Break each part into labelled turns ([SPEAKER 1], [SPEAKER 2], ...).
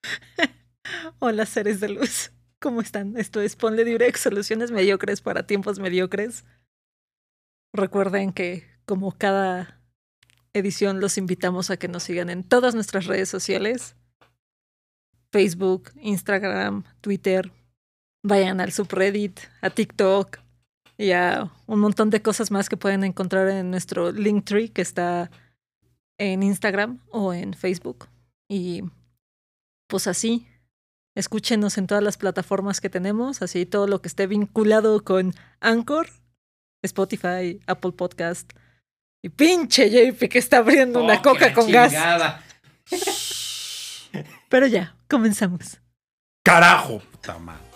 [SPEAKER 1] Hola, seres de luz. ¿Cómo están? Esto es Ponle Direx, soluciones mediocres para tiempos mediocres. Recuerden que, como cada edición, los invitamos a que nos sigan en todas nuestras redes sociales. Facebook, Instagram, Twitter. Vayan al subreddit, a TikTok y a un montón de cosas más que pueden encontrar en nuestro Linktree que está en Instagram o en Facebook. Y pues así, escúchenos en todas las plataformas que tenemos, así todo lo que esté vinculado con Anchor, Spotify, Apple Podcast. Y pinche JP que está abriendo una coca con
[SPEAKER 2] chingada.
[SPEAKER 1] gas. Pero ya, comenzamos.
[SPEAKER 3] ¡Carajo! Puta madre.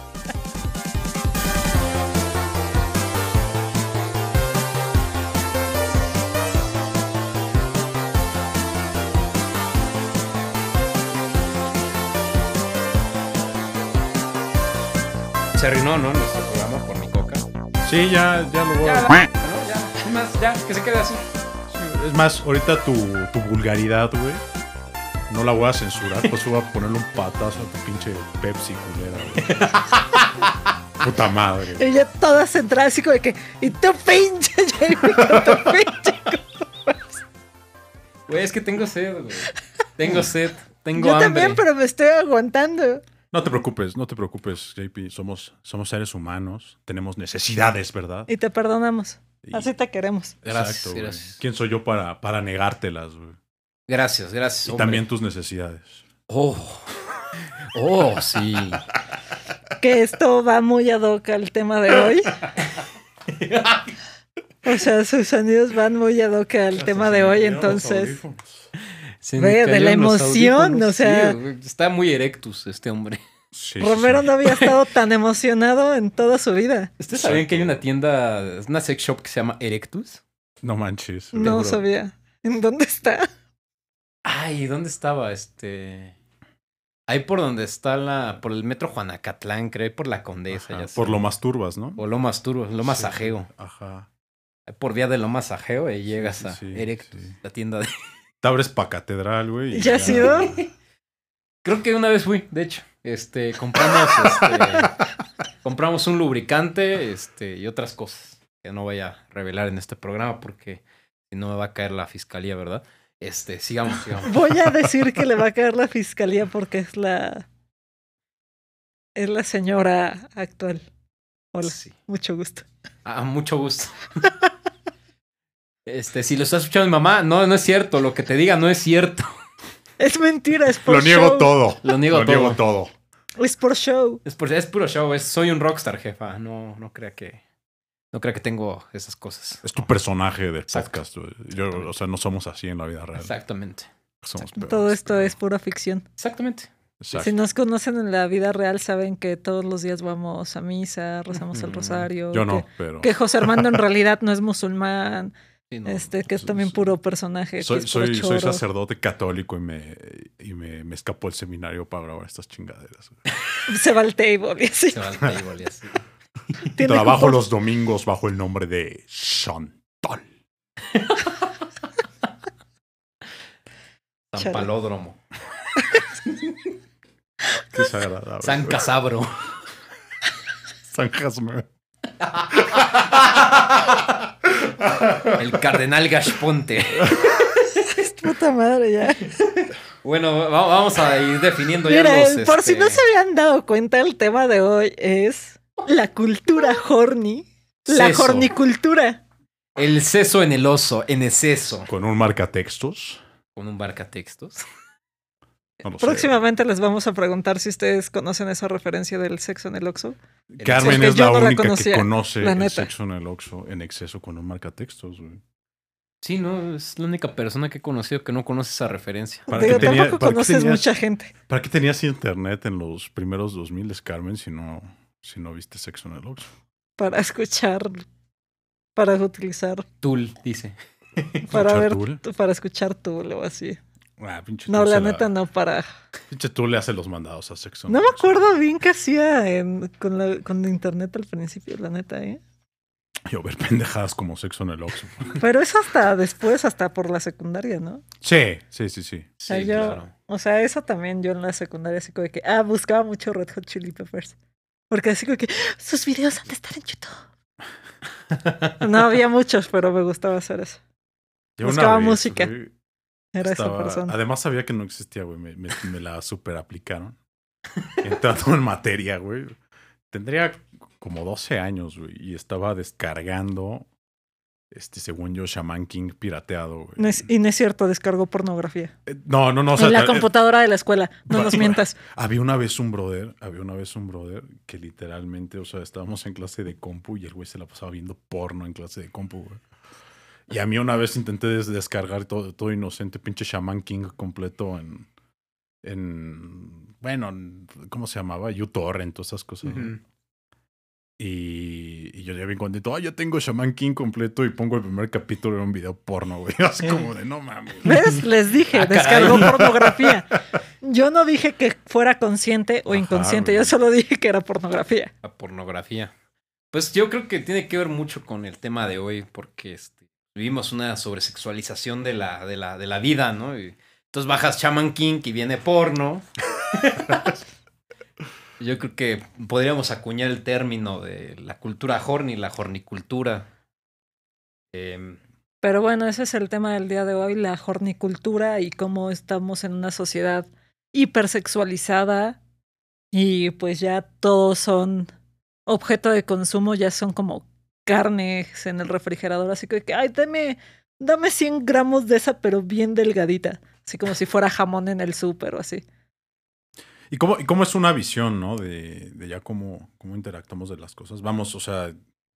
[SPEAKER 2] Se arruinó, ¿no? Nuestro programa por mi coca.
[SPEAKER 3] Sí, ya lo voy
[SPEAKER 2] Ya,
[SPEAKER 3] a...
[SPEAKER 2] no, ya. Es más, ya, que se quede así.
[SPEAKER 3] Es más, ahorita tu vulgaridad, güey, no la voy a censurar, pues voy a ponerle un patazo a tu pinche Pepsi culera, güey. Puta madre.
[SPEAKER 1] Ella toda centrada así como de que, y tú pinche JP con tu pinche coca.
[SPEAKER 2] Güey, es que tengo sed, güey. Tengo sed, tengo
[SPEAKER 1] Yo
[SPEAKER 2] hambre.
[SPEAKER 1] también, pero me estoy aguantando.
[SPEAKER 3] No te preocupes, JP. Somos seres humanos, tenemos necesidades, ¿verdad?
[SPEAKER 1] Y te perdonamos.
[SPEAKER 3] Y-
[SPEAKER 1] Así te queremos.
[SPEAKER 2] Gracias,
[SPEAKER 3] Exacto, güey.
[SPEAKER 2] gracias.
[SPEAKER 3] ¿Quién soy yo para negártelas, güey?
[SPEAKER 2] Gracias.
[SPEAKER 3] Y
[SPEAKER 2] hombre.
[SPEAKER 3] también tus necesidades.
[SPEAKER 2] Oh, sí.
[SPEAKER 1] Que esto va muy ad hoc al tema de hoy. O sea, sus sonidos van muy ad hoc al tema de hoy, entonces.
[SPEAKER 2] Se
[SPEAKER 1] Ve,
[SPEAKER 2] me
[SPEAKER 1] de
[SPEAKER 2] cayeron
[SPEAKER 1] la
[SPEAKER 2] los
[SPEAKER 1] emoción,
[SPEAKER 2] audífonos.
[SPEAKER 1] o sea.
[SPEAKER 2] Sí, güey, está muy erectus este hombre.
[SPEAKER 3] Sí,
[SPEAKER 1] Romero
[SPEAKER 3] sí.
[SPEAKER 1] no había estado tan emocionado en toda su vida.
[SPEAKER 2] ¿Ustedes sabían que hay una tienda, una sex shop que se llama Erectus?
[SPEAKER 3] No manches.
[SPEAKER 1] No
[SPEAKER 2] juro.
[SPEAKER 1] sabía. ¿En dónde está?
[SPEAKER 2] Ay, ¿dónde estaba? Ahí por donde está por el metro Juanacatlán, creo, ahí por la Condesa.
[SPEAKER 3] Ajá,
[SPEAKER 2] Ya
[SPEAKER 3] por
[SPEAKER 2] sé.
[SPEAKER 3] lo más turbas, ¿no?
[SPEAKER 2] O Lomas Turbo, Lomas
[SPEAKER 3] Sí,
[SPEAKER 2] Ajeo.
[SPEAKER 3] Ajá.
[SPEAKER 2] Por vía de Lomas Ajeo y llegas
[SPEAKER 3] sí,
[SPEAKER 2] a
[SPEAKER 3] sí,
[SPEAKER 2] Erectus,
[SPEAKER 3] sí.
[SPEAKER 2] la tienda de...
[SPEAKER 3] Te abres pa' catedral, güey. y
[SPEAKER 1] ¿Ya has ido?
[SPEAKER 2] Creo que una vez fui, de hecho. Compramos un lubricante, y otras cosas que no voy a revelar en este programa porque si no me va a caer la fiscalía, ¿verdad? Sigamos.
[SPEAKER 1] Voy a decir que le va a caer la fiscalía porque es la señora actual. Hola,
[SPEAKER 2] Sí.
[SPEAKER 1] mucho gusto.
[SPEAKER 2] Mucho gusto. Si lo está escuchando mi mamá, no es cierto. Lo que te diga no es cierto.
[SPEAKER 1] Es mentira, es por
[SPEAKER 3] Lo
[SPEAKER 1] show.
[SPEAKER 3] niego todo.
[SPEAKER 2] Lo niego
[SPEAKER 3] todo.
[SPEAKER 1] Es por show.
[SPEAKER 2] Es puro show. Soy un rockstar, jefa. No crea que tengo esas cosas.
[SPEAKER 3] Es tu personaje del
[SPEAKER 2] Exacto.
[SPEAKER 3] podcast, güey. O sea, no somos así en la vida real.
[SPEAKER 2] Exactamente.
[SPEAKER 3] Somos peores,
[SPEAKER 1] Todo esto
[SPEAKER 3] pero-
[SPEAKER 1] es pura ficción.
[SPEAKER 2] Exactamente.
[SPEAKER 3] Exacto.
[SPEAKER 1] Si nos conocen en la vida real, saben que todos los días vamos a misa, rezamos el rosario.
[SPEAKER 3] Yo no, pero...
[SPEAKER 1] Que José Armando en realidad no es musulmán.
[SPEAKER 2] Sí, no.
[SPEAKER 1] Que es también puro personaje. que
[SPEAKER 3] Soy,
[SPEAKER 1] es puro
[SPEAKER 3] soy
[SPEAKER 1] choro.
[SPEAKER 3] sacerdote católico y me escapó el seminario para grabar estas chingaderas, güey.
[SPEAKER 1] Se va al table y así.
[SPEAKER 2] Se va al table y así.
[SPEAKER 1] Tiene
[SPEAKER 3] Trabajo
[SPEAKER 1] como-
[SPEAKER 3] los domingos bajo el nombre de Chantal.
[SPEAKER 2] San
[SPEAKER 1] Chale.
[SPEAKER 2] Palódromo.
[SPEAKER 3] Qué desagradable.
[SPEAKER 2] San
[SPEAKER 3] güey.
[SPEAKER 2] Casabro.
[SPEAKER 3] San Jasme.
[SPEAKER 2] El Cardenal Gashponte.
[SPEAKER 1] Puta madre ya.
[SPEAKER 2] Bueno, vamos a ir definiendo ya
[SPEAKER 1] Mira,
[SPEAKER 2] los...
[SPEAKER 1] por si no se habían dado cuenta, el tema de hoy es la cultura horny. La
[SPEAKER 2] Seso.
[SPEAKER 1] hornicultura.
[SPEAKER 2] El seso en el oso, en exceso.
[SPEAKER 3] Con un marcatextos.
[SPEAKER 2] Con un marcatextos.
[SPEAKER 3] No lo sé.
[SPEAKER 1] Próximamente les vamos a preguntar si ustedes conocen esa referencia del sexo en el Oxxo.
[SPEAKER 3] Carmen
[SPEAKER 1] Porque
[SPEAKER 3] es
[SPEAKER 1] yo
[SPEAKER 3] la
[SPEAKER 1] no la
[SPEAKER 3] única
[SPEAKER 1] conocía,
[SPEAKER 3] que conoce
[SPEAKER 1] la
[SPEAKER 3] el
[SPEAKER 1] neta.
[SPEAKER 3] sexo en el Oxxo en exceso con un marcatextos, güey.
[SPEAKER 2] Sí, no, es la única persona que he conocido que no conoce esa referencia.
[SPEAKER 3] ¿Para
[SPEAKER 1] Digo,
[SPEAKER 3] qué tenía-
[SPEAKER 1] tampoco
[SPEAKER 3] para qué
[SPEAKER 1] conoces
[SPEAKER 3] tenías-
[SPEAKER 1] mucha gente.
[SPEAKER 3] ¿Para qué tenías internet en los primeros 2000, Carmen, si no viste sexo en el Oxxo?
[SPEAKER 1] Para escuchar, para utilizar,
[SPEAKER 2] Tool, dice.
[SPEAKER 1] para ver,
[SPEAKER 3] Tool?
[SPEAKER 1] para escuchar tú o así.
[SPEAKER 3] Ah, pinche
[SPEAKER 1] No,
[SPEAKER 3] Tool
[SPEAKER 1] la
[SPEAKER 3] se
[SPEAKER 1] neta no, para...
[SPEAKER 3] Pinche tú le hace los mandados a sexo. en
[SPEAKER 1] No
[SPEAKER 3] el
[SPEAKER 1] me
[SPEAKER 3] Oxxo.
[SPEAKER 1] acuerdo bien qué hacía con internet al principio, la neta, ¿eh?
[SPEAKER 3] Yo ver pendejadas como Sexo en el Oxxo.
[SPEAKER 1] Pero eso hasta después, hasta por la secundaria, ¿no?
[SPEAKER 3] Sí.
[SPEAKER 1] O sea, o sea, eso también yo en la secundaria así como que, buscaba mucho Red Hot Chili Peppers. Porque así como que, sus videos han de estar en YouTube. No había muchos, pero me gustaba hacer eso.
[SPEAKER 3] Yo
[SPEAKER 1] Buscaba
[SPEAKER 3] una vez,
[SPEAKER 1] música.
[SPEAKER 3] güey,
[SPEAKER 1] Era esa persona.
[SPEAKER 3] Además sabía que no existía, güey. Me la super aplicaron. Entrando en materia, güey. Tendría como 12 años, güey. Y estaba descargando, según yo, Shaman King pirateado, güey.
[SPEAKER 1] Y no es cierto, descargó pornografía.
[SPEAKER 3] No. O
[SPEAKER 1] en la computadora de la escuela. No nos mientas.
[SPEAKER 3] Había una vez un brother que literalmente, o sea, estábamos en clase de compu y el güey se la pasaba viendo porno en clase de compu, güey. Y a mí una vez intenté descargar todo inocente, pinche Shaman King completo bueno, ¿cómo se llamaba? uTorrent, todas esas cosas.
[SPEAKER 2] Ujú.
[SPEAKER 3] Y yo ya bien contento, ya tengo Shaman King completo y pongo el primer capítulo en un video porno, güey. Así como de, no mames.
[SPEAKER 1] ¿Ves? Les dije, descargó pornografía. Yo no dije que fuera consciente o inconsciente, yo solo dije que era pornografía.
[SPEAKER 2] La pornografía. Pues yo creo que tiene que ver mucho con el tema de hoy, porque vivimos una sobresexualización de la vida, ¿no? Y entonces bajas Shaman King y viene porno. Yo creo que podríamos acuñar el término de la cultura horny, la hornicultura.
[SPEAKER 1] Pero bueno, ese es el tema del día de hoy, la hornicultura y cómo estamos en una sociedad hipersexualizada y pues ya todos son objeto de consumo, ya son como carnes en el refrigerador, así que, ay, dame 100 gramos de esa, pero bien delgadita, así como si fuera jamón en el súper o así.
[SPEAKER 3] ¿Y cómo es una visión, ¿no? De ya cómo interactuamos de las cosas. Vamos, o sea,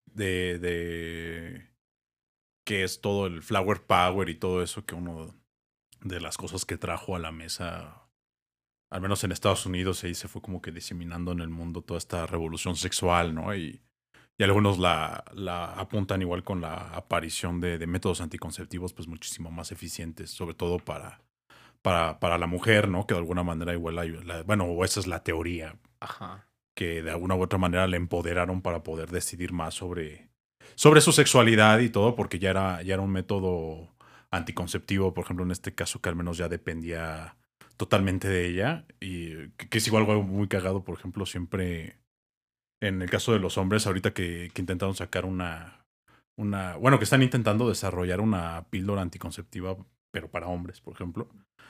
[SPEAKER 3] de qué es todo el flower power y todo eso, que uno de las cosas que trajo a la mesa, al menos en Estados Unidos, ahí se fue como que diseminando en el mundo toda esta revolución sexual, ¿no? Y algunos la apuntan igual con la aparición de métodos anticonceptivos, pues muchísimo más eficientes, sobre todo para la mujer, ¿no? Que de alguna manera igual o esa es la teoría.
[SPEAKER 2] Ajá.
[SPEAKER 3] Que de alguna u otra manera le empoderaron para poder decidir más sobre su sexualidad y todo, porque ya era un método anticonceptivo, por ejemplo, en este caso, que al menos ya dependía totalmente de ella. Y que es igual algo muy cagado, por ejemplo, siempre en el caso de los hombres, ahorita que intentaron sacar bueno, que están intentando desarrollar una píldora anticonceptiva, pero para hombres, por ejemplo.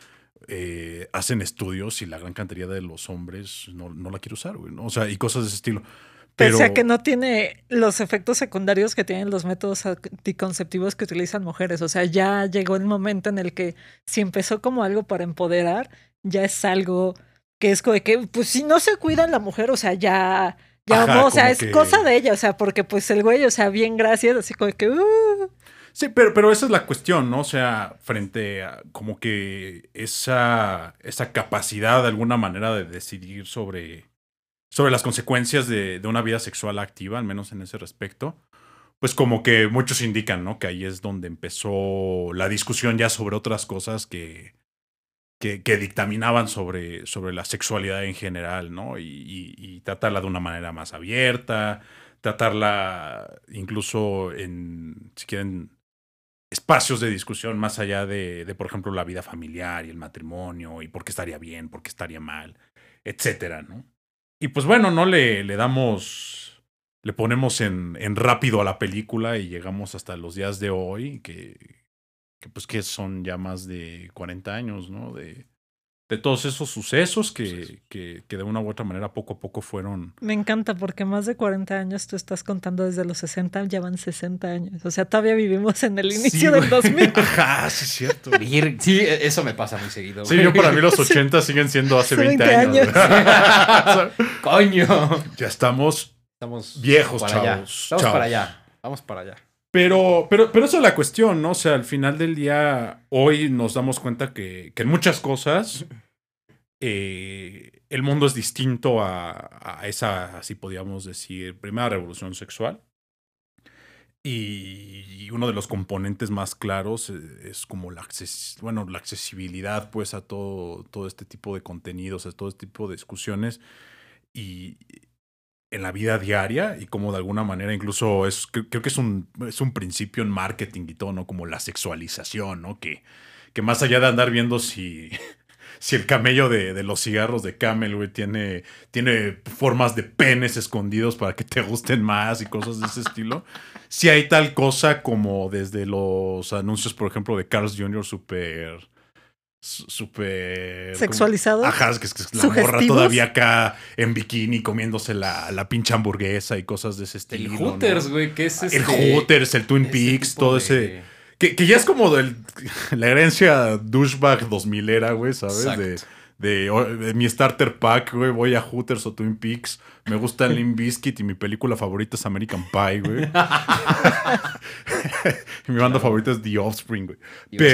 [SPEAKER 3] Hacen estudios y la gran cantidad de los hombres no la quiere usar, güey, ¿no? O sea, y cosas de ese estilo. Pero...
[SPEAKER 1] Pese a que no tiene los efectos secundarios que tienen los métodos anticonceptivos que utilizan mujeres. O sea, ya llegó el momento en el que si empezó como algo para empoderar, ya es algo que es como de que, pues si no se cuida la mujer, o sea, ya
[SPEAKER 3] Ajá,
[SPEAKER 1] o sea, es
[SPEAKER 3] que...
[SPEAKER 1] cosa de ella, o sea, porque pues el güey, o sea, bien gracias, así como de que...
[SPEAKER 3] Sí, pero esa es la cuestión, ¿no? O sea, frente a como que esa capacidad de alguna manera de decidir sobre las consecuencias de una vida sexual activa, al menos en ese respecto, pues como que muchos indican, ¿no? Que ahí es donde empezó la discusión ya sobre otras cosas que dictaminaban sobre la sexualidad en general, ¿no? Y tratarla de una manera más abierta, tratarla incluso si quieren, espacios de discusión más allá de, por ejemplo, la vida familiar y el matrimonio y por qué estaría bien, por qué estaría mal, etcétera, ¿no? Y pues bueno, no le ponemos en rápido a la película y llegamos hasta los días de hoy, que pues que son ya más de 40 años, ¿no? De todos esos sucesos que de una u otra manera poco a poco fueron...
[SPEAKER 1] Me encanta porque más de 40 años tú estás contando desde los 60, ya van 60 años. O sea, todavía vivimos en el inicio del 2000.
[SPEAKER 3] Ajá, sí es cierto.
[SPEAKER 2] Sí, eso me pasa muy seguido.
[SPEAKER 3] Sí, yo para mí los 80 siguen siendo hace 20 años.
[SPEAKER 2] Coño.
[SPEAKER 3] Ya estamos viejos,
[SPEAKER 2] para
[SPEAKER 3] chavos.
[SPEAKER 2] Allá. Estamos para allá. Vamos para allá.
[SPEAKER 3] Pero esa es la cuestión, ¿no? O sea, al final del día, hoy nos damos cuenta que en muchas cosas el mundo es distinto a esa, así podríamos decir, primera revolución sexual. Y uno de los componentes más claros es como la accesibilidad, pues, a todo este tipo de contenidos, a todo este tipo de discusiones. Y en la vida diaria y como de alguna manera incluso creo que es un principio en marketing y todo, ¿no? Como la sexualización, ¿no? Que más allá de andar viendo si el camello de los cigarros de Camel, güey, tiene formas de penes escondidos para que te gusten más y cosas de ese estilo. Si hay tal cosa como desde los anuncios, por ejemplo, de Carl's Jr. súper
[SPEAKER 1] sexualizados.
[SPEAKER 3] Ajá, es que la morra todavía acá en bikini comiéndose la pinche hamburguesa y cosas de ese estilo.
[SPEAKER 2] El Hooters, güey, ¿no? Que es
[SPEAKER 3] el Hooters, el Twin Peaks, todo ese... Que ya es como la herencia douchebag 2000 era, güey, ¿sabes? De mi starter pack, güey, voy a Hooters o Twin Peaks. Me gusta el Limp Bizkit y mi película favorita es American Pie, güey. Y mi banda favorita es The Offspring, güey.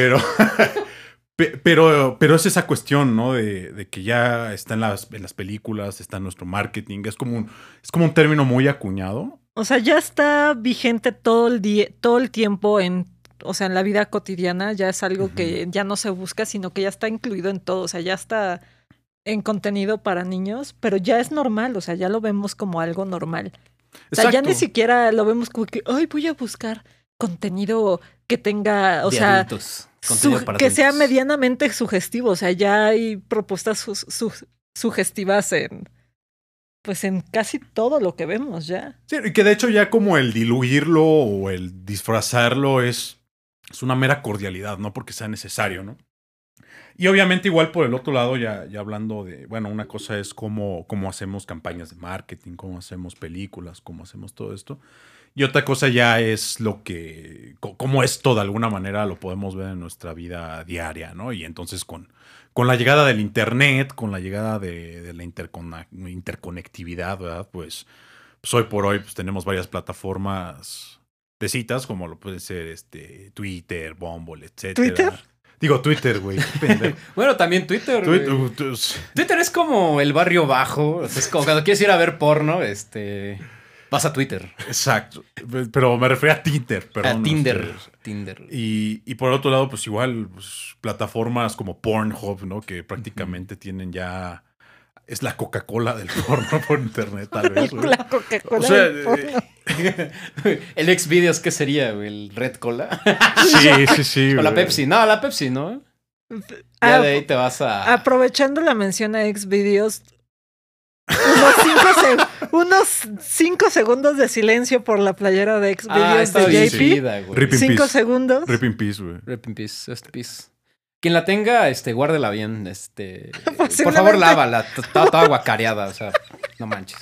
[SPEAKER 3] Pero es esa cuestión, ¿no? De que ya está en las películas, está en nuestro marketing. Es como un término muy acuñado.
[SPEAKER 1] O sea, ya está vigente todo el tiempo en la vida cotidiana. Ya es algo que ya no se busca, sino que ya está incluido en todo. O sea, ya está en contenido para niños, pero ya es normal. O sea, ya lo vemos como algo normal. O sea, ya ni siquiera lo vemos como que, ay, voy a buscar contenido que tenga, o sea, adultos. Que sea medianamente sugestivo. O sea, ya hay propuestas sugestivas en casi todo lo que vemos ya.
[SPEAKER 3] Sí, y que de hecho ya como el diluirlo o el disfrazarlo es una mera cordialidad, no porque sea necesario, ¿no? Y obviamente igual por el otro lado, ya hablando de, bueno, una cosa es cómo hacemos campañas de marketing, cómo hacemos películas, cómo hacemos todo esto. Y otra cosa ya es cómo esto de alguna manera lo podemos ver en nuestra vida diaria, ¿no? Y entonces con la llegada del internet, con la llegada de la interconectividad, ¿verdad? Pues hoy por hoy pues, tenemos varias plataformas de citas, como lo puede ser Twitter, Bumble, etcétera.
[SPEAKER 1] ¿Twitter?
[SPEAKER 3] Digo Twitter, güey.
[SPEAKER 2] Bueno, también Twitter, güey. Twitter es como el barrio bajo. Es como cuando quieres ir a ver porno, vas a Twitter.
[SPEAKER 3] Exacto. Pero me refería a Tinder, perdón.
[SPEAKER 2] Tinder.
[SPEAKER 3] Y por otro lado, pues igual, plataformas como Pornhub, ¿no? Que prácticamente tienen ya... Es la Coca-Cola del porno por internet, tal vez.
[SPEAKER 1] La Coca-Cola del porno.
[SPEAKER 2] El Xvideos, ¿qué sería, güey? ¿El Red Cola?
[SPEAKER 3] Sí.
[SPEAKER 2] O la Pepsi. No, la Pepsi, ¿no? Ya de ahí te vas a...
[SPEAKER 1] Aprovechando la mención a Xvideos, unos 5 segundos de silencio por la playera de Xvideos de JP. 5 segundos.
[SPEAKER 3] Rip in peace, güey.
[SPEAKER 2] Rip in peace. Quien la tenga, guárdela bien. Por favor, lávala. Toda guacareada, o sea, no manches.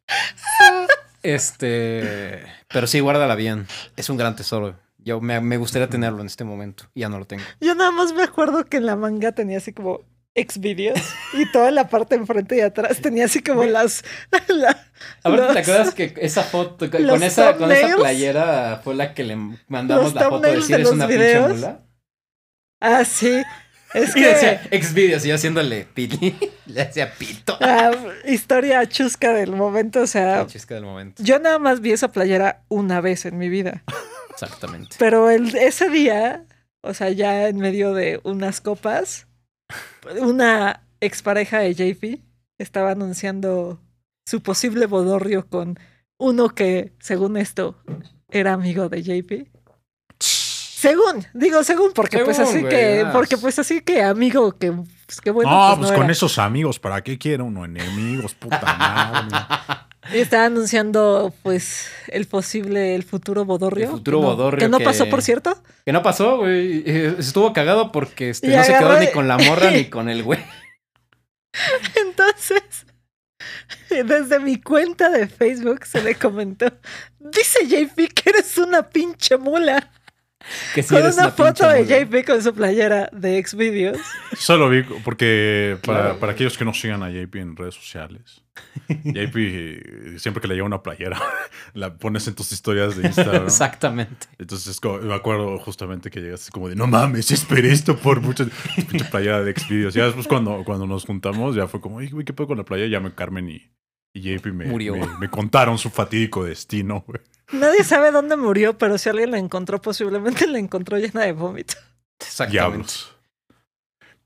[SPEAKER 2] Pero sí, guárdala bien. Es un gran tesoro. Yo me gustaría tenerlo en este momento. Y ya no lo tengo.
[SPEAKER 1] Yo nada más me acuerdo que en la manga tenía así como Xvideos y toda la parte enfrente y atrás tenía así como las...
[SPEAKER 2] Ahora ¿te acuerdas que esa foto, con esa playera fue la que le mandamos la foto de decir es una pinche mula?
[SPEAKER 1] Ah, sí. Es
[SPEAKER 2] que decía Xvideos y yo haciéndole pili. Le hacía pito.
[SPEAKER 1] Historia chusca del momento, o sea.
[SPEAKER 2] Chusca del momento.
[SPEAKER 1] Yo nada más vi esa playera una vez en mi vida.
[SPEAKER 2] Exactamente.
[SPEAKER 1] Pero ese día, o sea, ya en medio de unas copas, una expareja de JP estaba anunciando su posible bodorrio con uno que, según esto, era amigo de JP. Según, porque pues así que, porque pues así que amigo, que bueno.
[SPEAKER 3] No, pues con esos amigos, ¿para qué quiero uno? Enemigos, puta madre.
[SPEAKER 1] Y estaba anunciando pues el futuro bodorrio.
[SPEAKER 2] El futuro bodorrio.
[SPEAKER 1] Que no pasó, por cierto.
[SPEAKER 2] Que no pasó, güey. Estuvo cagado porque no se quedó ni con la morra ni con el güey.
[SPEAKER 1] Entonces, desde mi cuenta de Facebook se le comentó: dice JP que eres una pinche mula.
[SPEAKER 2] Que sí,
[SPEAKER 1] con una foto de JP con su playera de Xvideos.
[SPEAKER 3] Solo vi porque para aquellos que no sigan a JP en redes sociales, JP siempre que le llega una playera la pones en tus historias de Instagram, ¿no?
[SPEAKER 2] Exactamente.
[SPEAKER 3] Entonces me acuerdo justamente que llegaste como de no mames, esperé esto por mucho pinche playera de Xvideos. Ya después cuando nos juntamos ya fue como, güey, ¿qué pedo con la playera? Ya Carmen y JP me contaron su fatídico destino, güey.
[SPEAKER 1] Nadie sabe dónde murió, pero si alguien la encontró, posiblemente la encontró llena de vómito.
[SPEAKER 2] Exactamente.
[SPEAKER 3] Diablos.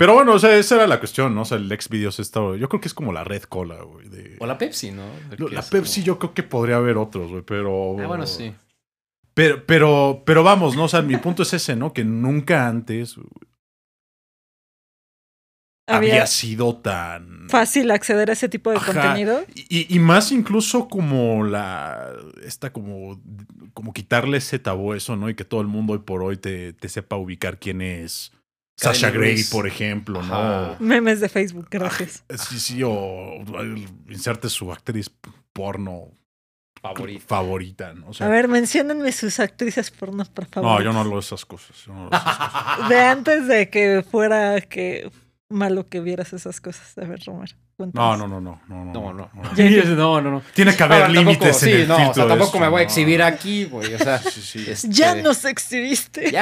[SPEAKER 3] Pero bueno, o sea, esa era la cuestión, ¿no? O sea, el Xvideos yo creo que es como la Red Cola, güey.
[SPEAKER 2] O la Pepsi, ¿no?
[SPEAKER 3] La Pepsi yo creo que podría haber otros, güey, pero...
[SPEAKER 2] bueno, sí.
[SPEAKER 3] Pero vamos, ¿no? O sea, mi punto es ese, ¿no? Que nunca antes había sido tan...
[SPEAKER 1] fácil acceder a ese tipo de contenido.
[SPEAKER 3] Y más incluso como como quitarle ese tabú eso, ¿no? Y que todo el mundo hoy por hoy te sepa ubicar quién es Sasha Grey, por ejemplo, ¿no?
[SPEAKER 1] Memes de Facebook, gracias.
[SPEAKER 3] Sí, o inserte su actriz porno favorita, ¿no? O sea,
[SPEAKER 1] a ver, menciónenme sus actrices porno, por favor.
[SPEAKER 3] No, yo no hago esas cosas.
[SPEAKER 1] De antes de que fuera malo que vieras esas cosas. A ver, Romar, cuéntanos.
[SPEAKER 2] No.
[SPEAKER 3] Tiene que haber límites en el filtro.
[SPEAKER 2] O sea, tampoco me voy a exhibir aquí, güey. O sea,
[SPEAKER 3] sí.
[SPEAKER 1] Ya nos exhibiste.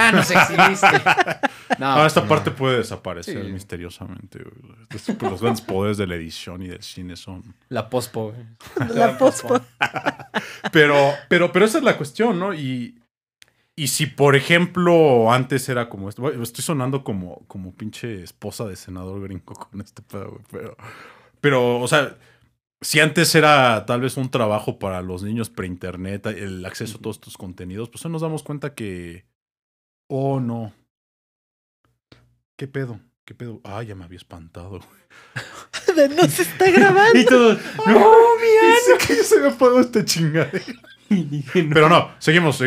[SPEAKER 3] No, esta parte puede desaparecer misteriosamente. Los grandes poderes de la edición y del cine son...
[SPEAKER 2] La pospo, güey.
[SPEAKER 1] La pospo.
[SPEAKER 3] Pero esa es la cuestión, ¿no? Y si, por ejemplo, antes era como esto... Estoy sonando como pinche esposa de senador gringo con este pedo, güey. Pero, o sea, si antes era tal vez un trabajo para los niños pre-internet, el acceso a todos estos contenidos, pues hoy nos damos cuenta que... Oh, no. ¿Qué pedo? Ah, ya me había espantado, güey.
[SPEAKER 1] No se está grabando.
[SPEAKER 3] Y todos... ¡No, mira! Dice que ya se me apagó esta chingadera. Pero no, seguimos.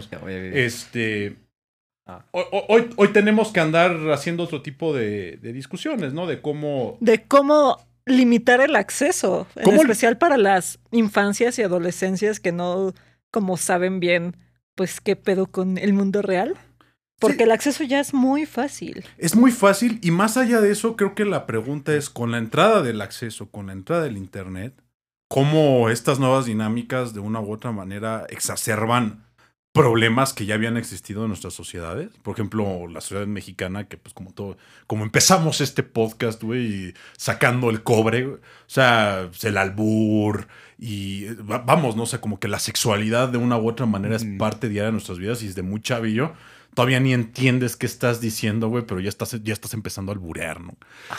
[SPEAKER 3] Hoy tenemos que andar haciendo otro tipo de discusiones, ¿no? De cómo
[SPEAKER 1] limitar el acceso, en especial para las infancias y adolescencias que no como saben bien, pues, qué pedo con el mundo real. Porque el acceso ya es muy fácil.
[SPEAKER 3] Es muy fácil y más allá de eso, creo que la pregunta es, con la entrada del acceso, con la entrada del internet, cómo estas nuevas dinámicas de una u otra manera exacerban problemas que ya habían existido en nuestras sociedades. Por ejemplo, la sociedad mexicana, que pues como empezamos este podcast, güey, sacando el cobre, o sea, el albur y vamos, ¿no? O sea, como que la sexualidad de una u otra manera es parte diaria de nuestras vidas y desde muy chavillo todavía ni entiendes qué estás diciendo, güey, pero ya estás empezando a alburear, ¿no?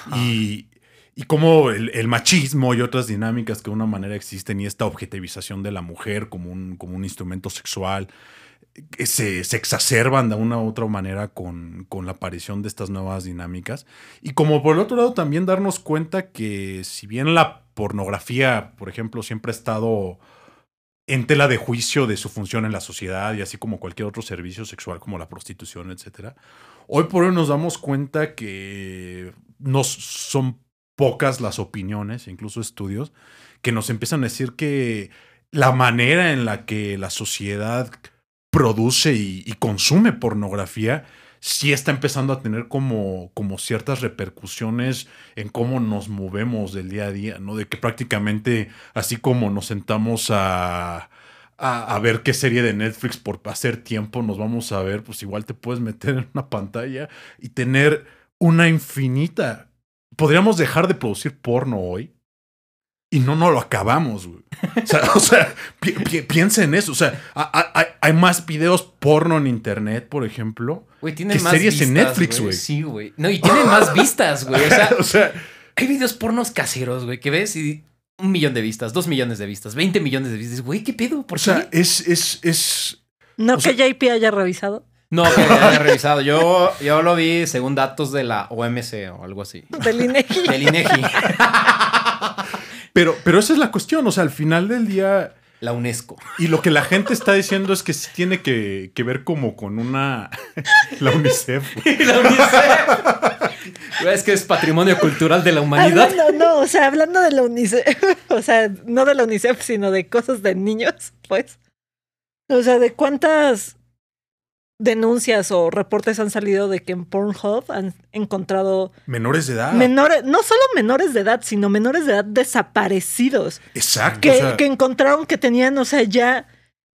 [SPEAKER 3] Y como el machismo y otras dinámicas que de una manera existen y esta objetivización de la mujer como un instrumento sexual se exacerban de una u otra manera con la aparición de estas nuevas dinámicas. Y como por el otro lado también darnos cuenta que si bien la pornografía, por ejemplo, siempre ha estado en tela de juicio de su función en la sociedad y así como cualquier otro servicio sexual como la prostitución, etcétera, hoy por hoy nos damos cuenta que no son pocas las opiniones, incluso estudios, que nos empiezan a decir que la manera en la que la sociedad produce y consume pornografía sí está empezando a tener como ciertas repercusiones en cómo nos movemos del día a día, ¿no? De que prácticamente así como nos sentamos a ver qué serie de Netflix por hacer tiempo nos vamos a ver, pues igual te puedes meter en una pantalla y tener una infinita... Podríamos dejar de producir porno hoy y no lo acabamos, güey. O sea piensa en eso. O sea, hay más videos porno en internet, por ejemplo,
[SPEAKER 2] güey,
[SPEAKER 3] que más series vistas, en Netflix, güey.
[SPEAKER 2] Sí, güey. No, y tienen más vistas, güey. O sea, hay videos pornos caseros, güey, que ves y 1 millón de vistas, 2 millones de vistas, 20 millones de vistas. Güey, ¿qué pedo? ¿Por qué?
[SPEAKER 3] O sea, es...
[SPEAKER 1] No que JP haya revisado.
[SPEAKER 2] No, que haya revisado. Yo lo vi según datos de la OMC o algo así.
[SPEAKER 1] Del INEGI.
[SPEAKER 2] Del INEGI.
[SPEAKER 3] Pero esa es la cuestión. O sea, al final del día...
[SPEAKER 2] La UNESCO.
[SPEAKER 3] Y lo que la gente está diciendo es que sí tiene que ver como con una... La UNICEF.
[SPEAKER 2] La UNICEF. Es que es patrimonio cultural de la humanidad.
[SPEAKER 1] Hablando de la UNICEF. O sea, no de la UNICEF, sino de cosas de niños, pues. O sea, de cuántas denuncias o reportes han salido de que en Pornhub han encontrado...
[SPEAKER 3] Menores de edad.
[SPEAKER 1] No solo menores de edad, sino menores de edad desaparecidos.
[SPEAKER 3] Exacto.
[SPEAKER 1] Que encontraron que tenían, o sea, ya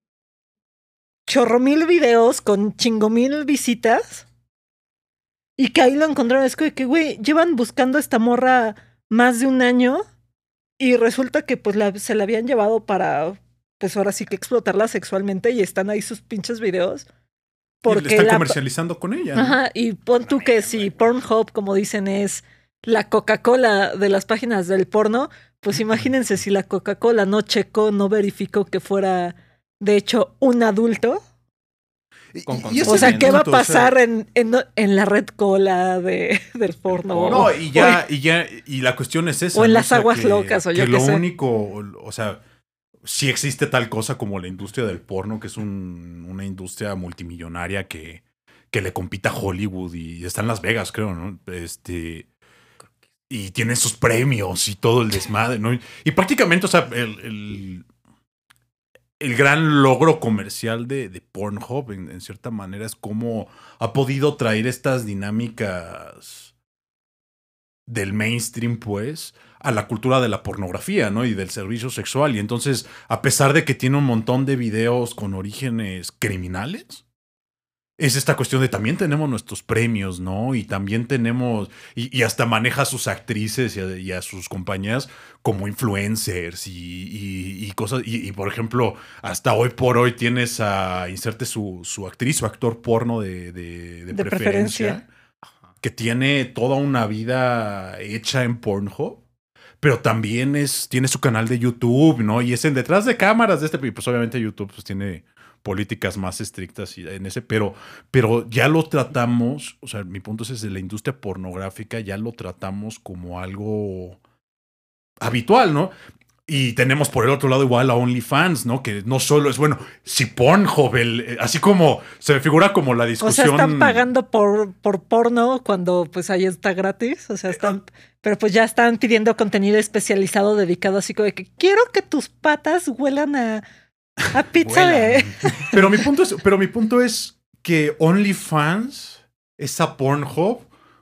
[SPEAKER 1] 8,000 videos con 5,000 visitas. Y que ahí lo encontraron. Es que, güey, llevan buscando a esta morra más de 1 año. Y resulta que pues se la habían llevado para, pues ahora sí que explotarla sexualmente. Y están ahí sus pinches videos. porque
[SPEAKER 3] están comercializando con ella, ¿no?
[SPEAKER 1] Ajá, y pon tú que si Pornhub, como dicen, es la Coca-Cola de las páginas del porno, pues imagínense si la Coca-Cola no checó, no verificó que fuera, de hecho, un adulto.
[SPEAKER 3] ese
[SPEAKER 1] O sea, ¿qué va a
[SPEAKER 3] punto,
[SPEAKER 1] pasar en la red cola del porno?
[SPEAKER 3] No, y la cuestión es esa.
[SPEAKER 1] O en
[SPEAKER 3] ¿no?
[SPEAKER 1] las aguas locas, o yo
[SPEAKER 3] que
[SPEAKER 1] qué
[SPEAKER 3] lo
[SPEAKER 1] sé.
[SPEAKER 3] único, o sea, sí existe tal cosa como la industria del porno, que es una industria multimillonaria que le compita a Hollywood y está en Las Vegas, creo, ¿no? Y tiene sus premios y todo el desmadre, ¿no? Y prácticamente, o sea, el gran logro comercial de Pornhub, en cierta manera, es cómo ha podido traer estas dinámicas del mainstream, pues, a la cultura de la pornografía, ¿no? Y del servicio sexual. Y entonces, a pesar de que tiene un montón de videos con orígenes criminales, es esta cuestión de también tenemos nuestros premios, ¿no? Y también tenemos, y hasta maneja a sus actrices y a sus compañías como influencers y cosas. Y, por ejemplo, hasta hoy por hoy tienes a, inserte su actriz, su actor porno de preferencia, que tiene toda una vida hecha en Pornhub. Pero también tiene su canal de YouTube, ¿no? Y es en detrás de cámaras de y pues obviamente YouTube pues tiene políticas más estrictas en ese, pero ya lo tratamos, o sea, mi punto es desde la industria pornográfica ya lo tratamos como algo habitual, ¿no? Y tenemos por el otro lado igual a OnlyFans, ¿no? Que no solo es, bueno, si Pornhub, así como se me figura como la discusión.
[SPEAKER 1] O sea, están pagando por porno cuando pues ahí está gratis. O sea, pero pues ya están pidiendo contenido especializado dedicado así como de que quiero que tus patas huelan a pizza de.
[SPEAKER 3] Pero mi punto es que OnlyFans es a Pornhub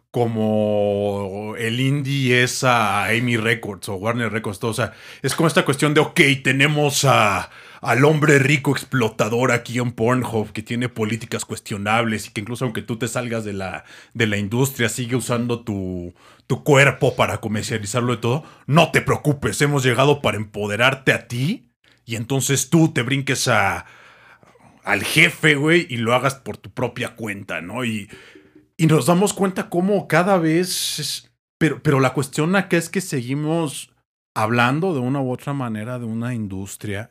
[SPEAKER 3] como el indie es a Amy Records o Warner Records. Todo. O sea, es como esta cuestión de, ok, tenemos al hombre rico explotador aquí en Pornhub que tiene políticas cuestionables y que incluso aunque tú te salgas de la industria sigue usando tu cuerpo para comercializarlo y todo. No te preocupes, hemos llegado para empoderarte a ti y entonces tú te brinques al jefe, güey, y lo hagas por tu propia cuenta, ¿no? Y nos damos cuenta cómo cada vez. Pero la cuestión acá es que seguimos hablando de una u otra manera de una industria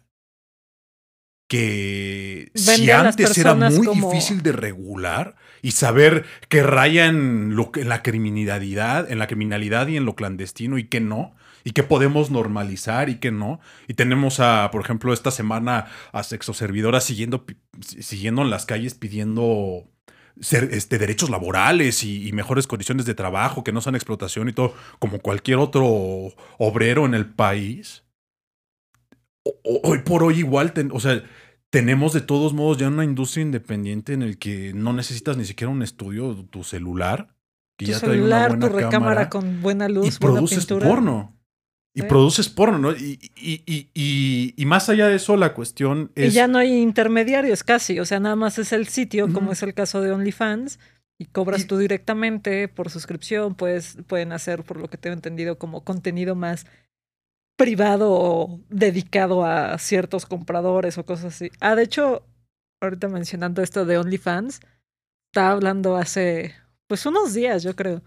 [SPEAKER 3] que si antes era muy difícil de regular y saber que raya en la criminalidad, y en lo clandestino y que no, y que podemos normalizar y que no. Y tenemos por ejemplo, esta semana a sexoservidoras siguiendo en las calles pidiendo derechos laborales y mejores condiciones de trabajo, que no sean explotación y todo, como cualquier otro obrero en el país. Hoy por hoy igual, o sea, tenemos de todos modos ya una industria independiente en el que no necesitas ni siquiera un estudio, tu celular, que ya trae una buena
[SPEAKER 1] tu recámara con buena luz,
[SPEAKER 3] y produces porno. Y produces porno, ¿no? Y más allá de eso, la cuestión es.
[SPEAKER 1] Y ya no hay intermediarios casi. O sea, nada más es el sitio, como es el caso de OnlyFans, y cobras tú directamente por suscripción. Pueden hacer, por lo que tengo entendido, como contenido más privado o dedicado a ciertos compradores o cosas así. De hecho, ahorita mencionando esto de OnlyFans, estaba hablando hace, pues, unos días, yo creo,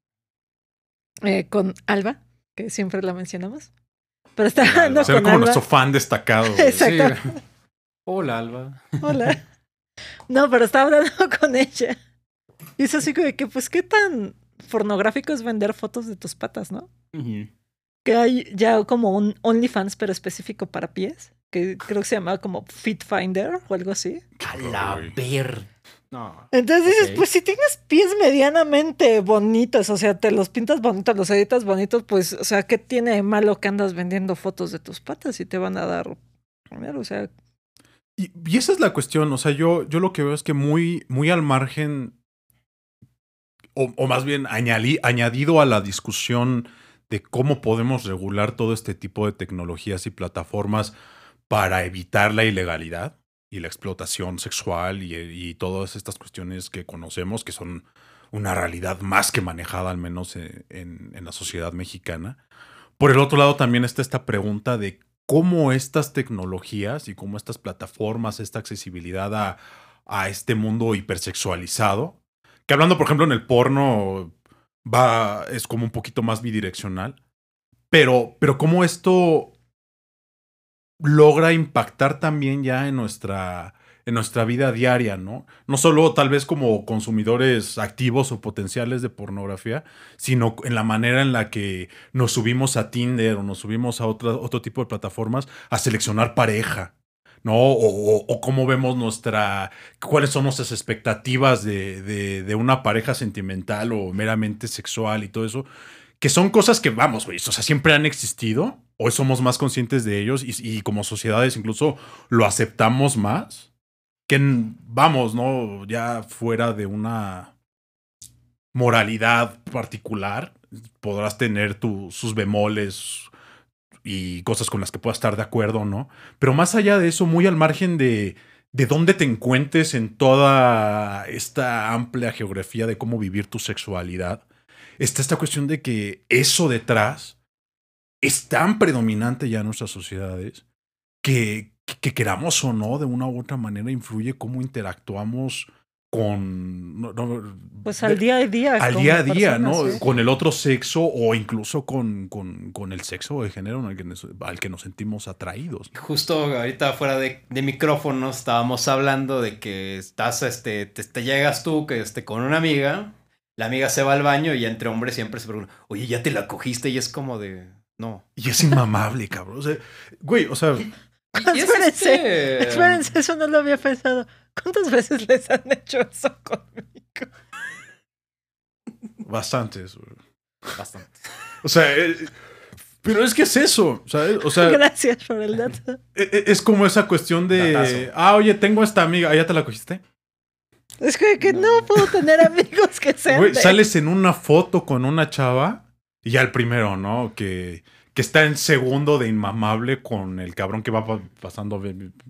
[SPEAKER 1] con Alba, que siempre la mencionamos. Pero está hablando con
[SPEAKER 3] como
[SPEAKER 1] Alba.
[SPEAKER 3] Nuestro fan destacado.
[SPEAKER 1] Exacto.
[SPEAKER 2] Sí. Hola, Alba.
[SPEAKER 1] Hola. No, pero estaba hablando con ella. Y es así como de que, pues, ¿qué tan pornográfico es vender fotos de tus patas, no? Que hay ya como un OnlyFans, pero específico para pies, que creo que se llamaba como Fit Finder o algo así.
[SPEAKER 2] A la ver. No.
[SPEAKER 1] Entonces dices, pues si tienes pies medianamente bonitos, o sea, te los pintas bonitos, los editas bonitos, pues, o sea, ¿qué tiene de malo que andas vendiendo fotos de tus patas y te van a dar dinero? O sea.
[SPEAKER 3] Y esa es la cuestión, o sea, yo lo que veo es que muy, muy al margen, o más bien añadido a la discusión de cómo podemos regular todo este tipo de tecnologías y plataformas para evitar la ilegalidad y la explotación sexual y todas estas cuestiones que conocemos, que son una realidad más que manejada, al menos en la sociedad mexicana. Por el otro lado, también está esta pregunta de cómo estas tecnologías y cómo estas plataformas, esta accesibilidad a este mundo hipersexualizado. Que hablando, por ejemplo, en el porno es como un poquito más bidireccional. Pero cómo esto logra impactar también ya en nuestra vida diaria, ¿no? No solo tal vez como consumidores activos o potenciales de pornografía, sino en la manera en la que nos subimos a Tinder o nos subimos a otro tipo de plataformas a seleccionar pareja, ¿no? O cómo vemos cuáles son nuestras expectativas de una pareja sentimental o meramente sexual y todo eso. Que son cosas que, vamos, güey, o sea, siempre han existido. Hoy somos más conscientes de ellos y como sociedades incluso lo aceptamos más. Que, vamos, ¿no? Ya fuera de una moralidad particular, podrás tener sus bemoles y cosas con las que puedas estar de acuerdo, ¿no? Pero más allá de eso, muy al margen de dónde te encuentres en toda esta amplia geografía de cómo vivir tu sexualidad, está esta cuestión de que eso detrás es tan predominante ya en nuestras sociedades que queramos o no, de una u otra manera influye cómo interactuamos con...
[SPEAKER 1] pues al día a día.
[SPEAKER 3] Al día a día,
[SPEAKER 1] personas,
[SPEAKER 3] ¿no?
[SPEAKER 1] ¿sí?
[SPEAKER 3] Con el otro sexo o incluso con el sexo de género al que nos sentimos atraídos.
[SPEAKER 2] Justo ahorita fuera de micrófono estábamos hablando de que estás, te llegas tú con una amiga, la amiga se va al baño y entre hombres siempre se pregunta, oye, ¿ya te la cogiste? Y es como de, no.
[SPEAKER 3] Y es inmamable, cabrón. O sea, güey, o sea...
[SPEAKER 1] Espérense, eso no lo había pensado. ¿Cuántas veces les han hecho eso conmigo?
[SPEAKER 3] Bastantes, güey.
[SPEAKER 2] Bastante.
[SPEAKER 3] O sea, pero es que es eso, ¿sabes? O sea,
[SPEAKER 1] gracias por el dato.
[SPEAKER 3] Es como esa cuestión de...
[SPEAKER 2] Datazo.
[SPEAKER 3] Oye, tengo esta amiga. ¿Ya te la cogiste?
[SPEAKER 1] Es que no puedo tener amigos que sean
[SPEAKER 3] Güey, sales en una foto con una chava y ya el primero, ¿no? Que está en segundo de inmamable con el cabrón que va pasando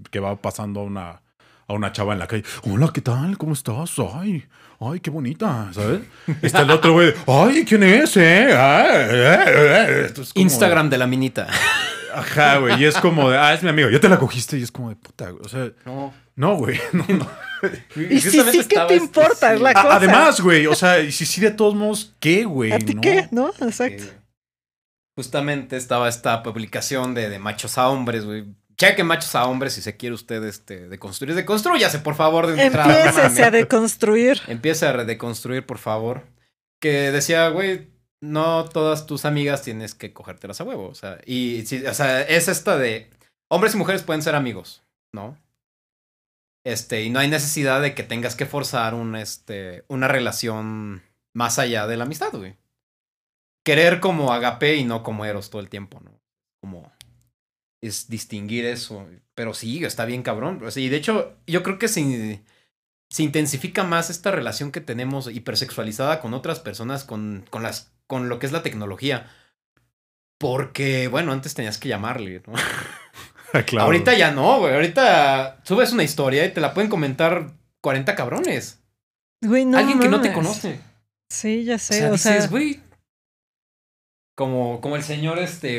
[SPEAKER 3] a una chava en la calle. Hola, ¿qué tal? ¿Cómo estás? Ay, qué bonita, ¿sabes? Está el otro güey. Ay, ¿quién es, Esto es como
[SPEAKER 2] Instagram de la minita.
[SPEAKER 3] Ajá, güey. Y es como de, es mi amigo. Ya te la cogiste. Y es como de puta, güey. O sea, no, güey. No.
[SPEAKER 1] Y sí, ¿qué te importa? Es la cosa.
[SPEAKER 3] Además, güey. O sea, y si sí, de todos modos, ¿qué, güey?
[SPEAKER 1] ¿A ti qué? ¿No? Exacto.
[SPEAKER 2] Justamente estaba esta publicación de machos a hombres, güey. Cheque machos a hombres si se quiere usted deconstruir. Deconstrúyase, por favor, de entrada.
[SPEAKER 1] Empiécese a deconstruir.
[SPEAKER 2] Empiece a redeconstruir, por favor. Que decía, güey, no todas tus amigas tienes que cogértelas a huevo. O sea, es esta de hombres y mujeres pueden ser amigos, ¿no? Y no hay necesidad de que tengas que forzar una relación más allá de la amistad, güey. Querer como agape y no como eros todo el tiempo, ¿no? Como es distinguir eso. Pero sí, está bien cabrón. O sea, y de hecho, yo creo que se intensifica más esta relación que tenemos hipersexualizada con otras personas, con lo que es la tecnología. Porque, bueno, antes tenías que llamarle, ¿no? Claro. Ahorita ya no, güey. Ahorita subes una historia y te la pueden comentar 40 cabrones.
[SPEAKER 1] Güey, no
[SPEAKER 2] alguien
[SPEAKER 1] mames.
[SPEAKER 2] que no te conoce.
[SPEAKER 1] Sí, ya sé.
[SPEAKER 2] O sea, dices, güey. Como el señor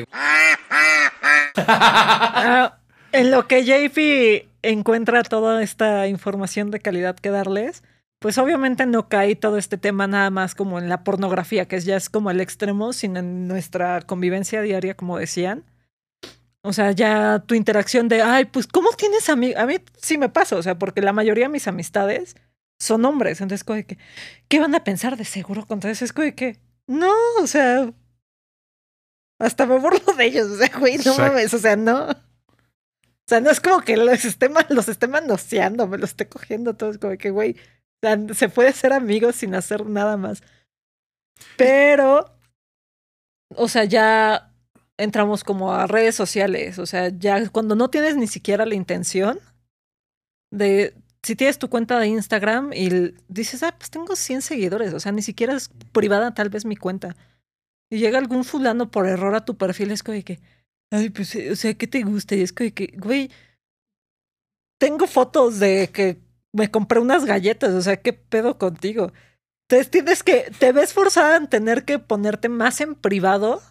[SPEAKER 1] en lo que JP encuentra toda esta información de calidad que darles, pues obviamente no cae todo este tema nada más como en la pornografía, que ya es como el extremo, sino en nuestra convivencia diaria, como decían. O sea, ya tu interacción de, pues, ¿cómo tienes amigos? A mí sí me pasa, o sea, porque la mayoría de mis amistades son hombres. Entonces, como de que, ¿qué van a pensar de seguro contra eso? Es como de que, no, o sea, hasta me burlo de ellos, o sea, güey, no mames, o sea, no. O sea, no es como que los esté manoseando, me los esté cogiendo todos, como que, güey, o sea, se puede ser amigos sin hacer nada más. Pero, o sea, ya entramos como a redes sociales, o sea, ya cuando no tienes ni siquiera la intención de, si tienes tu cuenta de Instagram y dices, pues tengo 100 seguidores, o sea, ni siquiera es privada tal vez mi cuenta. Y llega algún fulano por error a tu perfil, es como de que, pues, o sea, ¿qué te gusta? Y es como de que, güey, tengo fotos de que me compré unas galletas, o sea, ¿qué pedo contigo? Entonces te ves forzada en tener que ponerte más en privado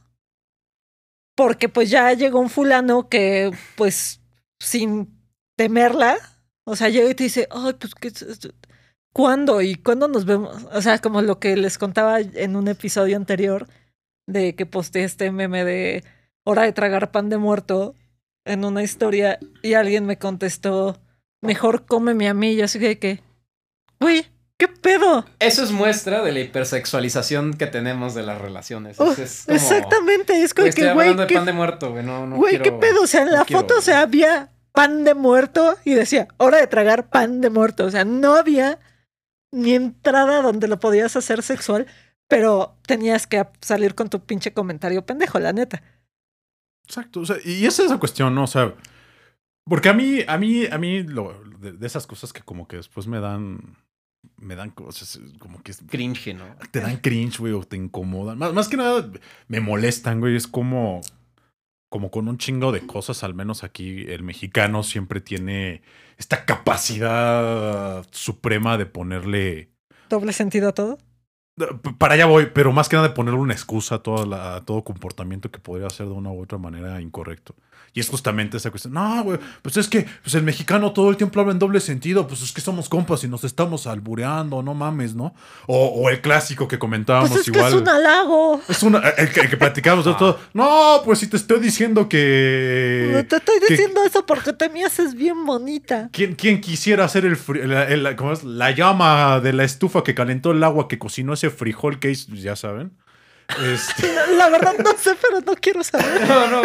[SPEAKER 1] porque pues ya llegó un fulano que, pues, sin temerla, O sea, llega y te dice, ay, pues, ¿qué es esto? ¿Cuándo? ¿Y cuándo nos vemos? O sea, como lo que les contaba en un episodio anterior de que posteé este meme de hora de tragar pan de muerto en una historia y alguien me contestó, mejor cómeme a mí. Y yo así que, güey, ¿qué pedo?
[SPEAKER 2] Eso es muestra de la hipersexualización que tenemos de las relaciones. Es como,
[SPEAKER 1] exactamente, es como
[SPEAKER 2] estoy
[SPEAKER 1] que, güey,
[SPEAKER 2] hablando de pan de muerto, güey. No
[SPEAKER 1] güey, ¿qué
[SPEAKER 2] quiero,
[SPEAKER 1] pedo? O sea, en la foto, o sea, había pan de muerto y decía, hora de tragar pan de muerto. O sea, no había ni entrada donde lo podías hacer sexual, pero tenías que salir con tu pinche comentario pendejo, la neta.
[SPEAKER 3] Exacto, o sea, y esa es la cuestión, ¿no? O sea, porque a mí de esas cosas que como que después me dan cosas como que
[SPEAKER 2] cringe, ¿no?
[SPEAKER 3] Te dan cringe, güey, o te incomodan. Más que nada me molestan, güey, es como con un chingo de cosas, al menos aquí el mexicano siempre tiene esta capacidad suprema de ponerle...
[SPEAKER 1] ¿Doble sentido a todo?
[SPEAKER 3] Para allá voy, pero más que nada de ponerle una excusa a todo comportamiento que podría ser de una u otra manera incorrecto. Y es justamente esa cuestión. No, güey, pues es que pues el mexicano todo el tiempo habla en doble sentido. Pues es que somos compas y nos estamos albureando, no mames, ¿no? O el clásico que comentábamos
[SPEAKER 1] pues es
[SPEAKER 3] igual.
[SPEAKER 1] Que es un halago.
[SPEAKER 3] Es el que platicamos todo. No, pues si te estoy diciendo que...
[SPEAKER 1] No te estoy diciendo eso porque te me haces bien bonita.
[SPEAKER 3] ¿Quién quisiera hacer ¿cómo es? La llama de la estufa que calentó el agua que cocinó ese frijol que es, ya saben?
[SPEAKER 1] La verdad no sé, pero no quiero saber.
[SPEAKER 2] No,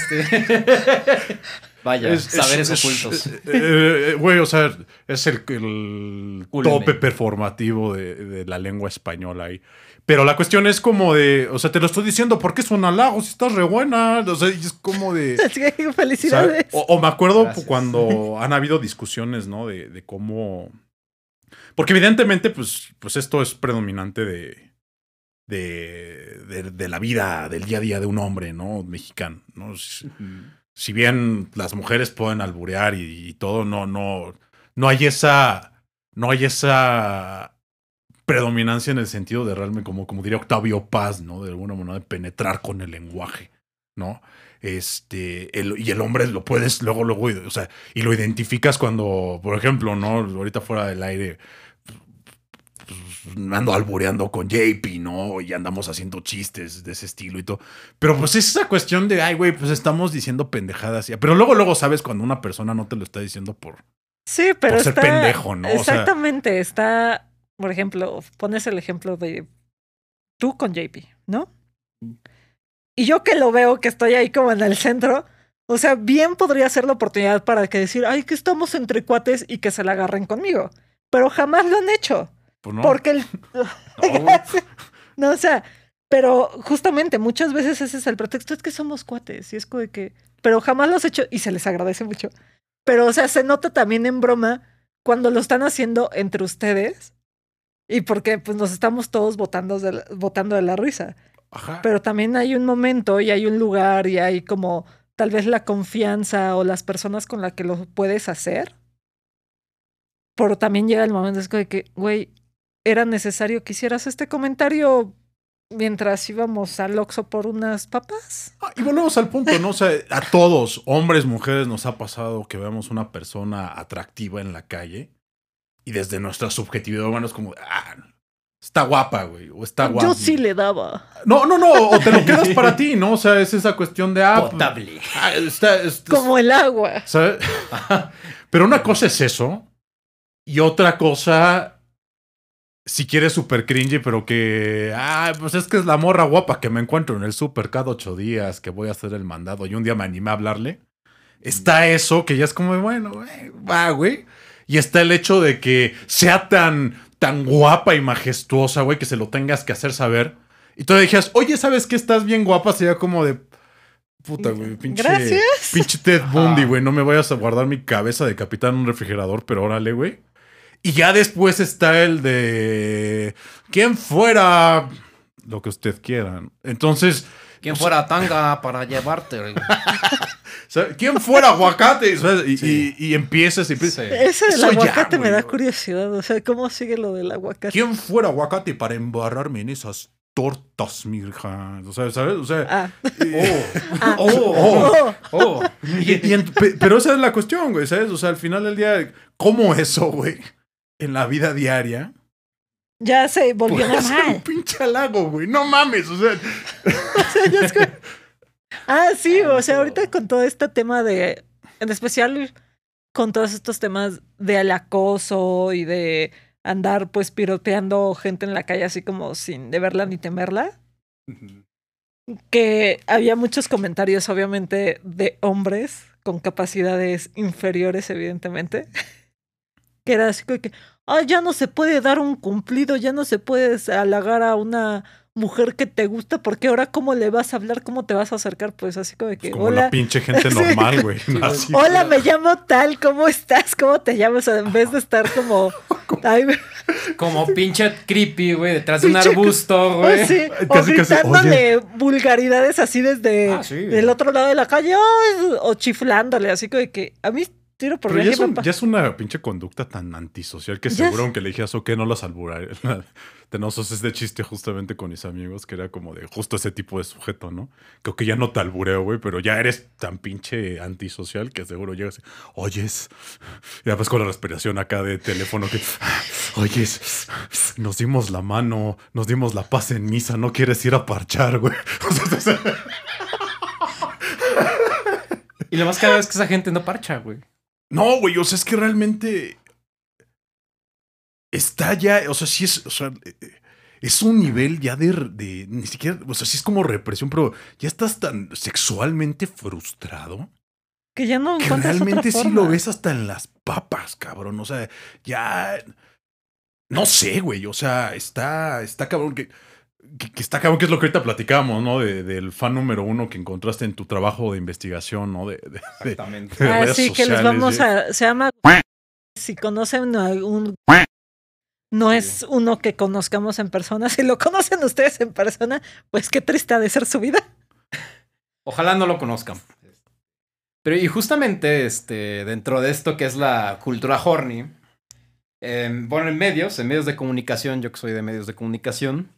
[SPEAKER 2] Vaya, saberes ocultos.
[SPEAKER 3] Güey, o sea, es el tope performativo de la lengua española ahí. Pero la cuestión es como de, o sea, te lo estoy diciendo porque es un halago, si estás re buena. O sea, es como de...
[SPEAKER 1] Felicidades.
[SPEAKER 3] O me acuerdo cuando han habido discusiones, ¿no? De cómo... Porque evidentemente, pues esto es predominante de la vida, del día a día de un hombre, ¿no? Mexicano, ¿no? Si bien las mujeres pueden alburear y todo, no hay esa predominancia en el sentido de realmente, como diría Octavio Paz, ¿no? De alguna manera de penetrar con el lenguaje, ¿no? Y el hombre lo puedes luego, o sea, y lo identificas cuando, por ejemplo, ¿no? Ahorita fuera del aire, ando albureando con JP, ¿no? Y andamos haciendo chistes de ese estilo y todo. Pero pues es esa cuestión de, ay, güey, pues estamos diciendo pendejadas. Pero luego sabes cuando una persona no te lo está diciendo por ser pendejo, ¿no?
[SPEAKER 1] Exactamente, o sea, está, por ejemplo, pones el ejemplo de tú con JP, ¿no? Y yo que lo veo, que estoy ahí como en el centro, o sea, bien podría ser la oportunidad para que decir, ay, que estamos entre cuates y que se la agarren conmigo. Pero jamás lo han hecho.
[SPEAKER 3] Pues no.
[SPEAKER 1] Porque no, o sea, pero justamente muchas veces ese es el pretexto, es que somos cuates, y es como de que, pero jamás lo has hecho y se les agradece mucho. Pero, o sea, se nota también en broma cuando lo están haciendo entre ustedes y porque pues nos estamos todos botando de la risa.
[SPEAKER 3] Ajá.
[SPEAKER 1] Pero también hay un momento y hay un lugar y hay como tal vez la confianza o las personas con las que lo puedes hacer. Pero también llega el momento de que, güey, era necesario que hicieras este comentario mientras íbamos al Oxxo por unas papas.
[SPEAKER 3] Y volvemos al punto, ¿no? O sea, a todos, hombres, mujeres, nos ha pasado que vemos una persona atractiva en la calle y desde nuestra subjetividad, bueno, es como, está guapa, güey, o está guapa.
[SPEAKER 1] Yo sí le daba.
[SPEAKER 3] No, o te lo quedas para ti, ¿no? O sea, es esa cuestión de...
[SPEAKER 2] potable.
[SPEAKER 1] Como el agua.
[SPEAKER 3] ¿Sabes? Pero una cosa es eso y otra cosa... Si quieres super cringy, pero que... pues es que es la morra guapa que me encuentro en el super cada 8 días, que voy a hacer el mandado y un día me animé a hablarle. Está eso, que ya es como, bueno, güey, va, güey. Y está el hecho de que sea tan guapa y majestuosa, güey, que se lo tengas que hacer saber. Y tú le dijeras, oye, ¿sabes qué? Estás bien guapa. Sería como de... Puta, güey,
[SPEAKER 1] Gracias.
[SPEAKER 3] Pinche Ted Bundy, güey. No me vayas a guardar mi cabeza de capitán en un refrigerador, pero órale, güey. Y ya después está el de... ¿Quién fuera? Lo que usted quiera. Entonces...
[SPEAKER 2] ¿Quién fuera tanga para llevarte?
[SPEAKER 3] ¿Quién fuera aguacate? Y empiezas... Sí.
[SPEAKER 1] Ese del aguacate me da curiosidad. O sea, ¿cómo sigue lo del aguacate?
[SPEAKER 3] ¿Quién fuera aguacate para embarrarme en esas tortas, mija. O sea, ¿sabes? O sea, pero esa es la cuestión, güey, ¿sabes? O sea, al final del día, ¿cómo eso, güey? En la vida diaria.
[SPEAKER 1] Ya se volvió
[SPEAKER 3] Puede ser
[SPEAKER 1] normal.
[SPEAKER 3] un pinche halago, güey. No mames, o sea.
[SPEAKER 1] O sea, ya es que... sí, o sea, ahorita con todo este tema de... En especial con todos estos temas del acoso y de andar pues piroteando gente en la calle así como sin deberla ni temerla. Que había muchos comentarios, obviamente, de hombres con capacidades inferiores, evidentemente. Que era así como que, ya no se puede dar un cumplido, ya no se puede halagar a una mujer que te gusta, porque ahora cómo le vas a hablar, cómo te vas a acercar, pues así como de que,
[SPEAKER 3] Como
[SPEAKER 1] hola.
[SPEAKER 3] la pinche gente normal, güey.
[SPEAKER 2] Sí,
[SPEAKER 3] Así,
[SPEAKER 1] Hola, me llamo tal, ¿cómo estás? ¿Cómo te llamas? O sea, en vez de estar como... Ay,
[SPEAKER 2] Como pinche creepy, güey, detrás de un
[SPEAKER 1] Pinche
[SPEAKER 2] arbusto, güey.
[SPEAKER 1] sí, o
[SPEAKER 3] Casi,
[SPEAKER 1] gritándole vulgaridades así desde
[SPEAKER 2] Sí.
[SPEAKER 1] del otro lado de la calle, o chiflándole, así como de que a mí tiro por
[SPEAKER 3] pero
[SPEAKER 1] viaje
[SPEAKER 3] ya es una pinche conducta tan antisocial que
[SPEAKER 1] Ya
[SPEAKER 3] seguro,
[SPEAKER 1] es-
[SPEAKER 3] aunque le dijeras, ok, no las alburaré. Tenemos este chiste justamente con mis amigos, que era como de justo ese tipo de sujeto, ¿no? Creo que ya no te albureo, güey, pero ya eres tan pinche antisocial que seguro llegas y, oyes, y después con la respiración acá de teléfono que, oyes, nos dimos la mano, nos dimos la paz en misa, no quieres ir a parchar, güey. O sea,
[SPEAKER 2] Y lo más caro es que esa gente no parcha, güey.
[SPEAKER 3] no, güey, o sea, es que realmente está ya, o sea, sí es, o sea, es un nivel ya ni siquiera, o sea, sí es como represión, pero ya estás tan sexualmente frustrado
[SPEAKER 1] que ya no
[SPEAKER 3] que
[SPEAKER 1] encuentras
[SPEAKER 3] realmente
[SPEAKER 1] otra
[SPEAKER 3] sí
[SPEAKER 1] forma.
[SPEAKER 3] lo ves hasta en las papas, cabrón, o sea, ya, no sé, güey, o sea, está cabrón que está cabrón, que es lo que ahorita platicamos, ¿no? Del fan número 1 que encontraste en tu trabajo de investigación, ¿no?
[SPEAKER 2] Exactamente.
[SPEAKER 3] de redes
[SPEAKER 1] Sí, que les
[SPEAKER 3] sociales,
[SPEAKER 1] vamos
[SPEAKER 3] ya.
[SPEAKER 1] se llama, si conocen a no es uno que conozcamos en persona, si lo conocen ustedes en persona, pues qué triste ha de ser su vida.
[SPEAKER 2] Ojalá no lo conozcan. Pero y justamente dentro de esto que es la cultura horny, bueno, en medios de comunicación, yo que soy de medios de comunicación,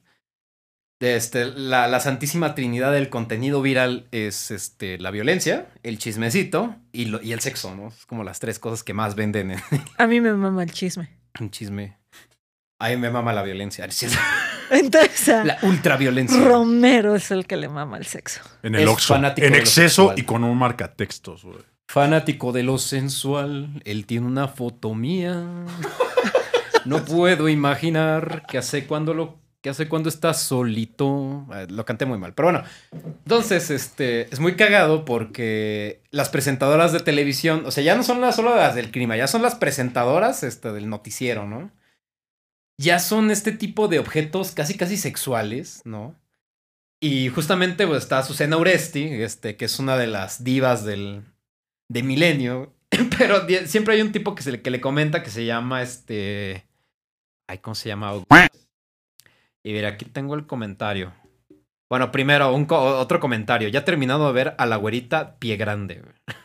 [SPEAKER 2] la santísima trinidad del contenido viral es la violencia, el chismecito y el sexo, ¿no? Es como las tres cosas que más venden en
[SPEAKER 1] A mí me mama el chisme.
[SPEAKER 2] un chisme. A mí me mama la violencia.
[SPEAKER 1] Entonces,
[SPEAKER 2] La ultraviolencia.
[SPEAKER 1] Romero es el que le mama el sexo.
[SPEAKER 3] En el
[SPEAKER 2] Es
[SPEAKER 3] Oxxo,
[SPEAKER 2] fanático
[SPEAKER 3] en
[SPEAKER 2] de lo
[SPEAKER 3] exceso
[SPEAKER 2] sexual.
[SPEAKER 3] y con un marcatextos, güey.
[SPEAKER 2] Fanático de lo sensual, él tiene una foto mía. No puedo imaginar qué hace cuando está solito. Lo canté muy mal, pero bueno. Entonces, es muy cagado porque las presentadoras de televisión, o sea, ya no son solo las del clima, ya son las presentadoras del noticiero, ¿no? Ya son este tipo de objetos casi sexuales, ¿no? Y justamente pues, está Azucena Oresti, que es una de las divas de Milenio. Pero siempre hay un tipo que le comenta que se llama Ay, ¿cómo se llama? Y mira, aquí tengo el comentario. Bueno, primero, otro comentario. Ya he terminado de ver a la güerita Pie Grande.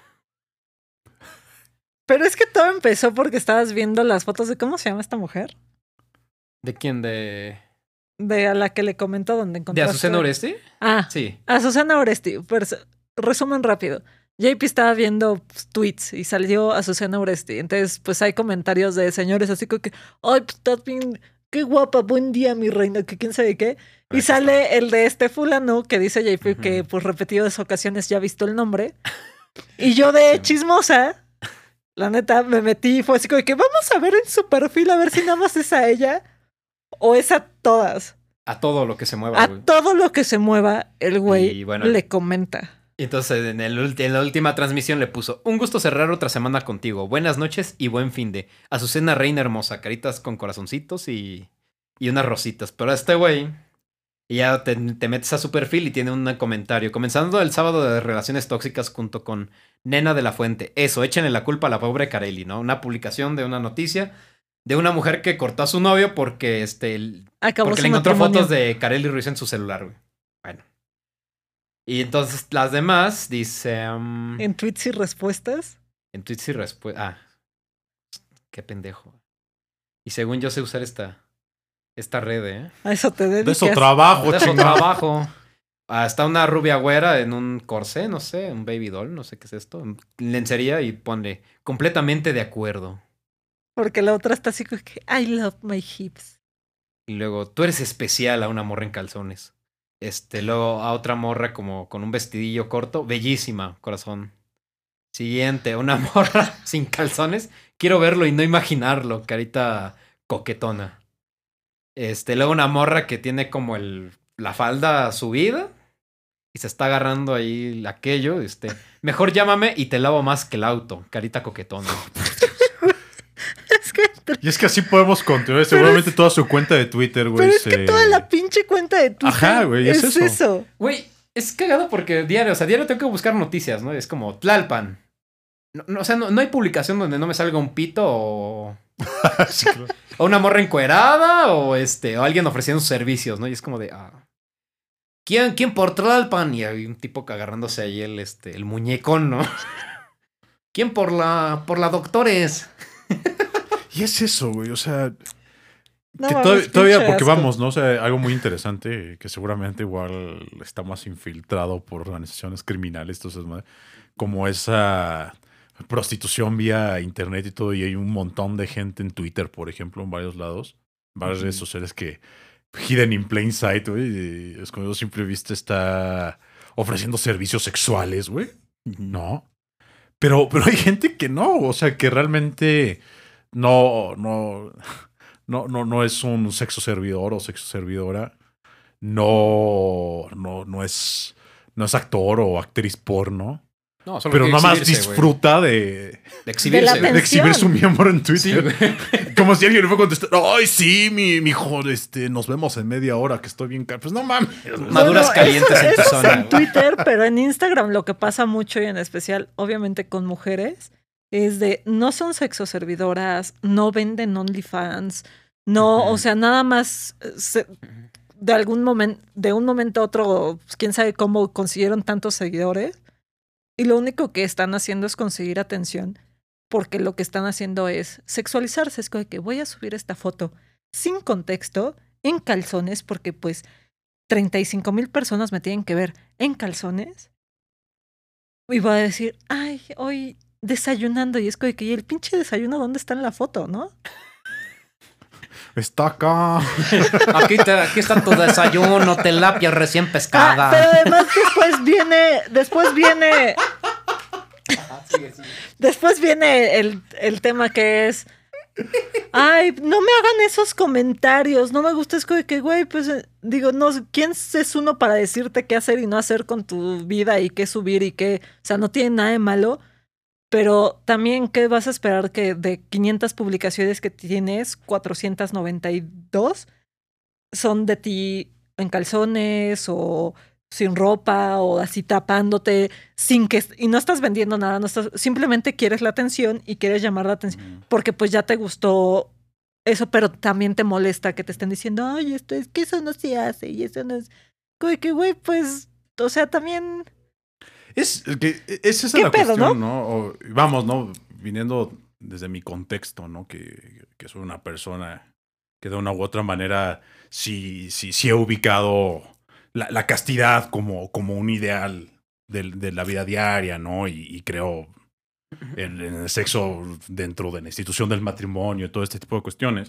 [SPEAKER 1] Pero es que todo empezó porque estabas viendo las fotos de cómo se llama esta mujer.
[SPEAKER 2] ¿De quién? ¿De
[SPEAKER 1] De a la que le comentó donde encontraste.
[SPEAKER 2] Azucena Oresti? Sí.
[SPEAKER 1] Azucena Oresti. Resumen rápido. JP estaba viendo tweets y salió Azucena Oresti. Entonces, pues hay comentarios de señores así como que, ay, pues estás bien, qué guapa, buen día, mi reina, que quién sabe qué. Y sale el de este fulano que dice JP que pues repetidas ocasiones ya ha visto el nombre. Y yo de chismosa, la neta, me metí y fue así como que vamos a ver en su perfil a ver si nada más es a ella o es a todas.
[SPEAKER 2] A todo lo que se mueva,
[SPEAKER 1] A
[SPEAKER 2] güey.
[SPEAKER 1] todo lo que se mueva, el güey
[SPEAKER 2] Y bueno,
[SPEAKER 1] le comenta.
[SPEAKER 2] Y entonces en la última transmisión le puso: un gusto cerrar otra semana contigo. Buenas noches y buen fin de. Azucena Reina hermosa, caritas con corazoncitos y unas rositas. Pero este güey, y ya te metes a su perfil y tiene un comentario. Comenzando el sábado de relaciones tóxicas junto con Nena de la Fuente. Eso, échenle la culpa a la pobre Carelli, ¿no? Una publicación de una noticia de una mujer que cortó a su novio porque
[SPEAKER 1] Acabó
[SPEAKER 2] porque
[SPEAKER 1] su
[SPEAKER 2] le encontró
[SPEAKER 1] matrimonio.
[SPEAKER 2] fotos de Carelli Ruiz en su celular, güey. Bueno. Y entonces las demás dice...
[SPEAKER 1] En tweets y respuestas.
[SPEAKER 2] en tweets y respuestas... qué pendejo. Y según yo sé usar esta... esta red, ¿eh?
[SPEAKER 1] A eso te
[SPEAKER 3] De
[SPEAKER 1] dedicas.
[SPEAKER 3] eso trabajo,
[SPEAKER 2] De eso
[SPEAKER 3] chingado.
[SPEAKER 2] trabajo. Está una rubia güera en un corsé, no sé, un baby doll, no sé qué es esto. En lencería y pone completamente de acuerdo.
[SPEAKER 1] Porque la otra está así como que I love my hips.
[SPEAKER 2] Y luego, tú eres especial a una morra en calzones. Luego a otra morra como con un vestidillo corto, bellísima, corazón. Siguiente, una morra sin calzones. Quiero verlo y no imaginarlo, carita coquetona. Luego una morra que tiene como la falda subida y se está agarrando ahí aquello. Mejor llámame y te lavo más que el auto, carita coquetona.
[SPEAKER 1] Es que,
[SPEAKER 3] Y es que así podemos continuar. Seguramente toda su cuenta de Twitter, güey.
[SPEAKER 1] pero es que toda la pinche cuenta de Twitter
[SPEAKER 3] Ajá, güey, es eso.
[SPEAKER 2] Güey, es cagado porque diario tengo que buscar noticias, ¿no? Es como Tlalpan. O sea, no hay publicación donde no me salga un pito o...
[SPEAKER 3] Sí, claro.
[SPEAKER 2] O una morra encuerada o alguien ofreciendo sus servicios, ¿no? Y es como de... ¿Quién por Tlalpan? Y hay un tipo agarrándose ahí el muñecón, ¿no? ¿Quién por la doctores?
[SPEAKER 3] Y es eso, güey. O sea,
[SPEAKER 1] No,
[SPEAKER 3] que
[SPEAKER 1] mames,
[SPEAKER 3] todavía,
[SPEAKER 1] pinche
[SPEAKER 3] porque
[SPEAKER 1] asco.
[SPEAKER 3] vamos, ¿no? O sea, algo muy interesante que seguramente igual está más infiltrado por organizaciones criminales, entonces, como esa prostitución vía internet y todo, y hay un montón de gente en Twitter, por ejemplo, en varios lados, varias redes sociales que hidden in plain sight, güey, y escondido a simple vista está ofreciendo servicios sexuales, güey. No. Pero hay gente que no, o sea, que realmente no es un sexo servidor o sexo servidora. No es actor o actriz porno.
[SPEAKER 2] No, solo
[SPEAKER 3] Pero
[SPEAKER 2] quiere
[SPEAKER 3] nada más
[SPEAKER 2] exhibirse, güey.
[SPEAKER 3] disfruta de
[SPEAKER 2] De
[SPEAKER 1] De
[SPEAKER 2] exhibirse,
[SPEAKER 1] la
[SPEAKER 2] güey.
[SPEAKER 3] de exhibir su miembro en
[SPEAKER 2] Sí,
[SPEAKER 3] Twitter.
[SPEAKER 2] güey.
[SPEAKER 3] Como si alguien le fue a contestar, ay, sí, mi hijo, nos vemos en media hora, que estoy bien. Pues no mames.
[SPEAKER 2] Maduras calientes en tu
[SPEAKER 1] eso
[SPEAKER 2] zona,
[SPEAKER 1] es en
[SPEAKER 2] güey.
[SPEAKER 1] Twitter, pero en Instagram lo que pasa mucho y en especial, obviamente con mujeres, es de no son sexoservidoras, no venden OnlyFans, no,
[SPEAKER 2] Ujú.
[SPEAKER 1] o sea, nada más de un momento a otro, pues, quién sabe cómo consiguieron tantos seguidores. Y lo único que están haciendo es conseguir atención, porque lo que están haciendo es sexualizarse. Es como que voy a subir esta foto sin contexto, en calzones, porque pues 35,000 personas me tienen que ver en calzones. Y voy a decir, ay, hoy desayunando. Y es como que, ¿y el pinche desayuno dónde está en la foto, no?
[SPEAKER 3] Está acá.
[SPEAKER 2] Aquí está tu desayuno, tilapia recién pescada.
[SPEAKER 1] Pero además después viene el tema que es, ay, no me hagan esos comentarios, no me gusta, es como que, güey, pues digo, no, ¿quién es uno para decirte qué hacer y no hacer con tu vida y qué subir y qué? O sea, no tiene nada de malo, pero también, ¿qué vas a esperar que de 500 publicaciones que tienes, 492 son de ti en calzones o sin ropa o así tapándote y no estás vendiendo nada, simplemente quieres la atención y quieres llamar la atención porque pues ya te gustó eso, pero también te molesta que te estén diciendo, ay, esto es que eso no se hace y eso no es, que güey, pues, o sea, también
[SPEAKER 3] Es esa es
[SPEAKER 1] ¿Qué
[SPEAKER 3] la
[SPEAKER 1] pedo,
[SPEAKER 3] cuestión, ¿no? Vamos, ¿no? Viniendo desde mi contexto, ¿no? Que soy una persona que de una u otra manera sí he ubicado la castidad como un ideal de la vida diaria, ¿no? Y creo en el sexo dentro de la institución del matrimonio y todo este tipo de cuestiones.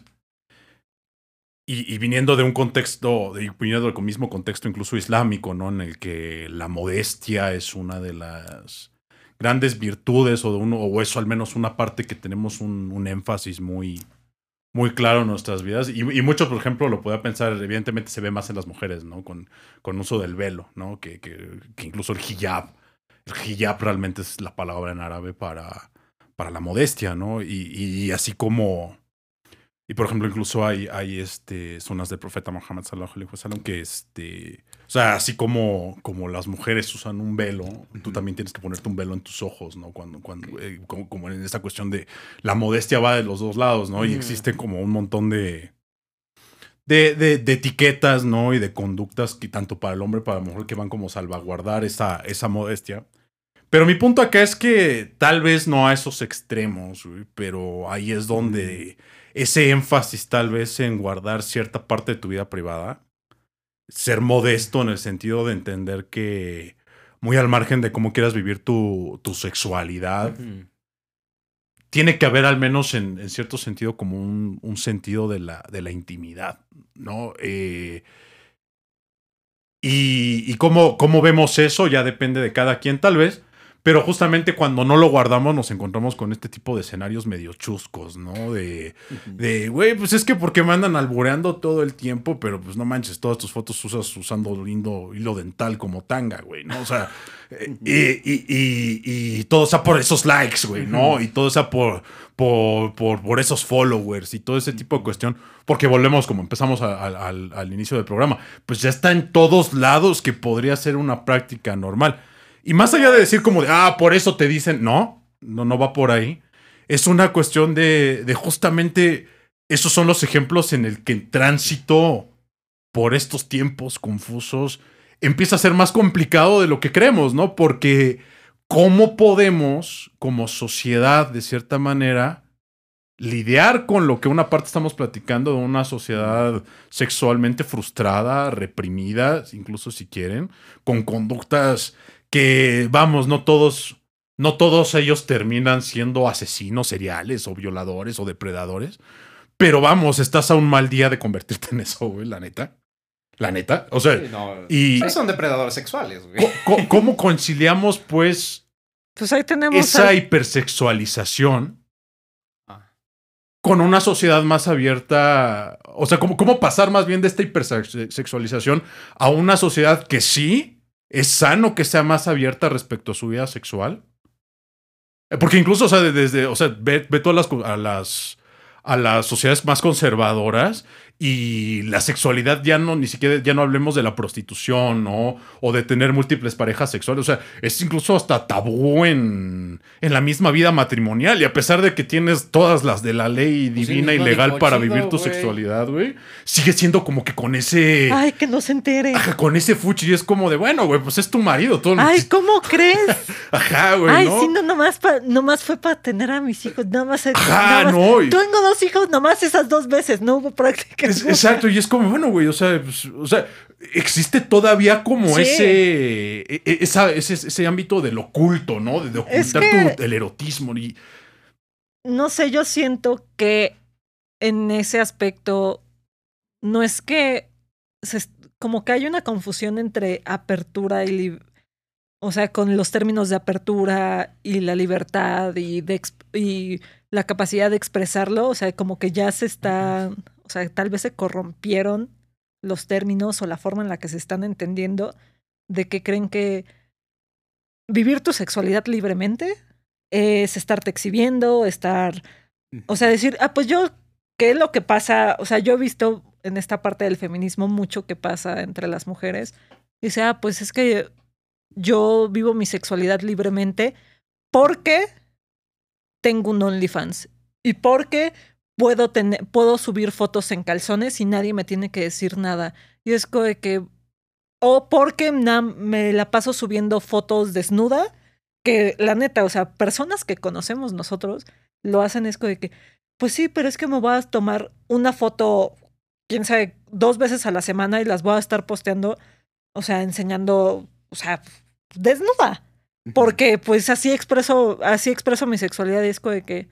[SPEAKER 3] Y viniendo de un contexto, viniendo del mismo contexto incluso islámico, ¿no? En el que la modestia es una de las grandes virtudes o eso al menos una parte que tenemos un énfasis muy claro en nuestras vidas. Y mucho, por ejemplo, lo podía pensar, evidentemente se ve más en las mujeres, ¿no? Con uso del velo, ¿no? Que incluso el hijab. El hijab realmente es la palabra en árabe para la modestia, ¿no? Y así como... Y por ejemplo, incluso hay zonas del profeta Muhammad sallallahu alaihi wasallam que o sea, así como las mujeres usan un velo, tú también tienes que ponerte un velo en tus ojos, ¿no? Cuando como en esta cuestión de la modestia va de los dos lados, ¿no? Y existe como un montón de etiquetas, ¿no? Y de conductas que tanto para el hombre como para la mujer que van como salvaguardar esa modestia. Pero mi punto acá es que tal vez no a esos extremos, güey, pero ahí es donde ese énfasis tal vez en guardar cierta parte de tu vida privada, ser modesto en el sentido de entender que muy al margen de cómo quieras vivir tu sexualidad, tiene que haber al menos en cierto sentido como un sentido de la intimidad, ¿no? Y cómo vemos eso ya depende de cada quien tal vez, pero justamente cuando no lo guardamos nos encontramos con este tipo de escenarios medio chuscos, ¿no? Güey, pues es que porque me andan albureando todo el tiempo, pero pues no manches, todas tus fotos usas usando lindo hilo dental como tanga, güey, ¿no? O sea, y todo sea por esos likes, güey, ¿no? Y todo sea por esos followers y todo ese tipo de cuestión, porque volvemos como empezamos al inicio del programa, pues ya está en todos lados que podría ser una práctica normal. Y más allá de decir como de, por eso te dicen, no va por ahí. Es una cuestión de justamente, esos son los ejemplos en el que el tránsito por estos tiempos confusos empieza a ser más complicado de lo que creemos, ¿no? Porque ¿cómo podemos, como sociedad, de cierta manera, lidiar con lo que una parte estamos platicando de una sociedad sexualmente frustrada, reprimida, incluso si quieren, con conductas que, vamos, no todos ellos terminan siendo asesinos seriales o violadores o depredadores, pero vamos, estás a un mal día de convertirte en eso, güey, la neta. La neta, o sea,
[SPEAKER 2] sí, son depredadores sexuales, güey.
[SPEAKER 3] ¿Cómo conciliamos, pues
[SPEAKER 1] ahí tenemos
[SPEAKER 3] esa hipersexualización con una sociedad más abierta? O sea, ¿cómo pasar más bien de esta hipersexualización a una sociedad que sí es sano que sea más abierta respecto a su vida sexual? Porque incluso, o sea, ve todas a las sociedades más conservadoras y la sexualidad ya no hablemos de la prostitución, ¿no? O de tener múltiples parejas sexuales. O sea, es incluso hasta tabú en la misma vida matrimonial. Y a pesar de que tienes todas las de la ley divina y legal para vivir tu sexualidad, güey, sigue siendo como que con ese...
[SPEAKER 1] Ay, que no se entere.
[SPEAKER 3] Ajá, con ese fuchi. Y es como de, bueno, güey, pues es tu marido.
[SPEAKER 1] Ay, ¿cómo crees?
[SPEAKER 3] Ajá, güey,
[SPEAKER 1] ay,
[SPEAKER 3] ¿no?
[SPEAKER 1] sí, no, nomás fue para tener a mis hijos.
[SPEAKER 3] Ajá, no.
[SPEAKER 1] Tengo 2 hijos, nomás esas 2 veces. No hubo práctica.
[SPEAKER 3] Exacto, y es como, bueno, güey, o sea, existe todavía como ese ámbito del oculto, ¿no? De ocultar el erotismo. Y...
[SPEAKER 1] no sé, yo siento que en ese aspecto no es que como que hay una confusión entre apertura o sea, con los términos de apertura y la libertad y la capacidad de expresarlo, o sea, como que ya se está, o sea, tal vez se corrompieron los términos o la forma en la que se están entendiendo, de que creen que vivir tu sexualidad libremente es estarte exhibiendo, o sea, decir, pues yo, ¿qué es lo que pasa? O sea, yo he visto en esta parte del feminismo mucho que pasa entre las mujeres. Dice, pues es que yo vivo mi sexualidad libremente porque tengo un OnlyFans y porque puedo subir fotos en calzones y nadie me tiene que decir nada. Y es como de que, o porque me la paso subiendo fotos desnuda, que la neta, o sea, personas que conocemos nosotros lo hacen, es como de que, pues sí, pero es que me voy a tomar una foto, quién sabe, 2 veces a la semana y las voy a estar posteando, o sea, enseñando, o sea, desnuda. Porque pues así expreso mi sexualidad. Y es como de que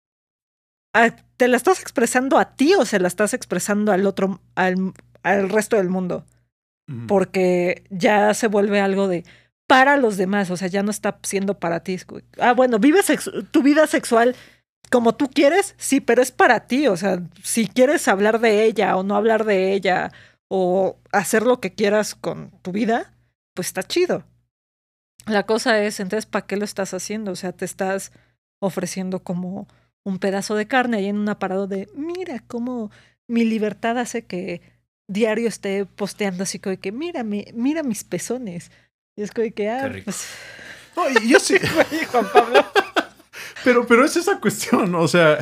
[SPEAKER 1] ¿te la estás expresando a ti o se la estás expresando al otro, al resto del mundo? Porque ya se vuelve algo de para los demás, o sea, ya no está siendo para ti. Bueno, vives tu vida sexual como tú quieres, sí, pero es para ti, o sea, si quieres hablar de ella o no hablar de ella o hacer lo que quieras con tu vida, pues está chido. La cosa es, entonces, ¿para qué lo estás haciendo? O sea, te estás ofreciendo como un pedazo de carne ahí en un aparado de, mira cómo mi libertad hace que diario esté posteando así como que, mira mis pezones. Y es como que, pues...
[SPEAKER 3] No, y yo sí...
[SPEAKER 1] Juan Pablo.
[SPEAKER 3] Pero es esa cuestión, ¿no? O sea...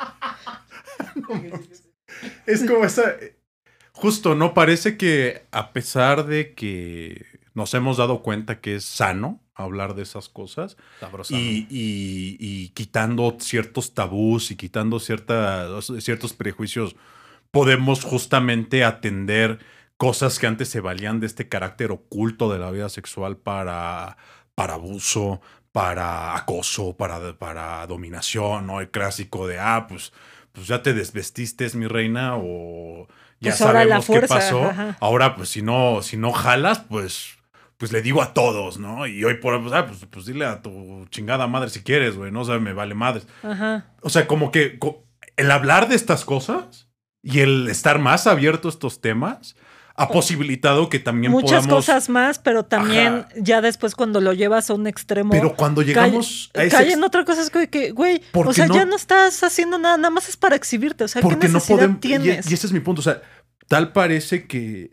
[SPEAKER 3] no, es como esa... Justo, ¿no? Parece que a pesar de que nos hemos dado cuenta que es sano hablar de esas cosas
[SPEAKER 2] Sabroso.
[SPEAKER 3] y quitando ciertos tabús y quitando ciertos prejuicios, podemos justamente atender cosas que antes se valían de este carácter oculto de la vida sexual para abuso, para acoso, para dominación, ¿no? El clásico de, pues ya te desvestiste, es mi reina, o ya
[SPEAKER 1] Pues ahora la
[SPEAKER 3] sabemos qué
[SPEAKER 1] fuerza,
[SPEAKER 3] pasó.
[SPEAKER 1] ajá.
[SPEAKER 3] Ahora, pues si no jalas, pues le digo a todos, ¿no? Y hoy por hoy, pues dile a tu chingada madre si quieres, güey, ¿no? O sea, me vale madre.
[SPEAKER 1] Ajá.
[SPEAKER 3] O sea, como que el hablar de estas cosas y el estar más abierto a estos temas ha posibilitado que también
[SPEAKER 1] muchas
[SPEAKER 3] podamos...
[SPEAKER 1] cosas más, pero también
[SPEAKER 3] Ajá.
[SPEAKER 1] ya después cuando lo llevas a un extremo...
[SPEAKER 3] Pero cuando llegamos a ese...
[SPEAKER 1] Cae en otra cosa, es que, güey, o sea, ya no estás haciendo nada más es para exhibirte, o sea, ¿qué necesidad tienes?
[SPEAKER 3] Y ese es mi punto, o sea, tal parece que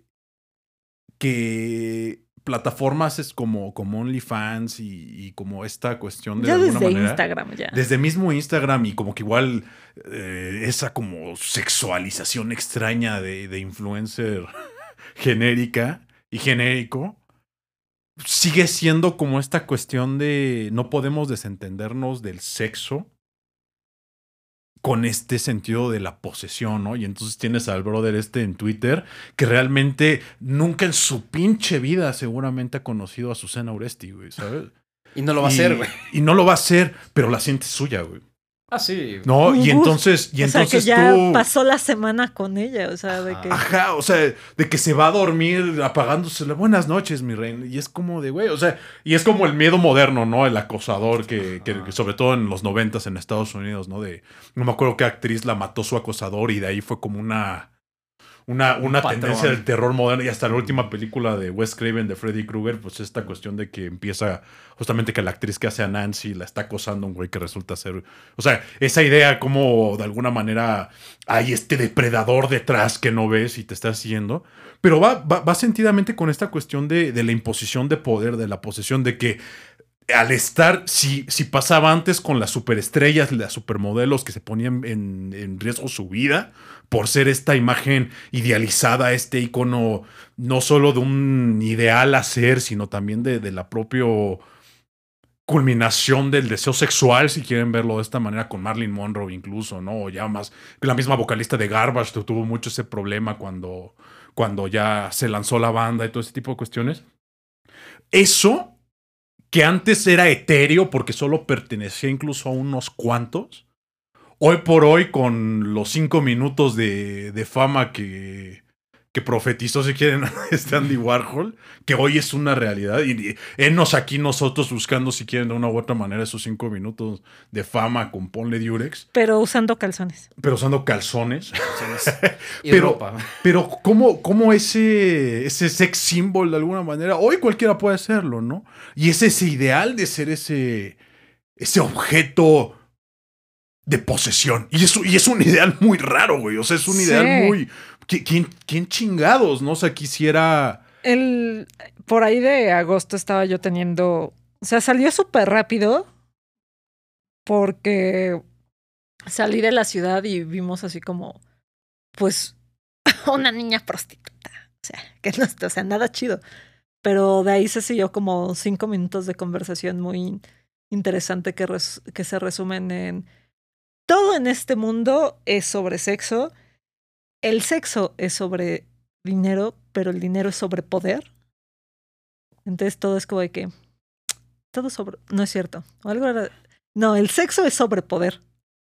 [SPEAKER 3] plataformas es como OnlyFans y como esta cuestión de
[SPEAKER 1] Ya
[SPEAKER 3] alguna
[SPEAKER 1] desde
[SPEAKER 3] manera,
[SPEAKER 1] Instagram ya.
[SPEAKER 3] desde mismo Instagram y como que igual esa como sexualización extraña de influencer genérica y genérico sigue siendo como esta cuestión de no podemos desentendernos del sexo con este sentido de la posesión, ¿no? Y entonces tienes al brother en Twitter que realmente nunca en su pinche vida seguramente ha conocido a Susana Oresti, güey, ¿sabes?
[SPEAKER 2] Y no lo va a hacer, güey.
[SPEAKER 3] Y no lo va a hacer, pero la siente suya, güey.
[SPEAKER 2] Ah, sí.
[SPEAKER 3] No,
[SPEAKER 1] Un
[SPEAKER 3] y
[SPEAKER 1] gusto.
[SPEAKER 3] entonces
[SPEAKER 1] O sea, que ya pasó la semana con ella, o sea, de que...
[SPEAKER 3] Ajá, o sea, de que se va a dormir apagándose las buenas noches, mi reina. Y es como de, güey, o sea, y es como el miedo moderno, ¿no? El acosador que sobre todo en los 90s en Estados Unidos, ¿no? No me acuerdo qué actriz la mató su acosador y de ahí fue como una tendencia del terror moderno. Y hasta la última película de Wes Craven de Freddy Krueger, pues esta cuestión de que empieza justamente que la actriz que hace a Nancy la está acosando a un güey que resulta ser... O sea, esa idea como de alguna manera hay este depredador detrás que no ves y te está siguiendo. Pero va sentidamente con esta cuestión de la imposición de poder, de la posesión, de que al estar, si pasaba antes con las superestrellas, las supermodelos que se ponían en riesgo su vida por ser esta imagen idealizada, este icono no solo de un ideal a ser, sino también de la propia culminación del deseo sexual, si quieren verlo de esta manera, con Marilyn Monroe incluso, ¿no? O ya más, la misma vocalista de Garbage tuvo mucho ese problema cuando ya se lanzó la banda y todo ese tipo de cuestiones. Eso que antes era etéreo porque solo pertenecía incluso a unos cuantos, hoy por hoy con los 5 minutos de fama que profetizó, si quieren, Andy Warhol, que hoy es una realidad, y enos aquí nosotros buscando, si quieren, de una u otra manera esos 5 minutos de fama con Ponle Diurex.
[SPEAKER 1] Pero usando calzones.
[SPEAKER 3] Pero usando calzones.
[SPEAKER 2] Y ropa.
[SPEAKER 3] Pero ¿cómo ese sex symbol de alguna manera, hoy cualquiera puede hacerlo, ¿no? Y es ese ideal de ser ese objeto de posesión. Y es un ideal muy raro, güey. O sea, es un ideal muy... ¿Quién chingados, no? O sea, quisiera...
[SPEAKER 1] Por ahí de agosto estaba yo teniendo... O sea, salió súper rápido porque salí de la ciudad y vimos así como, pues, una niña prostituta. O sea, que no, o sea, nada chido. Pero de ahí se siguió como 5 minutos de conversación muy interesante que se resumen en... Todo en este mundo es sobre sexo. El sexo es sobre dinero, pero el dinero es sobre poder. Entonces todo es como de que... Todo sobre... No es cierto. O algo era... No, el sexo es sobre poder.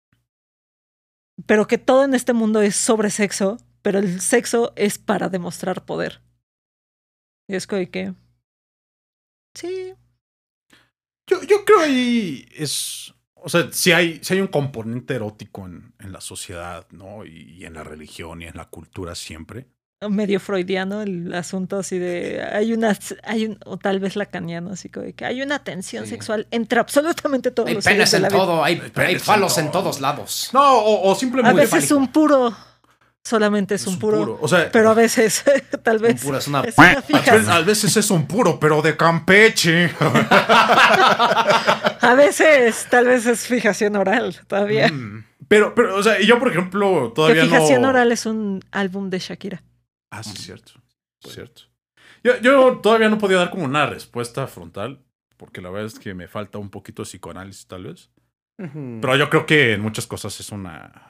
[SPEAKER 1] Pero que todo en este mundo es sobre sexo, pero el sexo es para demostrar poder. Y es como de que... Sí.
[SPEAKER 3] Yo creo ahí es... O sea, si hay un componente erótico en la sociedad, ¿no? Y en la religión y en la cultura siempre.
[SPEAKER 1] Medio freudiano el asunto así de... o tal vez lacaniano, así como de que hay una tensión sexual entre absolutamente todos los seres de la vida.
[SPEAKER 2] Hay penes en todo, hay falos en todos lados.
[SPEAKER 3] No, o simplemente...
[SPEAKER 1] A veces un puro... Solamente es un puro.
[SPEAKER 3] O sea,
[SPEAKER 1] pero a veces, tal vez.
[SPEAKER 2] Un puro es una
[SPEAKER 1] fijación.
[SPEAKER 3] A veces es un puro, pero de Campeche.
[SPEAKER 1] A veces, tal vez es fijación oral, todavía.
[SPEAKER 3] Pero, o sea, yo, por ejemplo, todavía no...
[SPEAKER 1] Fijación oral es un álbum de Shakira.
[SPEAKER 3] Sí, es cierto. Es cierto. Yo todavía no podía dar como una respuesta frontal. porque la verdad es que me falta un poquito de psicoanálisis tal vez.
[SPEAKER 2] Ujú.
[SPEAKER 3] Pero yo creo que en muchas cosas es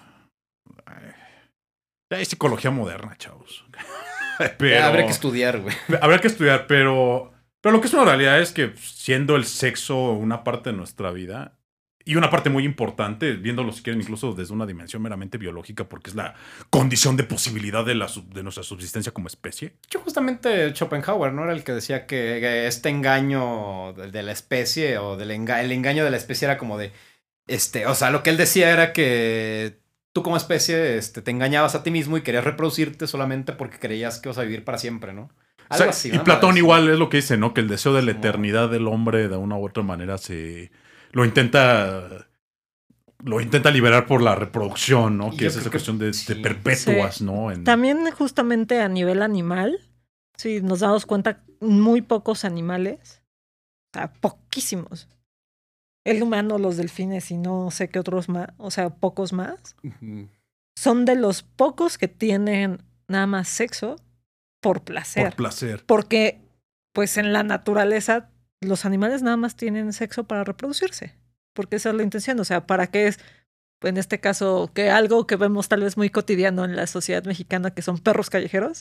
[SPEAKER 3] ya hay psicología moderna, chavos. Pero
[SPEAKER 2] Habría que estudiar, güey.
[SPEAKER 3] habría que estudiar, pero lo que es una realidad es que siendo el sexo una parte de nuestra vida y una parte muy importante, viéndolo si quieren incluso desde una dimensión meramente biológica, porque es la condición de posibilidad de nuestra subsistencia como especie.
[SPEAKER 2] Yo justamente Schopenhauer, ¿no? Era el que decía que este engaño de la especie o el engaño de la especie era como de, o sea, lo que él decía era que tú como especie, te engañabas a ti mismo y querías reproducirte solamente porque creías que ibas a vivir para siempre, ¿no?
[SPEAKER 3] O
[SPEAKER 2] Algo
[SPEAKER 3] sea,
[SPEAKER 2] así.
[SPEAKER 3] y
[SPEAKER 2] una
[SPEAKER 3] Platón
[SPEAKER 2] madre así.
[SPEAKER 3] igual es lo que dice, ¿no? Que el deseo de la
[SPEAKER 2] Como-
[SPEAKER 3] eternidad del hombre de una u otra manera lo intenta liberar por la reproducción, ¿no?
[SPEAKER 2] Y
[SPEAKER 3] Que
[SPEAKER 2] yo
[SPEAKER 3] es esa
[SPEAKER 2] creo que
[SPEAKER 3] cuestión de
[SPEAKER 2] sí.
[SPEAKER 3] perpetuas,
[SPEAKER 1] Sí.
[SPEAKER 3] ¿no?
[SPEAKER 1] También justamente a nivel animal, si nos damos cuenta, muy pocos animales, o sea, poquísimos. El humano, los delfines y no sé qué otros más, o sea, pocos más,
[SPEAKER 2] Ujú.
[SPEAKER 1] son de los pocos que tienen nada más sexo por placer.
[SPEAKER 3] Por placer.
[SPEAKER 1] Porque, pues en la naturaleza, los animales nada más tienen sexo para reproducirse. Porque esa es la intención. O sea, ¿para qué es, en este caso, que algo que vemos tal vez muy cotidiano en la sociedad mexicana, que son perros callejeros?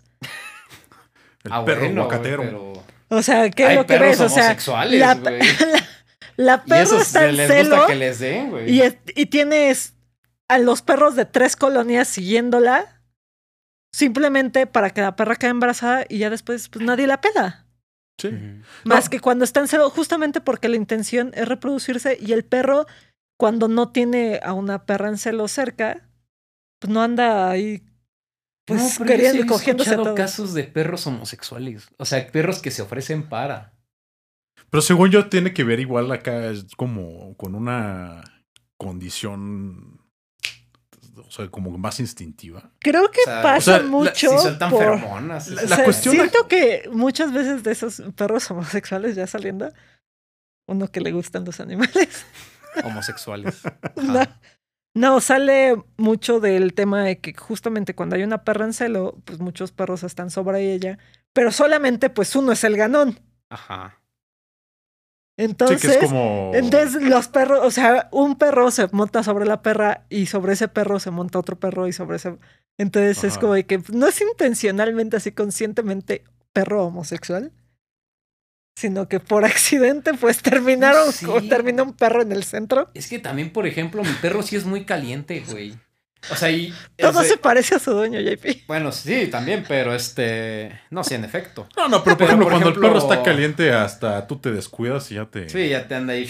[SPEAKER 3] El
[SPEAKER 2] Ah,
[SPEAKER 3] perro
[SPEAKER 2] bueno,
[SPEAKER 3] aguacatero.
[SPEAKER 2] güey, pero...
[SPEAKER 1] O sea, ¿qué es
[SPEAKER 2] Hay
[SPEAKER 1] lo que
[SPEAKER 2] perros
[SPEAKER 1] ves? O sea,
[SPEAKER 2] homosexuales,
[SPEAKER 1] la,
[SPEAKER 2] güey.
[SPEAKER 1] la
[SPEAKER 2] Y
[SPEAKER 1] perra
[SPEAKER 2] esos
[SPEAKER 1] está en
[SPEAKER 2] les
[SPEAKER 1] celo
[SPEAKER 2] gusta que les den, güey.
[SPEAKER 1] y tienes a los perros de 3 colonias siguiéndola simplemente para que la perra quede embarazada y ya después pues nadie la pela.
[SPEAKER 3] Sí.
[SPEAKER 2] Ujú.
[SPEAKER 1] Más
[SPEAKER 3] No.
[SPEAKER 1] que cuando está en celo, justamente porque la intención es reproducirse y el perro, cuando no tiene a una perra en celo cerca, pues no anda ahí, pues
[SPEAKER 2] No, pero yo sí
[SPEAKER 1] queriendo,
[SPEAKER 2] he
[SPEAKER 1] cogiéndose a
[SPEAKER 2] escuchado
[SPEAKER 1] todos.
[SPEAKER 2] casos de perros homosexuales. O sea, perros que se ofrecen para.
[SPEAKER 3] Pero según yo, tiene que ver igual acá, es como con una condición, o sea, como más instintiva.
[SPEAKER 1] Creo que
[SPEAKER 2] O sea,
[SPEAKER 1] pasa
[SPEAKER 3] o sea,
[SPEAKER 1] mucho
[SPEAKER 2] Si sueltan
[SPEAKER 1] por...
[SPEAKER 2] feromonas.
[SPEAKER 3] la
[SPEAKER 1] O sea,
[SPEAKER 3] cuestión
[SPEAKER 1] siento que muchas veces de esos perros homosexuales ya saliendo, uno que le gustan los animales.
[SPEAKER 2] Homosexuales.
[SPEAKER 1] No,
[SPEAKER 2] Ajá.
[SPEAKER 1] no, sale mucho del tema de que justamente cuando hay una perra en celo, pues muchos perros están sobre ella, pero solamente pues uno es el ganón.
[SPEAKER 2] Ajá.
[SPEAKER 1] Entonces,
[SPEAKER 3] Sí, que es como...
[SPEAKER 1] entonces los perros, o sea, un perro se monta sobre la perra y sobre ese perro se monta otro perro y sobre ese... Entonces es
[SPEAKER 3] Ajá.
[SPEAKER 1] como de que no es intencionalmente así conscientemente perro homosexual, sino que por accidente pues terminaron,
[SPEAKER 2] Sí.
[SPEAKER 1] terminó un perro en el centro.
[SPEAKER 2] Es que también, por ejemplo, mi perro sí es muy caliente, güey. O sea, y...
[SPEAKER 1] Todo se parece a su dueño, JP.
[SPEAKER 2] Bueno, sí, también, pero No, sí, en efecto.
[SPEAKER 3] No, pero por
[SPEAKER 2] Pero,
[SPEAKER 3] ejemplo,
[SPEAKER 2] por
[SPEAKER 3] cuando
[SPEAKER 2] ejemplo-
[SPEAKER 3] el perro está caliente, hasta tú te descuidas y ya te...
[SPEAKER 2] Sí, ya te anda ahí.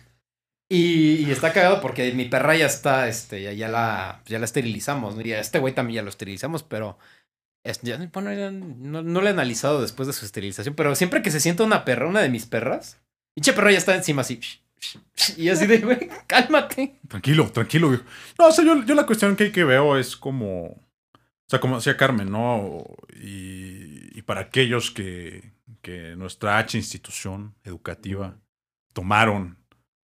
[SPEAKER 2] Y está cagado porque mi perra ya está, ya la esterilizamos, ¿no? Y a este güey también ya lo esterilizamos, pero bueno, ya no lo he analizado después de su esterilización, pero siempre que se sienta una perra, una de mis perras, pinche perra ya está encima así. Y así de, güey, cálmate.
[SPEAKER 3] Tranquilo, viejo. No, o sea, yo la cuestión que veo es como... O sea, como decía Carmen, ¿no? Y para aquellos que nuestra H institución educativa tomaron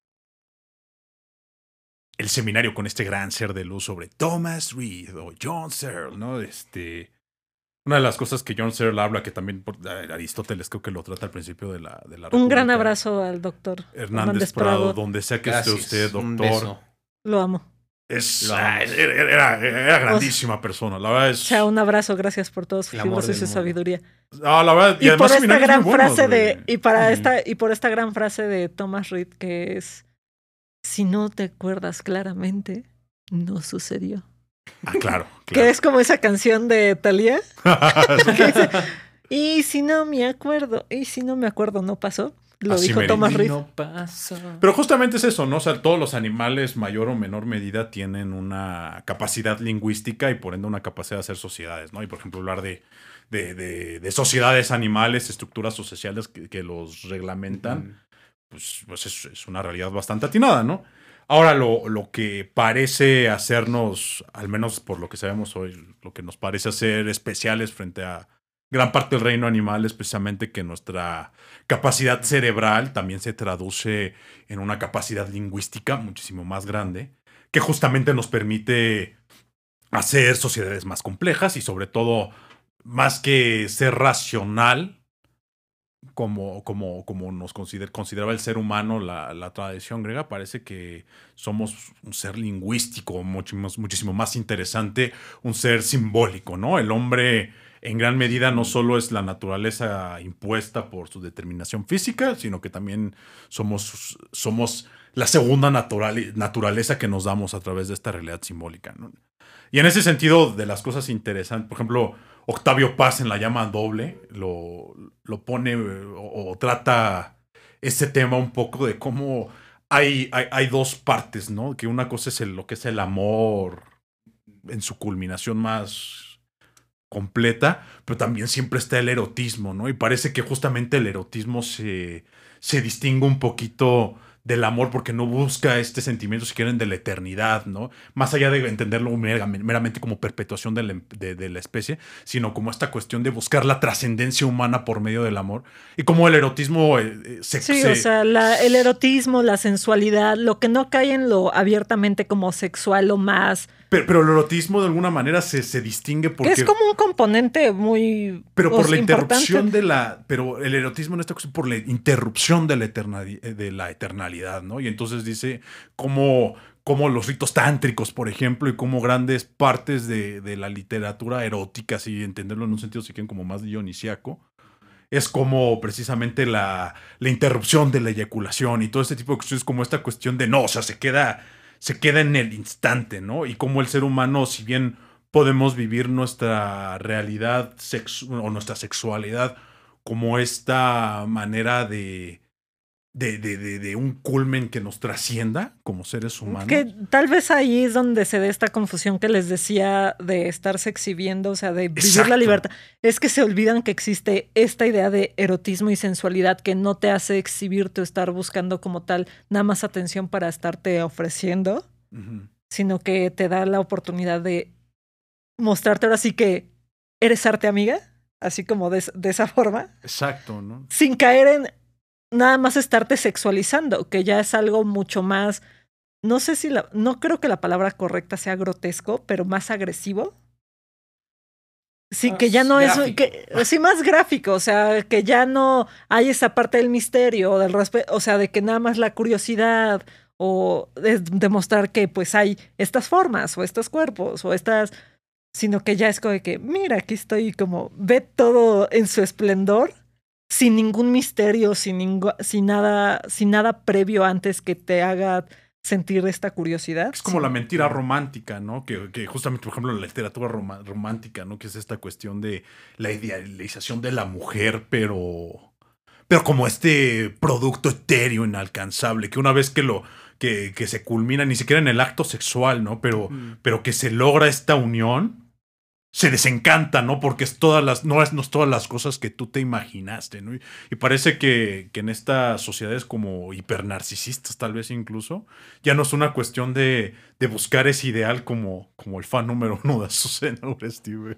[SPEAKER 3] el seminario con este gran ser de luz sobre Thomas Reed o John Searle, ¿no? Una de las cosas que John Searle habla, que también Aristóteles creo que lo trata al principio de la
[SPEAKER 1] Un gran
[SPEAKER 3] República.
[SPEAKER 1] abrazo al doctor
[SPEAKER 3] Hernández Prado, donde sea que esté usted,
[SPEAKER 2] Un
[SPEAKER 3] doctor.
[SPEAKER 2] beso.
[SPEAKER 1] Lo amo.
[SPEAKER 2] Lo amo.
[SPEAKER 3] Era grandísima persona, la verdad es...
[SPEAKER 1] O sea, un abrazo, gracias por todos sus
[SPEAKER 2] El amor
[SPEAKER 1] libros y
[SPEAKER 2] del
[SPEAKER 1] su
[SPEAKER 2] mundo.
[SPEAKER 1] sabiduría.
[SPEAKER 3] No, la verdad,
[SPEAKER 1] Y por
[SPEAKER 3] además
[SPEAKER 1] esta
[SPEAKER 3] seminarios
[SPEAKER 1] gran
[SPEAKER 3] muy buenos,
[SPEAKER 1] frase
[SPEAKER 3] güey.
[SPEAKER 1] y por esta gran frase de Thomas Reed que es: si no te acuerdas claramente, no sucedió.
[SPEAKER 3] Ah, claro.
[SPEAKER 1] Que es como esa canción de Thalía. Que dice, y si no me acuerdo, no pasó. Lo
[SPEAKER 3] Así
[SPEAKER 1] dijo
[SPEAKER 3] merito.
[SPEAKER 1] Thomas Reed.
[SPEAKER 2] No pasa.
[SPEAKER 3] Pero justamente es eso, ¿no? O sea, todos los animales, mayor o menor medida, tienen una capacidad lingüística y por ende una capacidad de hacer sociedades, ¿no? Y por ejemplo, hablar de sociedades animales, estructuras sociales que los reglamentan, pues es una realidad bastante atinada, ¿no? Ahora, lo que parece hacernos, al menos por lo que sabemos hoy, lo que nos parece hacer especiales frente a gran parte del reino animal es precisamente que nuestra capacidad cerebral también se traduce en una capacidad lingüística muchísimo más grande, que justamente nos permite hacer sociedades más complejas y sobre todo, más que ser racional, como nos consideraba el ser humano la tradición griega, parece que somos un ser lingüístico muchísimo más interesante, un ser simbólico, ¿no? El hombre en gran medida no solo es la naturaleza impuesta por su determinación física, sino que también somos la segunda naturaleza que nos damos a través de esta realidad simbólica, ¿no? Y en ese sentido, de las cosas interesantes, por ejemplo, Octavio Paz en La llama doble lo pone o trata ese tema un poco de cómo hay dos partes, ¿no? Que una cosa es lo que es el amor en su culminación más completa, pero también siempre está el erotismo, ¿no? Y parece que justamente el erotismo se distingue un poquito del amor porque no busca este sentimiento, si quieren, de la eternidad, ¿no? Más allá de entenderlo meramente como perpetuación de la especie, sino como esta cuestión de buscar la trascendencia humana por medio del amor. Y como el erotismo
[SPEAKER 1] o sea, el erotismo, la sensualidad, lo que no cae en lo abiertamente como sexual o más...
[SPEAKER 3] Pero el erotismo de alguna manera se distingue porque...
[SPEAKER 1] Que es como un componente muy...
[SPEAKER 3] Pero por la interrupción Pero el erotismo en esta cuestión por la interrupción de la eternalidad, ¿no? Y entonces dice cómo los ritos tántricos, por ejemplo, y cómo grandes partes de la literatura erótica, si entenderlo en un sentido si quieren como más dionisiaco, es como precisamente la interrupción de la eyaculación y todo este tipo de cuestiones, como esta cuestión de no, o sea, se queda en el instante, ¿no? Y como el ser humano, si bien podemos vivir nuestra realidad o nuestra sexualidad como esta manera de un culmen que nos trascienda como seres humanos.
[SPEAKER 1] Que tal vez ahí es donde se da esta confusión que les decía de estarse exhibiendo, o sea, de vivir
[SPEAKER 3] Exacto.
[SPEAKER 1] la libertad. Es que se olvidan que existe esta idea de erotismo y sensualidad que no te hace exhibirte o estar buscando como tal nada más atención para estarte ofreciendo, sino que te da la oportunidad de mostrarte ahora sí que eres arte amiga, así como de esa forma.
[SPEAKER 3] Exacto, ¿no?
[SPEAKER 1] Sin caer en nada más estarte sexualizando, que ya es algo mucho más, no sé si no creo que la palabra correcta sea grotesco, pero más agresivo. Sí, que ya no
[SPEAKER 2] gráfico.
[SPEAKER 1] sí, más gráfico, o sea, que ya no hay esa parte del misterio, del respeto, o sea, de que nada más la curiosidad o demostrar que pues hay estas formas o estos cuerpos o estas, sino que ya es como de que, mira, aquí estoy como, ve todo en su esplendor, sin ningún misterio, sin nada previo antes que te haga sentir esta curiosidad.
[SPEAKER 3] Es como la mentira romántica, ¿no? Que justamente, por ejemplo, en la literatura romántica, ¿no? Que es esta cuestión de la idealización de la mujer, pero como este producto etéreo, inalcanzable, que una vez que se culmina, ni siquiera en el acto sexual, ¿no? Pero que se logra esta unión, se desencanta, ¿no? Porque no es todas las cosas que tú te imaginaste, ¿no? Y parece que en estas sociedades como hipernarcisistas, tal vez incluso, ya no es una cuestión de buscar ese ideal como el fan número uno de Azucena Oresti, güey.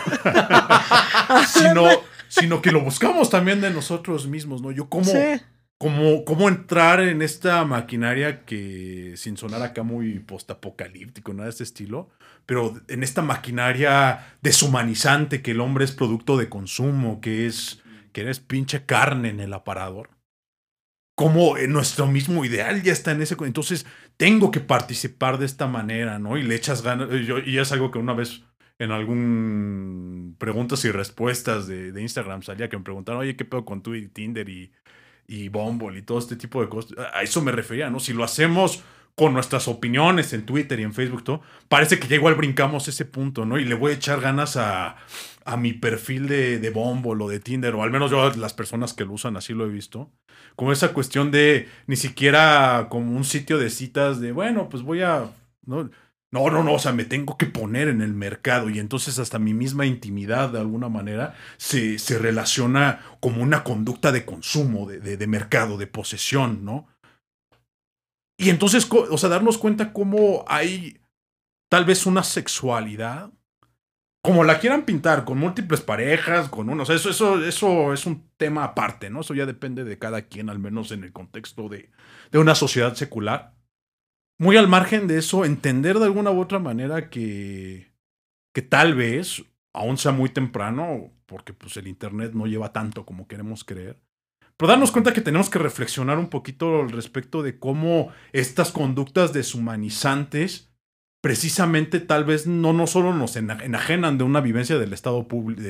[SPEAKER 3] sino que lo buscamos también de nosotros mismos, ¿no? ¿Cómo entrar en esta maquinaria que, sin sonar acá muy postapocalíptico, nada de este estilo, pero en esta maquinaria deshumanizante que el hombre es producto de consumo, que eres pinche carne en el aparador? Como nuestro mismo ideal ya está en ese... Entonces, tengo que participar de esta manera, ¿no? Y le echas ganas... Y es algo que una vez en algún preguntas y respuestas de Instagram salía que me preguntaron, oye, ¿qué pedo con tu Tinder y Bumble y todo este tipo de cosas? A eso me refería, ¿no? Si lo hacemos con nuestras opiniones en Twitter y en Facebook, todo, parece que ya igual brincamos ese punto, ¿no? Y le voy a echar ganas a mi perfil de Bumble o de Tinder, o al menos yo, las personas que lo usan así lo he visto, como esa cuestión de ni siquiera como un sitio de citas de, bueno, pues voy a... No, o sea, me tengo que poner en el mercado y entonces hasta mi misma intimidad de alguna manera se relaciona como una conducta de consumo, de mercado, de posesión, ¿no? Y entonces, o sea, darnos cuenta cómo hay tal vez una sexualidad, como la quieran pintar, con múltiples parejas, con uno, o sea, eso es un tema aparte, ¿no? Eso ya depende de cada quien, al menos en el contexto de una sociedad secular. Muy al margen de eso, entender de alguna u otra manera que tal vez, aún sea muy temprano, porque pues el internet no lleva tanto como queremos creer, Pero darnos cuenta que tenemos que reflexionar un poquito al respecto de cómo estas conductas deshumanizantes precisamente tal vez no solo nos enajenan de una vivencia del estado público,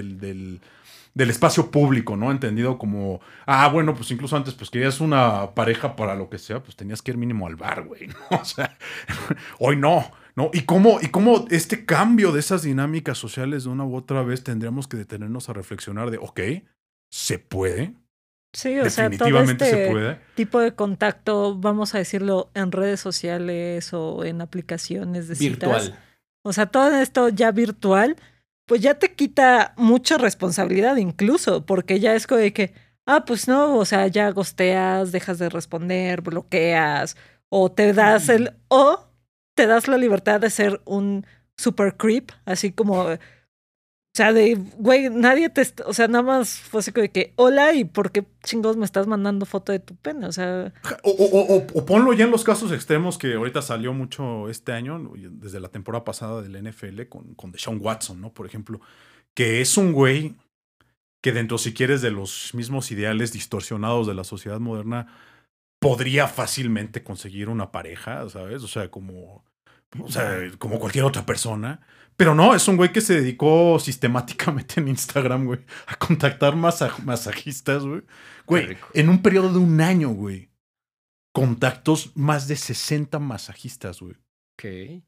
[SPEAKER 3] del espacio público, ¿no? Entendido como, bueno, pues incluso antes, pues querías una pareja para lo que sea, pues tenías que ir mínimo al bar, güey, ¿no? O sea, hoy no, ¿no? Y cómo este cambio de esas dinámicas sociales de una u otra vez tendríamos que detenernos a reflexionar de, ok, ¿se puede?
[SPEAKER 1] Sí, o sea, todo este tipo de contacto, vamos a decirlo, en redes sociales o en aplicaciones de
[SPEAKER 2] virtual.
[SPEAKER 1] Citas. O sea, todo esto ya virtual, pues ya te quita mucha responsabilidad incluso, porque ya es como de que, pues no, o sea, ya gosteas, dejas de responder, bloqueas, o te das te das la libertad de ser un super creep, así como... O sea, güey, nadie o sea, nada más fue así de que, hola, ¿y por qué chingos me estás mandando foto de tu pene? O sea...
[SPEAKER 3] O ponlo ya en los casos extremos que ahorita salió mucho este año, desde la temporada pasada del NFL con Deshaun Watson, ¿no? Por ejemplo, que es un güey que dentro, si quieres, de los mismos ideales distorsionados de la sociedad moderna, podría fácilmente conseguir una pareja, ¿sabes? O sea, como cualquier otra persona. Pero no, es un güey que se dedicó sistemáticamente en Instagram, güey, a contactar masajistas, güey. Güey, en un periodo de 1 año, güey. Contactos más de 60 masajistas, güey.
[SPEAKER 2] Ok.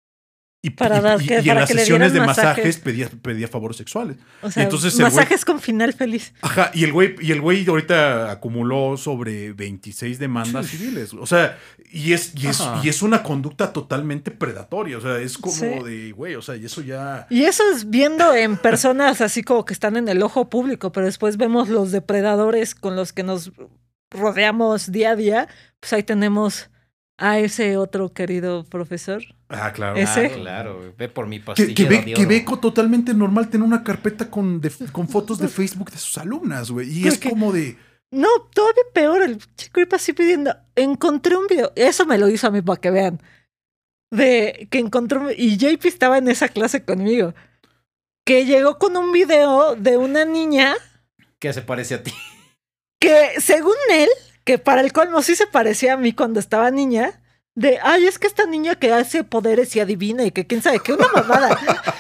[SPEAKER 3] Y en las sesiones de masajes pedía favores sexuales.
[SPEAKER 1] O sea,
[SPEAKER 3] entonces
[SPEAKER 1] masajes con final feliz.
[SPEAKER 3] Ajá, y el güey ahorita acumuló sobre 26 demandas civiles. O sea, y es una conducta totalmente predatoria. O sea, es como de, güey, o sea, y eso ya...
[SPEAKER 1] Y eso es viendo en personas así como que están en el ojo público, pero después vemos los depredadores con los que nos rodeamos día a día. Pues ahí tenemos a ese otro querido profesor.
[SPEAKER 3] Claro.
[SPEAKER 2] Claro. Ve por mi pastilla.
[SPEAKER 3] Que ve totalmente normal tener una carpeta con fotos de Facebook de sus alumnas, güey. Y es como de...
[SPEAKER 1] No, todavía peor. El chico iba así pidiendo... Encontré un video. Eso me lo hizo a mí para que vean. De que encontró... Y JP estaba en esa clase conmigo. Que llegó con un video de una niña...
[SPEAKER 2] Que se parece a ti.
[SPEAKER 1] Que según él... Que para el colmo sí se parecía a mí cuando estaba niña... De, es que esta niña que hace poderes y adivina y que quién sabe qué, una mamada.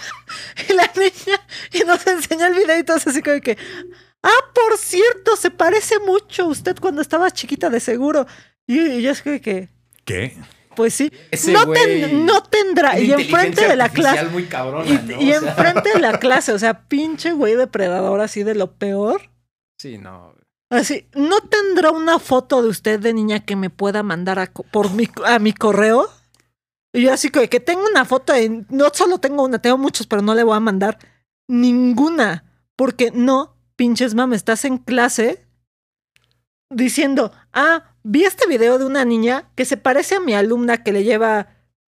[SPEAKER 1] Y la niña, y nos enseña el video y todo así como que, por cierto, se parece mucho a usted cuando estaba chiquita de seguro. Y yo es que...
[SPEAKER 3] ¿Qué?
[SPEAKER 1] Pues sí.
[SPEAKER 2] Ese
[SPEAKER 1] no tendrá. Y enfrente de la clase.
[SPEAKER 2] Muy cabrona, ¿no?
[SPEAKER 1] Y enfrente de la clase, o sea, pinche güey depredador así de lo peor.
[SPEAKER 2] Sí, no.
[SPEAKER 1] Así, ¿no tendrá una foto de usted de niña que me pueda mandar a mi correo? Y yo así que tengo una foto, no solo tengo una, tengo muchos, pero no le voy a mandar ninguna. Porque no, pinches mames, estás en clase diciendo, vi este video de una niña que se parece a mi alumna que le lleva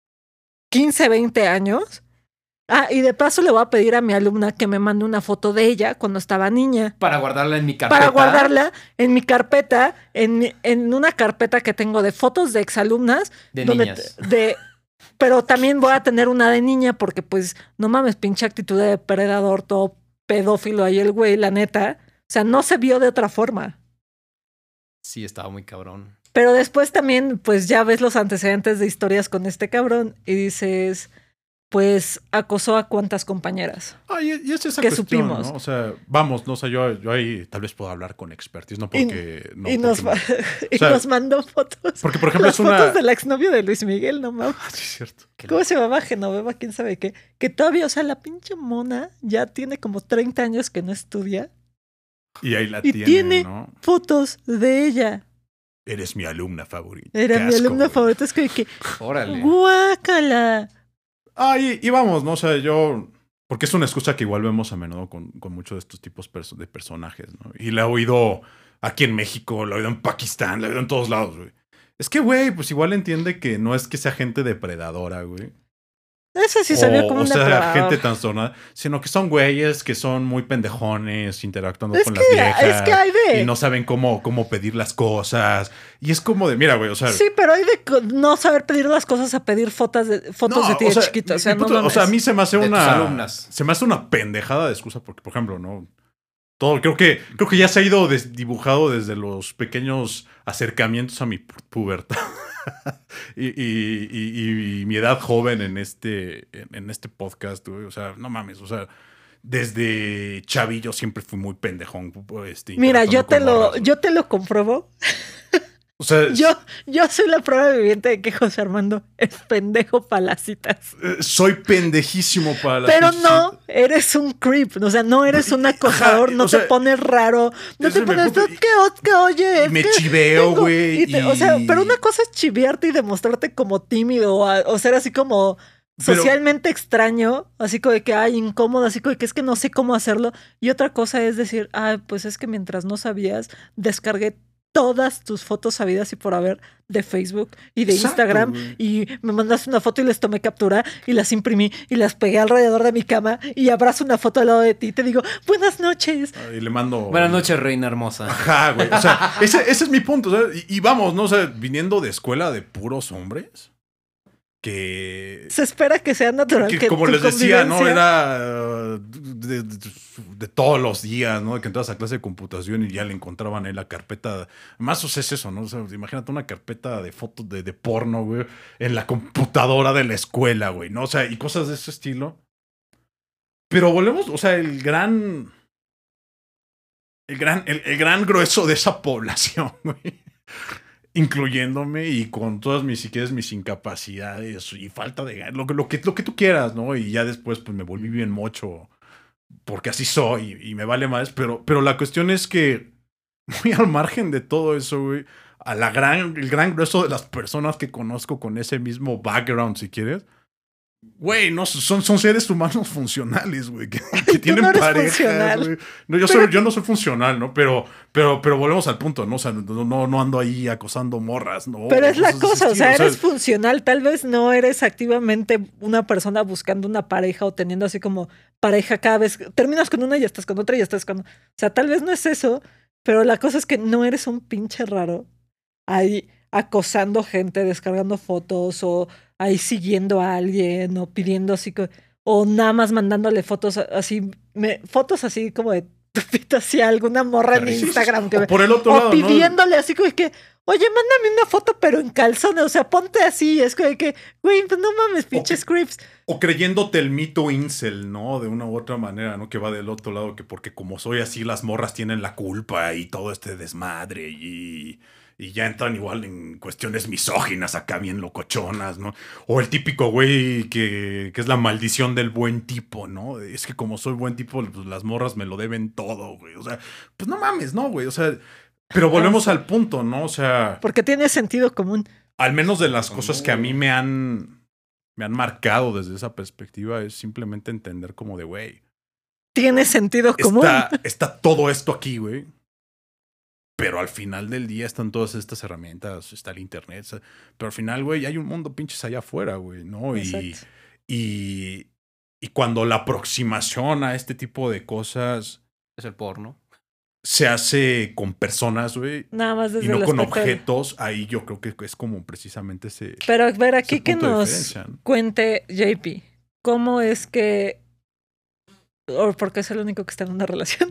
[SPEAKER 1] 15, 20 años. Y de paso le voy a pedir a mi alumna que me mande una foto de ella cuando estaba niña.
[SPEAKER 2] Para guardarla en mi carpeta.
[SPEAKER 1] Para guardarla en mi carpeta, en una carpeta que tengo de fotos de exalumnas.
[SPEAKER 2] De niñas.
[SPEAKER 1] Pero también voy a tener una de niña porque pues, no mames, pinche actitud de depredador, todo pedófilo ahí el güey, la neta. O sea, no se vio de otra forma.
[SPEAKER 2] Sí, estaba muy cabrón.
[SPEAKER 1] Pero después también, pues ya ves los antecedentes de historias con este cabrón y dices... Pues acosó a cuantas compañeras.
[SPEAKER 3] Y es esa
[SPEAKER 1] que
[SPEAKER 3] cuestión,
[SPEAKER 1] supimos.
[SPEAKER 3] ¿no? O sea, vamos, no sé, yo ahí tal vez puedo hablar con expertise, no porque...
[SPEAKER 1] nos mandó fotos.
[SPEAKER 3] Porque, por ejemplo,
[SPEAKER 1] las fotos de la exnovia de Luis Miguel, no mames.
[SPEAKER 3] Sí, es cierto.
[SPEAKER 1] ¿Cómo se llamaba? Genoveva, quién sabe qué. Que todavía, o sea, la pinche mona ya tiene como 30 años que no estudia.
[SPEAKER 3] Y ahí la
[SPEAKER 1] y tiene
[SPEAKER 3] ¿no?
[SPEAKER 1] fotos de ella.
[SPEAKER 3] Eres mi alumna favorita.
[SPEAKER 1] Era mi alumna favorita. Es que
[SPEAKER 2] órale.
[SPEAKER 1] ¡Guácala!
[SPEAKER 3] Y vamos, ¿no? O sea, porque es una excusa que igual vemos a menudo con muchos de estos tipos de personajes, ¿no? Y la he oído aquí en México, la he oído en Pakistán, la he oído en todos lados, güey. Es que, güey, pues igual entiende que no es que sea gente depredadora, güey.
[SPEAKER 1] Ese sí salió como un depredador.
[SPEAKER 3] Gente trastornada, sino que son güeyes que son muy pendejones interactuando con las viejas.
[SPEAKER 1] Es que hay de...
[SPEAKER 3] Y no saben cómo pedir las cosas. Y es como de, mira, güey, o sea...
[SPEAKER 1] Sí, pero hay de no saber pedir las cosas a pedir fotos de ti de chiquita. O sea, no mames.
[SPEAKER 3] O sea, a mí se me hace
[SPEAKER 2] una...
[SPEAKER 3] Se me hace una pendejada de excusa porque, por ejemplo, ¿no? Todo, creo que ya se ha ido dibujado desde los pequeños acercamientos a mi pubertad. y mi edad joven en este podcast, güey. O sea, no mames, o sea, desde chavillo siempre fui muy pendejón.
[SPEAKER 1] Mira, yo
[SPEAKER 3] interactuando
[SPEAKER 1] te lo compruebo.
[SPEAKER 3] O sea,
[SPEAKER 1] yo soy la prueba viviente de que José Armando es pendejo para las citas.
[SPEAKER 3] soy pendejísimo para las
[SPEAKER 1] Pero
[SPEAKER 3] citas.
[SPEAKER 1] no, eres un creep. O sea, no eres un acosador,
[SPEAKER 3] Ajá,
[SPEAKER 1] no
[SPEAKER 3] o
[SPEAKER 1] te
[SPEAKER 3] sea,
[SPEAKER 1] pones raro, no
[SPEAKER 3] ese
[SPEAKER 1] te
[SPEAKER 3] me
[SPEAKER 1] pones,
[SPEAKER 3] puta-
[SPEAKER 1] que oye,
[SPEAKER 3] y
[SPEAKER 1] es
[SPEAKER 3] me
[SPEAKER 1] que
[SPEAKER 3] chiveo,
[SPEAKER 1] tengo-".
[SPEAKER 3] güey,
[SPEAKER 1] O sea,
[SPEAKER 3] y-
[SPEAKER 1] pero una cosa es chiviarte y demostrarte como tímido o ser así como
[SPEAKER 3] Pero-
[SPEAKER 1] socialmente extraño, así como de que, ay, incómodo, así como de que es que no sé cómo hacerlo. Y otra cosa es decir, ay, pues es que mientras no sabías, descargué todas tus fotos sabidas y por haber de Facebook y de
[SPEAKER 3] Exacto,
[SPEAKER 1] Instagram
[SPEAKER 3] güey.
[SPEAKER 1] y me mandaste una foto y les tomé captura y las imprimí y las pegué alrededor de mi cama y abrazo una foto al lado de ti y te digo, buenas noches.
[SPEAKER 3] Y le mando...
[SPEAKER 2] Buenas noches, reina hermosa.
[SPEAKER 3] Ajá, güey. O sea, ese es mi punto. O sea, y vamos, ¿no? O sea, viniendo de escuela de puros hombres, que...
[SPEAKER 1] Se espera que sea natural.
[SPEAKER 3] que
[SPEAKER 1] Que
[SPEAKER 3] como
[SPEAKER 1] tu
[SPEAKER 3] les decía, ¿no?
[SPEAKER 1] convivencia-
[SPEAKER 3] Era de todos los días, ¿no? Que entrabas a clase de computación y ya le encontraban ahí la carpeta. Más o sea, es eso, ¿no? O sea, imagínate una carpeta de fotos de porno, güey, en la computadora de la escuela, güey, ¿no? O sea, y cosas de ese estilo. Pero volvemos, o sea, el gran grueso de esa población, güey. Incluyéndome y con todas mis, si quieres, mis incapacidades y falta de ganas, lo que tú quieras, ¿no? Y ya después, pues me volví bien mocho, porque así soy y me vale más. Pero la cuestión es que, muy al margen de todo eso, güey, el gran grueso de las personas que conozco con ese mismo background, si quieres, güey, no, son seres humanos funcionales, güey, que tienen
[SPEAKER 1] no eres
[SPEAKER 3] pareja,
[SPEAKER 1] funcional.
[SPEAKER 3] güey. No, yo no soy funcional, ¿no? Pero volvemos al punto, ¿no? O sea, no ando ahí acosando morras, ¿no?
[SPEAKER 1] Pero es la
[SPEAKER 3] Cosas de ese
[SPEAKER 1] cosa, o sea,
[SPEAKER 3] estilo.
[SPEAKER 1] eres funcional, tal vez no eres activamente una persona buscando una pareja o teniendo así como pareja cada vez, terminas con una y ya estás con otra y ya estás con... O sea, tal vez no es eso, pero la cosa es que no eres un pinche raro ahí acosando gente, descargando fotos o ahí siguiendo a alguien o pidiendo así, o nada más mandándole fotos así, fotos así como de tu pito hacia alguna morra en
[SPEAKER 3] Sí,
[SPEAKER 1] Instagram.
[SPEAKER 3] o por el otro
[SPEAKER 1] o
[SPEAKER 3] lado, ¿no?
[SPEAKER 1] pidiéndole así como que, oye, mándame una foto pero en calzones, o sea, ponte así, es como que, güey, pues no mames, pinches creeps.
[SPEAKER 3] O creyéndote el mito incel, ¿no? De una u otra manera, ¿no? Que va del otro lado, que porque como soy así, las morras tienen la culpa y todo este desmadre y ya entran igual en cuestiones misóginas acá bien locochonas, ¿no? O el típico güey que es la maldición del buen tipo, ¿no? Es que como soy buen tipo, pues las morras me lo deben todo, güey. O sea, pues no mames, ¿no, güey? O sea, pero volvemos al punto, ¿no? O sea...
[SPEAKER 1] Porque tiene sentido común.
[SPEAKER 3] Al menos de las cosas que a mí me han marcado desde esa perspectiva es simplemente entender como de, güey,
[SPEAKER 1] Tiene sentido común.
[SPEAKER 3] está todo esto aquí, güey. Pero al final del día están todas estas herramientas, está el internet. Pero al final, güey, hay un mundo pinches allá afuera, güey, ¿no?
[SPEAKER 1] Exacto.
[SPEAKER 3] Y cuando la aproximación a este tipo de cosas
[SPEAKER 2] Es el porno.
[SPEAKER 3] se hace con personas, güey,
[SPEAKER 1] Nada más desde
[SPEAKER 3] y no
[SPEAKER 1] el
[SPEAKER 3] con
[SPEAKER 1] aspecto de-
[SPEAKER 3] objetos, ahí yo creo que es como precisamente ese...
[SPEAKER 1] Pero a ver, aquí
[SPEAKER 3] ese
[SPEAKER 1] que
[SPEAKER 3] punto de
[SPEAKER 1] nos
[SPEAKER 3] diferencia, ¿no?
[SPEAKER 1] cuente JP, ¿cómo es que... o porque es el único que está en una relación?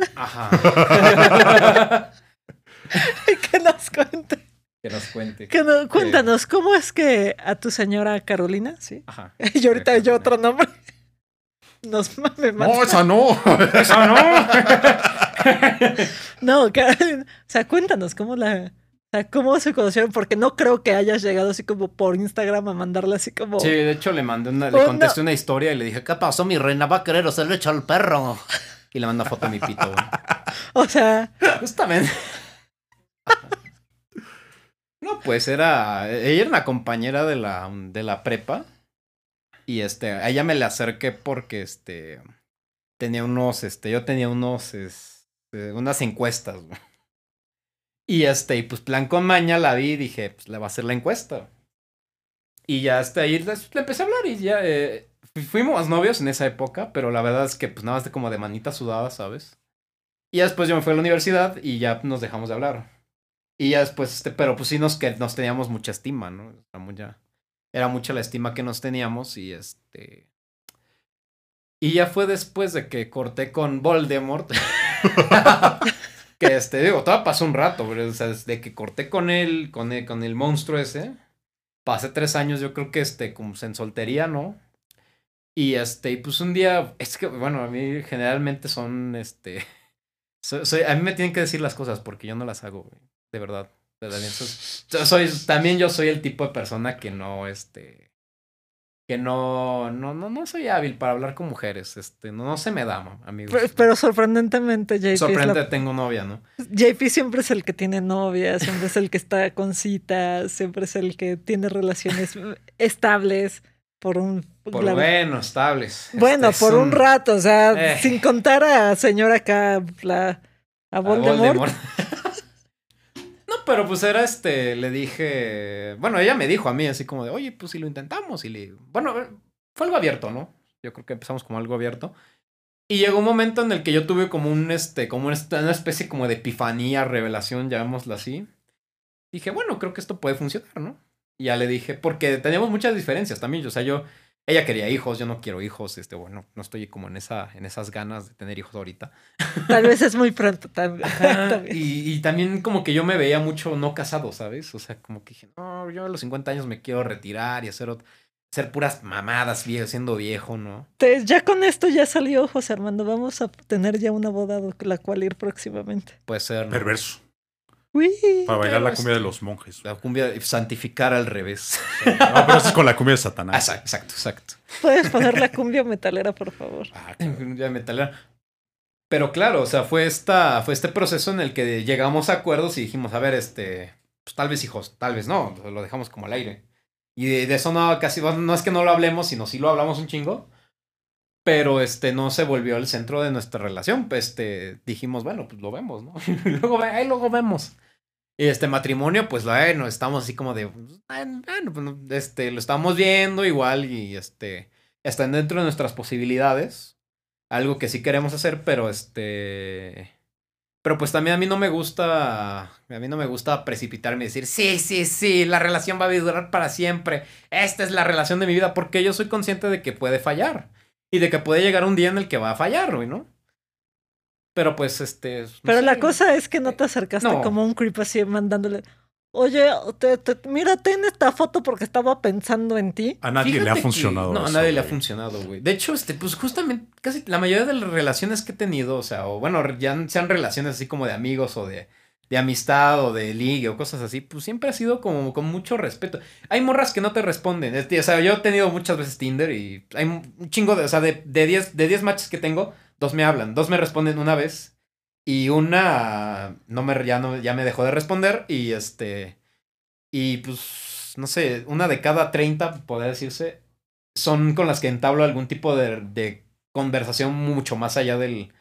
[SPEAKER 2] Ajá.
[SPEAKER 1] Que nos cuente.
[SPEAKER 2] Que nos cuente.
[SPEAKER 1] Cuéntanos, ¿cómo es que a tu señora Carolina, sí?
[SPEAKER 2] Ajá.
[SPEAKER 1] Y ahorita yo otro nombre. Nos mame más.
[SPEAKER 3] No, esa no.
[SPEAKER 2] ¡Eso no!
[SPEAKER 1] No, Carolina. O sea, cuéntanos cómo cómo se conocieron, porque no creo que hayas llegado así como por Instagram a mandarle así como.
[SPEAKER 2] Sí, de hecho le
[SPEAKER 1] Oh,
[SPEAKER 2] contesté una historia y le dije, ¿qué pasó, mi reina? ¿Va a querer hacerle hecho al perro? Y le manda foto a mi pito, güey.
[SPEAKER 1] O sea,
[SPEAKER 2] Justamente. No, pues ella era una compañera de la prepa. Y a ella me le acerqué porque tenía yo tenía unas encuestas, güey. Y y pues plan con maña la vi y dije, pues le va a hacer la encuesta. Y ya ahí le empecé a hablar y ya fuimos novios en esa época, pero la verdad es que pues nada más como de manita sudada, ¿sabes? Y ya después yo me fui a la universidad y ya nos dejamos de hablar. Y ya después, pero pues sí nos teníamos mucha estima, ¿no? Era mucha la estima que nos teníamos y Y ya fue después de que corté con Voldemort. Que digo, todavía pasó un rato, pero, o sea, desde que corté con el monstruo ese, pasé 3 años, yo creo que como en soltería, ¿no? Y y pues un día, es que, bueno, a mí generalmente son, a mí me tienen que decir las cosas porque yo no las hago, güey, de verdad. También yo soy el tipo de persona que no, que no soy hábil para hablar con mujeres, no se me da, amigos.
[SPEAKER 1] Pero sorprendentemente, JP.
[SPEAKER 2] Sorprendente, tengo novia, ¿no?
[SPEAKER 1] JP siempre es el que tiene novia, siempre es el que está con citas, siempre es el que tiene relaciones estables
[SPEAKER 2] bueno, estables.
[SPEAKER 1] Bueno, por un rato, o sea, sin contar a señora acá, a Voldemort.
[SPEAKER 2] No, pero pues era le dije, bueno, ella me dijo a mí así como de, oye, pues si lo intentamos, bueno, fue algo abierto, ¿no? Yo creo que empezamos como algo abierto. Y llegó un momento en el que yo tuve como una especie como de epifanía, revelación, llamémoslo así. Dije, bueno, creo que esto puede funcionar, ¿no? Y ya le dije, porque teníamos muchas diferencias también, o sea, ella quería hijos, yo no quiero hijos, bueno, no estoy como en esas ganas de tener hijos ahorita.
[SPEAKER 1] Tal vez es muy pronto también.
[SPEAKER 2] Y también como que yo me veía mucho no casado, ¿sabes? O sea, como que dije, no, yo a los 50 años me quiero retirar y hacer puras mamadas, siendo viejo, ¿no?
[SPEAKER 1] Ya con esto ya salió, José Armando, vamos a tener ya una boda la cual ir próximamente.
[SPEAKER 2] Puede ser, ¿no?
[SPEAKER 3] Perverso.
[SPEAKER 1] Uy,
[SPEAKER 3] para bailar la cumbia de los monjes.
[SPEAKER 2] La cumbia santificar al revés.
[SPEAKER 3] No, pero eso es con la cumbia de Satanás.
[SPEAKER 2] Exacto.
[SPEAKER 1] ¿Puedes poner la cumbia metalera, por favor?
[SPEAKER 2] Cumbia metalera. Pero claro, o sea, fue este proceso en el que llegamos a acuerdos y dijimos, a ver, pues tal vez hijos, tal vez no, lo dejamos como al aire. Y de eso no es que no lo hablemos, sino sí lo hablamos un chingo. Pero no se volvió el centro de nuestra relación. Dijimos, bueno, pues lo vemos, ¿no? Y luego vemos. Y matrimonio, pues bueno, estamos así como de, bueno, pues, lo estamos viendo igual y están dentro de nuestras posibilidades. Algo que sí queremos hacer, pero pero pues también a mí no me gusta precipitarme y decir, sí, la relación va a durar para siempre. Esta es la relación de mi vida, porque yo soy consciente de que puede fallar. Y de que puede llegar un día en el que va a fallar, güey, ¿no? Pero pues, no
[SPEAKER 1] Pero
[SPEAKER 2] sé.
[SPEAKER 1] la cosa es que no te acercaste como un creep así mandándole, oye, mira, ten esta foto porque estaba pensando en ti.
[SPEAKER 3] A nadie le ha funcionado.
[SPEAKER 2] No, a nadie le ha funcionado, güey. De hecho, pues justamente casi la mayoría de las relaciones que he tenido, o sea, o bueno, ya sean relaciones así como de amigos o de amistad o de ligue o cosas así, pues siempre ha sido como con mucho respeto. Hay morras que no te responden. O sea, yo he tenido muchas veces Tinder y hay un chingo de, o sea, de 10 matches que tengo, 2 me hablan, 2 me responden una vez y una ya me dejó de responder y y pues no sé, una de cada 30 podría decirse son con las que entablo algún tipo de conversación mucho más allá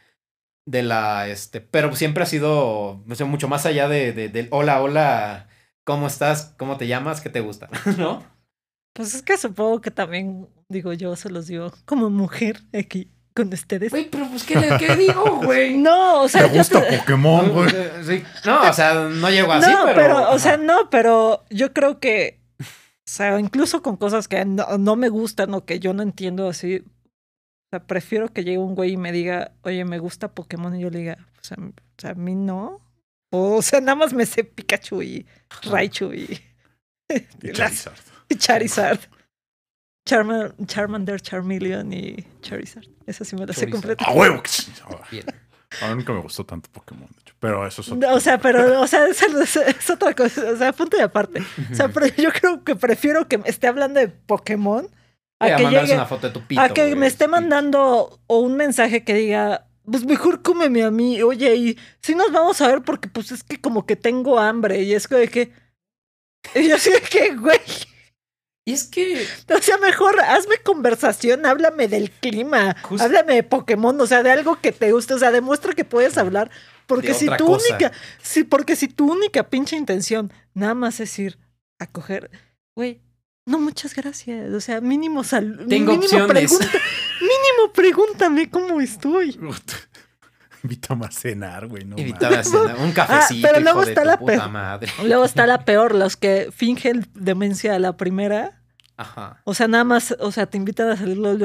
[SPEAKER 2] pero siempre ha sido, o sea, mucho más allá del hola, ¿cómo estás? ¿Cómo te llamas? ¿Qué te gusta? ¿No?
[SPEAKER 1] Pues es que supongo que también, digo yo, se los digo como mujer aquí con ustedes.
[SPEAKER 2] Güey, pero pues, ¿qué digo, güey?
[SPEAKER 1] No, o sea,
[SPEAKER 3] ¿te gusta Pokémon, güey?
[SPEAKER 2] Sí. No, o sea, no llego así,
[SPEAKER 1] no,
[SPEAKER 2] pero...
[SPEAKER 1] o sea, no, pero yo creo que, o sea, incluso con cosas que no me gustan o que yo no entiendo así, o sea, prefiero que llegue un güey y me diga, oye, me gusta Pokémon, y yo le diga, o sea, a mí no. O sea, nada más me sé Pikachu y Raichu y
[SPEAKER 3] Charizard.
[SPEAKER 1] Charizard. Charmander, Charmeleon y Charizard. Esa sí me la sé completa.
[SPEAKER 3] ¡A huevo!
[SPEAKER 2] Bien.
[SPEAKER 3] A mí nunca me gustó tanto Pokémon, de hecho. Pero eso es otro.
[SPEAKER 1] O sea, es otra cosa. O sea, punto y aparte. O sea, pero yo creo que prefiero que me esté hablando de Pokémon
[SPEAKER 2] a que llegue una foto de tu pito,
[SPEAKER 1] a que me esté mandando o un mensaje que diga, pues mejor cómeme a mí. Oye, y si nos vamos a ver porque pues es que como que tengo hambre. Y es de que... Y yo así de que, güey...
[SPEAKER 2] Y es que...
[SPEAKER 1] O sea, mejor hazme conversación, háblame del clima, háblame de Pokémon, o sea, de algo que te guste, o sea, demuestra que puedes hablar, porque si tu única pinche intención nada más es ir a coger, güey, no, muchas gracias, o sea, mínimo
[SPEAKER 2] Tengo opciones.
[SPEAKER 1] Mínimo pregúntame cómo estoy.
[SPEAKER 3] Invítame a cenar, güey. No,
[SPEAKER 2] invítame a cenar. Un cafecito,
[SPEAKER 1] pero luego
[SPEAKER 2] hijo
[SPEAKER 1] está
[SPEAKER 2] de
[SPEAKER 1] la
[SPEAKER 2] tu puta madre.
[SPEAKER 1] Luego está la peor, los que fingen demencia a la primera.
[SPEAKER 2] Ajá.
[SPEAKER 1] O sea, nada más, o sea, te invitan a salir luego.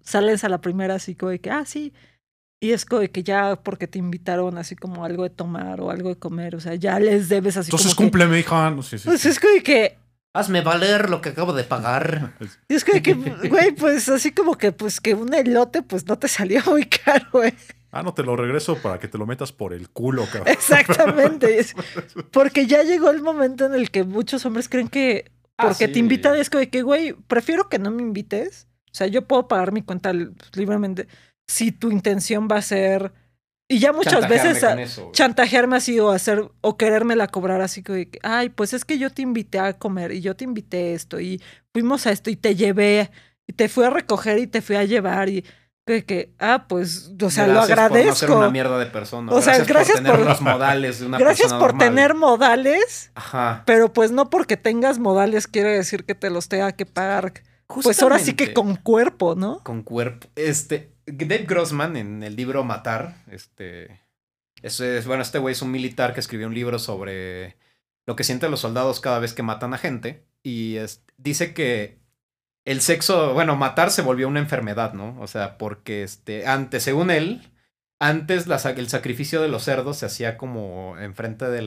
[SPEAKER 1] sales a la primera así como de que, sí. Y es como de que ya porque te invitaron así como algo de tomar o algo de comer, o sea, ya les debes así
[SPEAKER 3] Entonces
[SPEAKER 1] como
[SPEAKER 3] cúmpleme, hija. No sé,
[SPEAKER 1] pues es como de que...
[SPEAKER 2] Hazme valer lo que acabo de pagar.
[SPEAKER 1] Y es como de que, güey, pues así como que, pues que un elote pues no te salió muy caro, güey.
[SPEAKER 3] No te lo regreso para que te lo metas por el culo, cabrón.
[SPEAKER 1] Exactamente. Porque ya llegó el momento en el que muchos hombres creen que porque te invitan es como de que, güey, prefiero que no me invites. O sea, yo puedo pagar mi cuenta libremente si tu intención va a ser... Y ya muchas veces chantajearme así o hacer o querérmela cobrar así que, pues es que yo te invité a comer y yo te invité esto y fuimos a esto y te llevé y te fui a recoger y te fui a llevar y pues, o sea, lo agradezco.
[SPEAKER 2] Por no ser una mierda de persona.
[SPEAKER 1] O sea, gracias
[SPEAKER 2] por tener los modales de una
[SPEAKER 1] gracias
[SPEAKER 2] persona
[SPEAKER 1] por
[SPEAKER 2] normal.
[SPEAKER 1] tener modales.
[SPEAKER 2] Ajá.
[SPEAKER 1] Pero pues no porque tengas modales quiere decir que te los tenga que pagar. Justamente. Pues ahora sí que con cuerpo, ¿no?
[SPEAKER 2] Con cuerpo. Dave Grossman en el libro Matar, este güey es un militar que escribió un libro sobre lo que sienten los soldados cada vez que matan a gente y dice que el sexo, matar se volvió una enfermedad, ¿no? O sea, porque según él, antes el sacrificio de los cerdos se hacía como enfrente de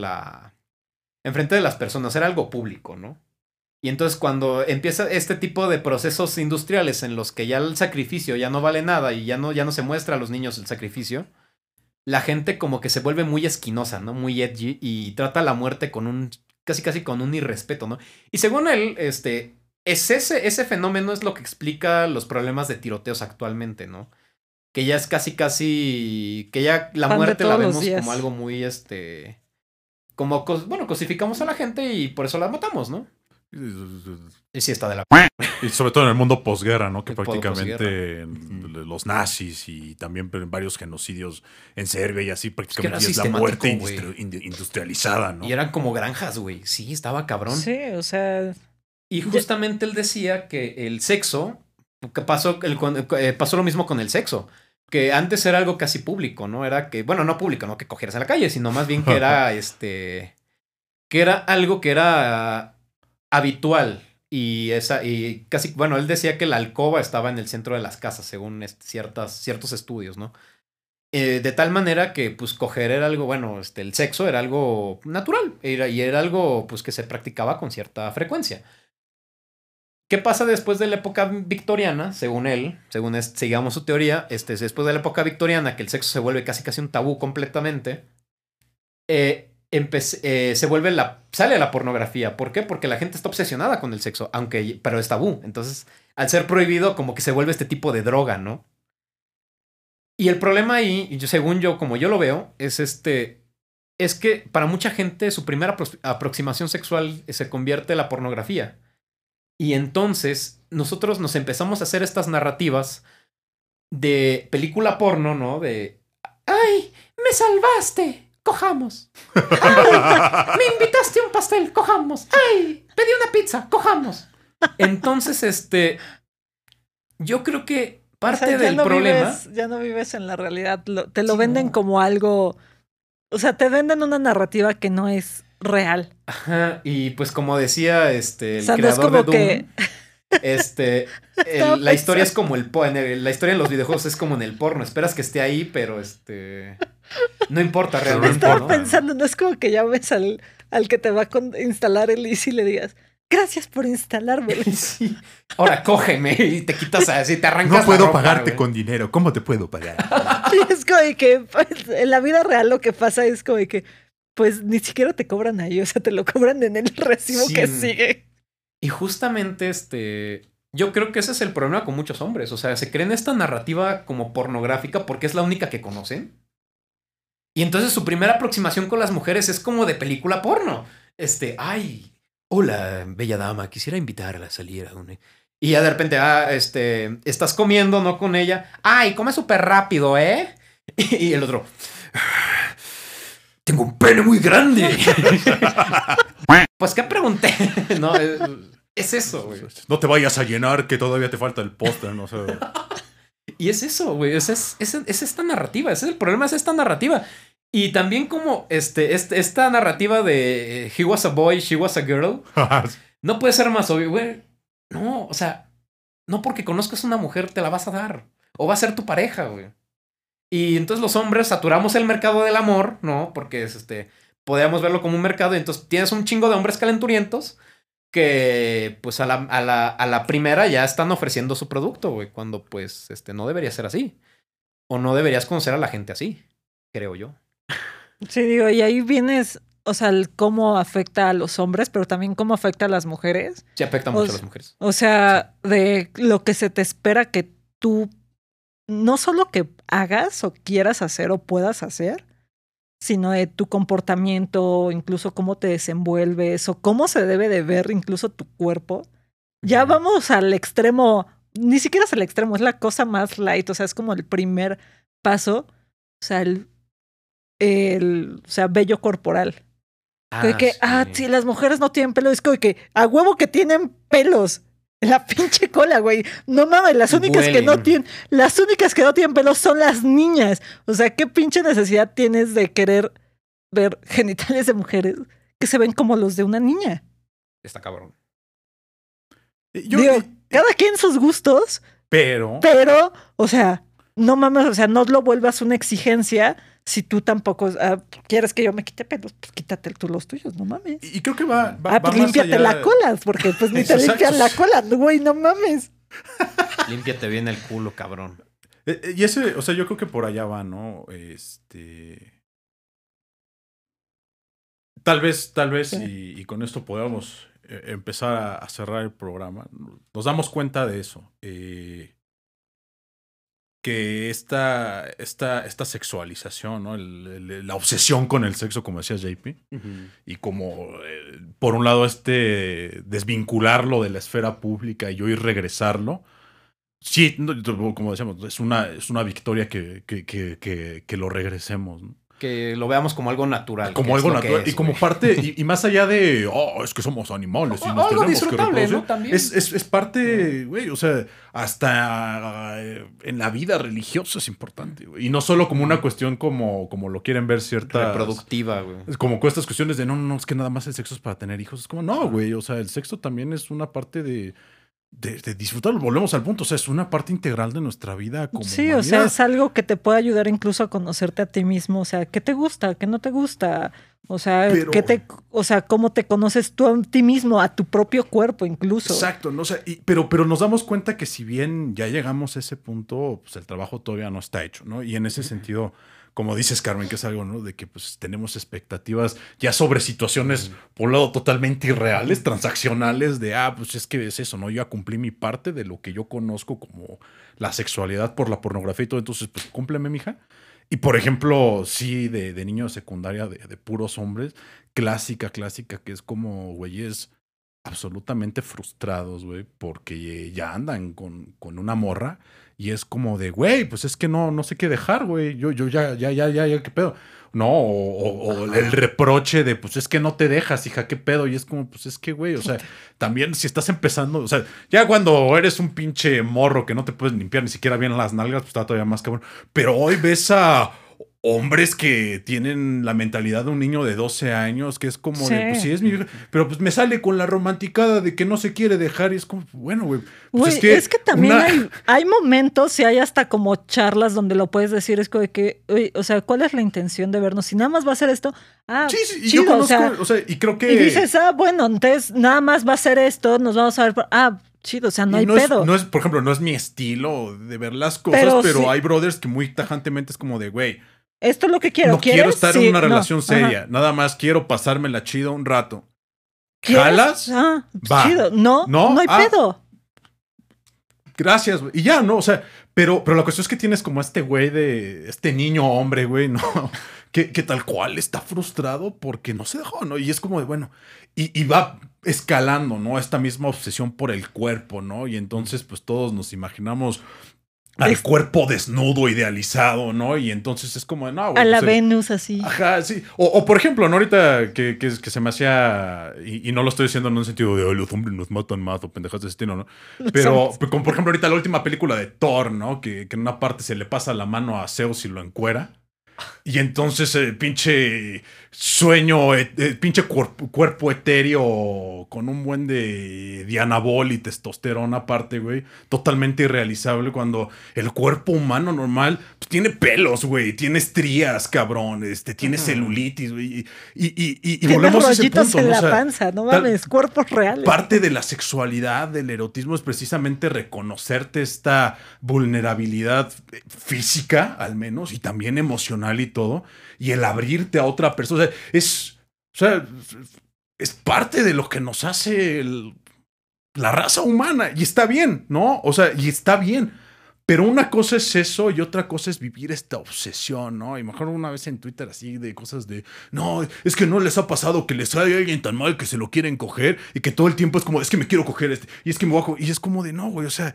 [SPEAKER 2] las personas, era algo público, ¿no? Y entonces cuando empieza este tipo de procesos industriales en los que ya el sacrificio ya no vale nada y ya no se muestra a los niños el sacrificio, la gente como que se vuelve muy esquinosa, ¿no? Muy edgy y trata la muerte con casi con un irrespeto, ¿no? Y según él, ese fenómeno es lo que explica los problemas de tiroteos actualmente, ¿no? Que ya es casi que ya la muerte la vemos como algo muy, cosificamos a la gente y por eso la matamos, ¿no? Y sí está de la...
[SPEAKER 3] Y sobre todo en el mundo posguerra, ¿no? Que prácticamente los nazis y también varios genocidios en Serbia y así prácticamente es la muerte industrializada, ¿no?
[SPEAKER 2] Y eran como granjas, güey. Sí, estaba cabrón.
[SPEAKER 1] Sí, o sea...
[SPEAKER 2] Y justamente él decía que el sexo, que pasó lo mismo con el sexo. Que antes era algo casi público, ¿no? Era que, no público, no que cogieras en la calle, sino más bien que era, que era algo que era habitual y casi, él decía que la alcoba estaba en el centro de las casas según ciertos estudios, ¿no? De tal manera que pues coger era algo, el sexo era algo natural y era algo pues que se practicaba con cierta frecuencia. ¿Qué pasa después de la época victoriana? Según él, sigamos su teoría, después de la época victoriana que el sexo se vuelve casi un tabú completamente, sale la pornografía. ¿Por qué? Porque la gente está obsesionada con el sexo, pero es tabú. Entonces, al ser prohibido, como que se vuelve este tipo de droga, ¿no? Y el problema ahí, según yo, como yo lo veo, es que para mucha gente su primera aproximación sexual se convierte en la pornografía. Y entonces, nosotros nos empezamos a hacer estas narrativas de película porno, ¿no? De, ¡ay, me salvaste! ¡Cojamos! ¡Ay! ¡Me invitaste a un pastel! ¡Cojamos! ¡Ay! ¡Pedí una pizza! ¡Cojamos! Entonces, yo creo que parte del problema...
[SPEAKER 1] ya no vives en la realidad. Te lo venden como algo... O sea, te venden una narrativa que no es real.
[SPEAKER 2] Ajá, y pues como decía el
[SPEAKER 1] creador
[SPEAKER 2] no es como
[SPEAKER 1] de
[SPEAKER 2] Doom, la historia es como la historia en los videojuegos es como en el porno, esperas que esté ahí, pero no importa realmente.
[SPEAKER 1] Estaba pensando, no es como que llames al que te va a instalar el Easy y le digas, gracias por instalármelo.
[SPEAKER 2] Sí. Ahora cógeme y te quitas así, te arrancas.
[SPEAKER 3] No puedo
[SPEAKER 2] la ropa,
[SPEAKER 3] pagarte
[SPEAKER 2] güey.
[SPEAKER 3] con dinero, ¿cómo te puedo pagar?
[SPEAKER 1] Y es como que pues, en la vida real lo que pasa es como que pues ni siquiera te cobran ahí, o sea, te lo cobran en el recibo que sigue.
[SPEAKER 2] Y justamente yo creo que ese es el problema con muchos hombres. O sea, se creen esta narrativa como pornográfica porque es la única que conocen. Y entonces su primera aproximación con las mujeres es como de película porno. Ay, hola, bella dama, quisiera invitarla a salir a un... Y ya de repente, estás comiendo, ¿no? Con ella. Ay, come súper rápido, ¿eh? Y el otro... Tengo un pene muy grande. Pues, ¿qué pregunté? No, es eso, güey.
[SPEAKER 3] No te vayas a llenar, que todavía te falta el póster, no sé.
[SPEAKER 2] Y es eso, güey. Es esta narrativa. Ese es el problema, es esta narrativa. Y también como esta narrativa de he was a boy, she was a girl. No puede ser más obvio, güey. No, o sea, no porque conozcas una mujer te la vas a dar. O va a ser tu pareja, güey. Y entonces los hombres saturamos el mercado del amor, ¿no? Porque podíamos verlo como un mercado. Y entonces tienes un chingo de hombres calenturientos que, pues, a la primera ya están ofreciendo su producto, güey. Cuando, pues, no debería ser así. O no deberías conocer a la gente así, creo yo.
[SPEAKER 1] Sí, digo, y ahí vienes, o sea, el cómo afecta a los hombres, pero también cómo afecta a las mujeres.
[SPEAKER 2] Sí, afecta mucho a las mujeres.
[SPEAKER 1] O sea, de lo que se te espera que tú no solo que hagas o quieras hacer o puedas hacer, sino de tu comportamiento, incluso cómo te desenvuelves o cómo se debe de ver incluso tu cuerpo. Ya vamos al extremo, ni siquiera es el extremo, es la cosa más light, o sea, es como el primer paso, o sea, o sea, vello corporal. Sí, las mujeres no tienen pelo, es como que a huevo que tienen pelos. La pinche cola, güey. No mames, las únicas que no tienen pelos son las niñas. O sea, ¿qué pinche necesidad tienes de querer ver genitales de mujeres que se ven como los de una niña?
[SPEAKER 2] Está cabrón.
[SPEAKER 1] Digo, cada quien sus gustos. Pero, o sea, no mames, o sea, no lo vuelvas una exigencia. Si tú tampoco quieres que yo me quite pelos, pues quítate tú los tuyos, no mames.
[SPEAKER 3] Y creo que va
[SPEAKER 1] pues límpiate la cola, porque pues ni te limpian la cola, güey, no mames.
[SPEAKER 2] Límpiate bien el culo, cabrón.
[SPEAKER 3] Y ese, o sea, yo creo que por allá va, ¿no? Tal vez, sí. y con esto podamos empezar a cerrar el programa. Nos damos cuenta de eso. Que esta sexualización, ¿no? La obsesión con el sexo, como decías, JP, y como, por un lado, desvincularlo de la esfera pública y hoy regresarlo. Sí, como decíamos, es una victoria que lo regresemos, ¿no?
[SPEAKER 2] Que lo veamos como algo natural.
[SPEAKER 3] Como algo natural. Y como parte, y más allá de, es que somos animales y nos tenemos que reproducir. ¿No? También. Es parte, güey, o sea, hasta en la vida religiosa es importante, güey. Y no solo como una cuestión como lo quieren ver ciertas...
[SPEAKER 2] Reproductiva, güey.
[SPEAKER 3] Como con estas cuestiones de, no, es que nada más el sexo es para tener hijos. Es como, no, güey, o sea, el sexo también es una parte de disfrutarlo. Volvemos al punto, o sea, es una parte integral de nuestra vida como humanidad.
[SPEAKER 1] O sea, es algo que te puede ayudar incluso a conocerte a ti mismo, o sea, ¿qué te gusta? ¿Qué no te gusta? O sea, cómo te conoces tú a ti mismo, a tu propio cuerpo incluso.
[SPEAKER 3] Exacto, no sé, pero nos damos cuenta que si bien ya llegamos a ese punto, pues el trabajo todavía no está hecho, ¿no? Y en ese sentido, como dices, Carmen, que es algo, ¿no? De que pues tenemos expectativas ya sobre situaciones, por un lado, totalmente irreales, transaccionales, de, pues es que es eso, ¿no? Yo ya cumplí mi parte de lo que yo conozco como la sexualidad por la pornografía y todo, entonces, pues cúmpleme, mija. Y, por ejemplo, sí, de niño de secundaria, de puros hombres, clásica, que es como güeyes absolutamente frustrados, güey, porque ya andan con una morra y es como de, güey, pues es que no sé qué dejar, güey, yo ya, qué pedo. No, o el reproche de, pues es que no te dejas, hija, qué pedo. Y es como, pues es que, güey, o sea, también si estás empezando, o sea, ya cuando eres un pinche morro que no te puedes limpiar ni siquiera bien las nalgas, pues está todavía más cabrón. Pero hoy ves a hombres que tienen la mentalidad de un niño de 12 años, que es como de, pues sí, es mi hija, pero pues me sale con la romanticada de que no se quiere dejar y es como, bueno, güey. Pues
[SPEAKER 1] es que también hay momentos y hay hasta como charlas donde lo puedes decir, es como de que, o sea, ¿cuál es la intención de vernos? Si nada más va a ser esto,
[SPEAKER 3] sí, y chido, yo conozco, o sea, y creo que...
[SPEAKER 1] Y dices, bueno, entonces nada más va a ser esto, nos vamos a ver, chido, o sea, no hay pedo.
[SPEAKER 3] Por ejemplo, no es mi estilo de ver las cosas, pero sí, hay brothers que muy tajantemente es como de, güey,
[SPEAKER 1] esto es lo que quiero.
[SPEAKER 3] No quiero estar en una relación seria. Ajá. Nada más quiero pasármela chido un rato. ¿Jalas?
[SPEAKER 1] Va. Chido. No hay pedo.
[SPEAKER 3] Gracias, güey. Y ya, ¿no? O sea, pero la cuestión es que tienes como este güey este niño hombre, güey, ¿no? Que tal cual está frustrado porque no se dejó, ¿no? Y es como de, bueno, y va escalando, ¿no? Esta misma obsesión por el cuerpo, ¿no? Y entonces, pues todos nos imaginamos al cuerpo desnudo, idealizado, ¿no? Y entonces es como, no, güey.
[SPEAKER 1] A la Venus, así.
[SPEAKER 3] Ajá, sí. O por ejemplo, ¿no? Ahorita que se me hacía, y no lo estoy diciendo en un sentido de, los hombres nos matan más o pendejas de ese estilo, ¿no? Pero, como por ejemplo, ahorita la última película de Thor, ¿no? Que en una parte se le pasa la mano a Zeus y lo encuera. Y entonces el pinche sueño, pinche cuerpo etéreo con un buen de dianabol y testosterona aparte, güey. Totalmente irrealizable cuando el cuerpo humano normal pues, tiene pelos, güey. Tiene estrías, cabrón. Tiene celulitis, güey. Y volvemos a ese punto,
[SPEAKER 1] en
[SPEAKER 3] ¿no?
[SPEAKER 1] la panza, no mames, cuerpos reales.
[SPEAKER 3] Parte de la sexualidad, del erotismo, es precisamente reconocerte esta vulnerabilidad física, al menos, y también emocional y todo, y el abrirte a otra persona. O sea, es parte de lo que nos hace la raza humana, y está bien, ¿no? O sea, y está bien. Pero una cosa es eso y otra cosa es vivir esta obsesión, ¿no? Y mejor una vez en Twitter así de cosas de, no, es que no les ha pasado que les sale alguien tan mal que se lo quieren coger y que todo el tiempo es como, es que me quiero coger y es que me voy a coger. Y es como de, no, güey, o sea,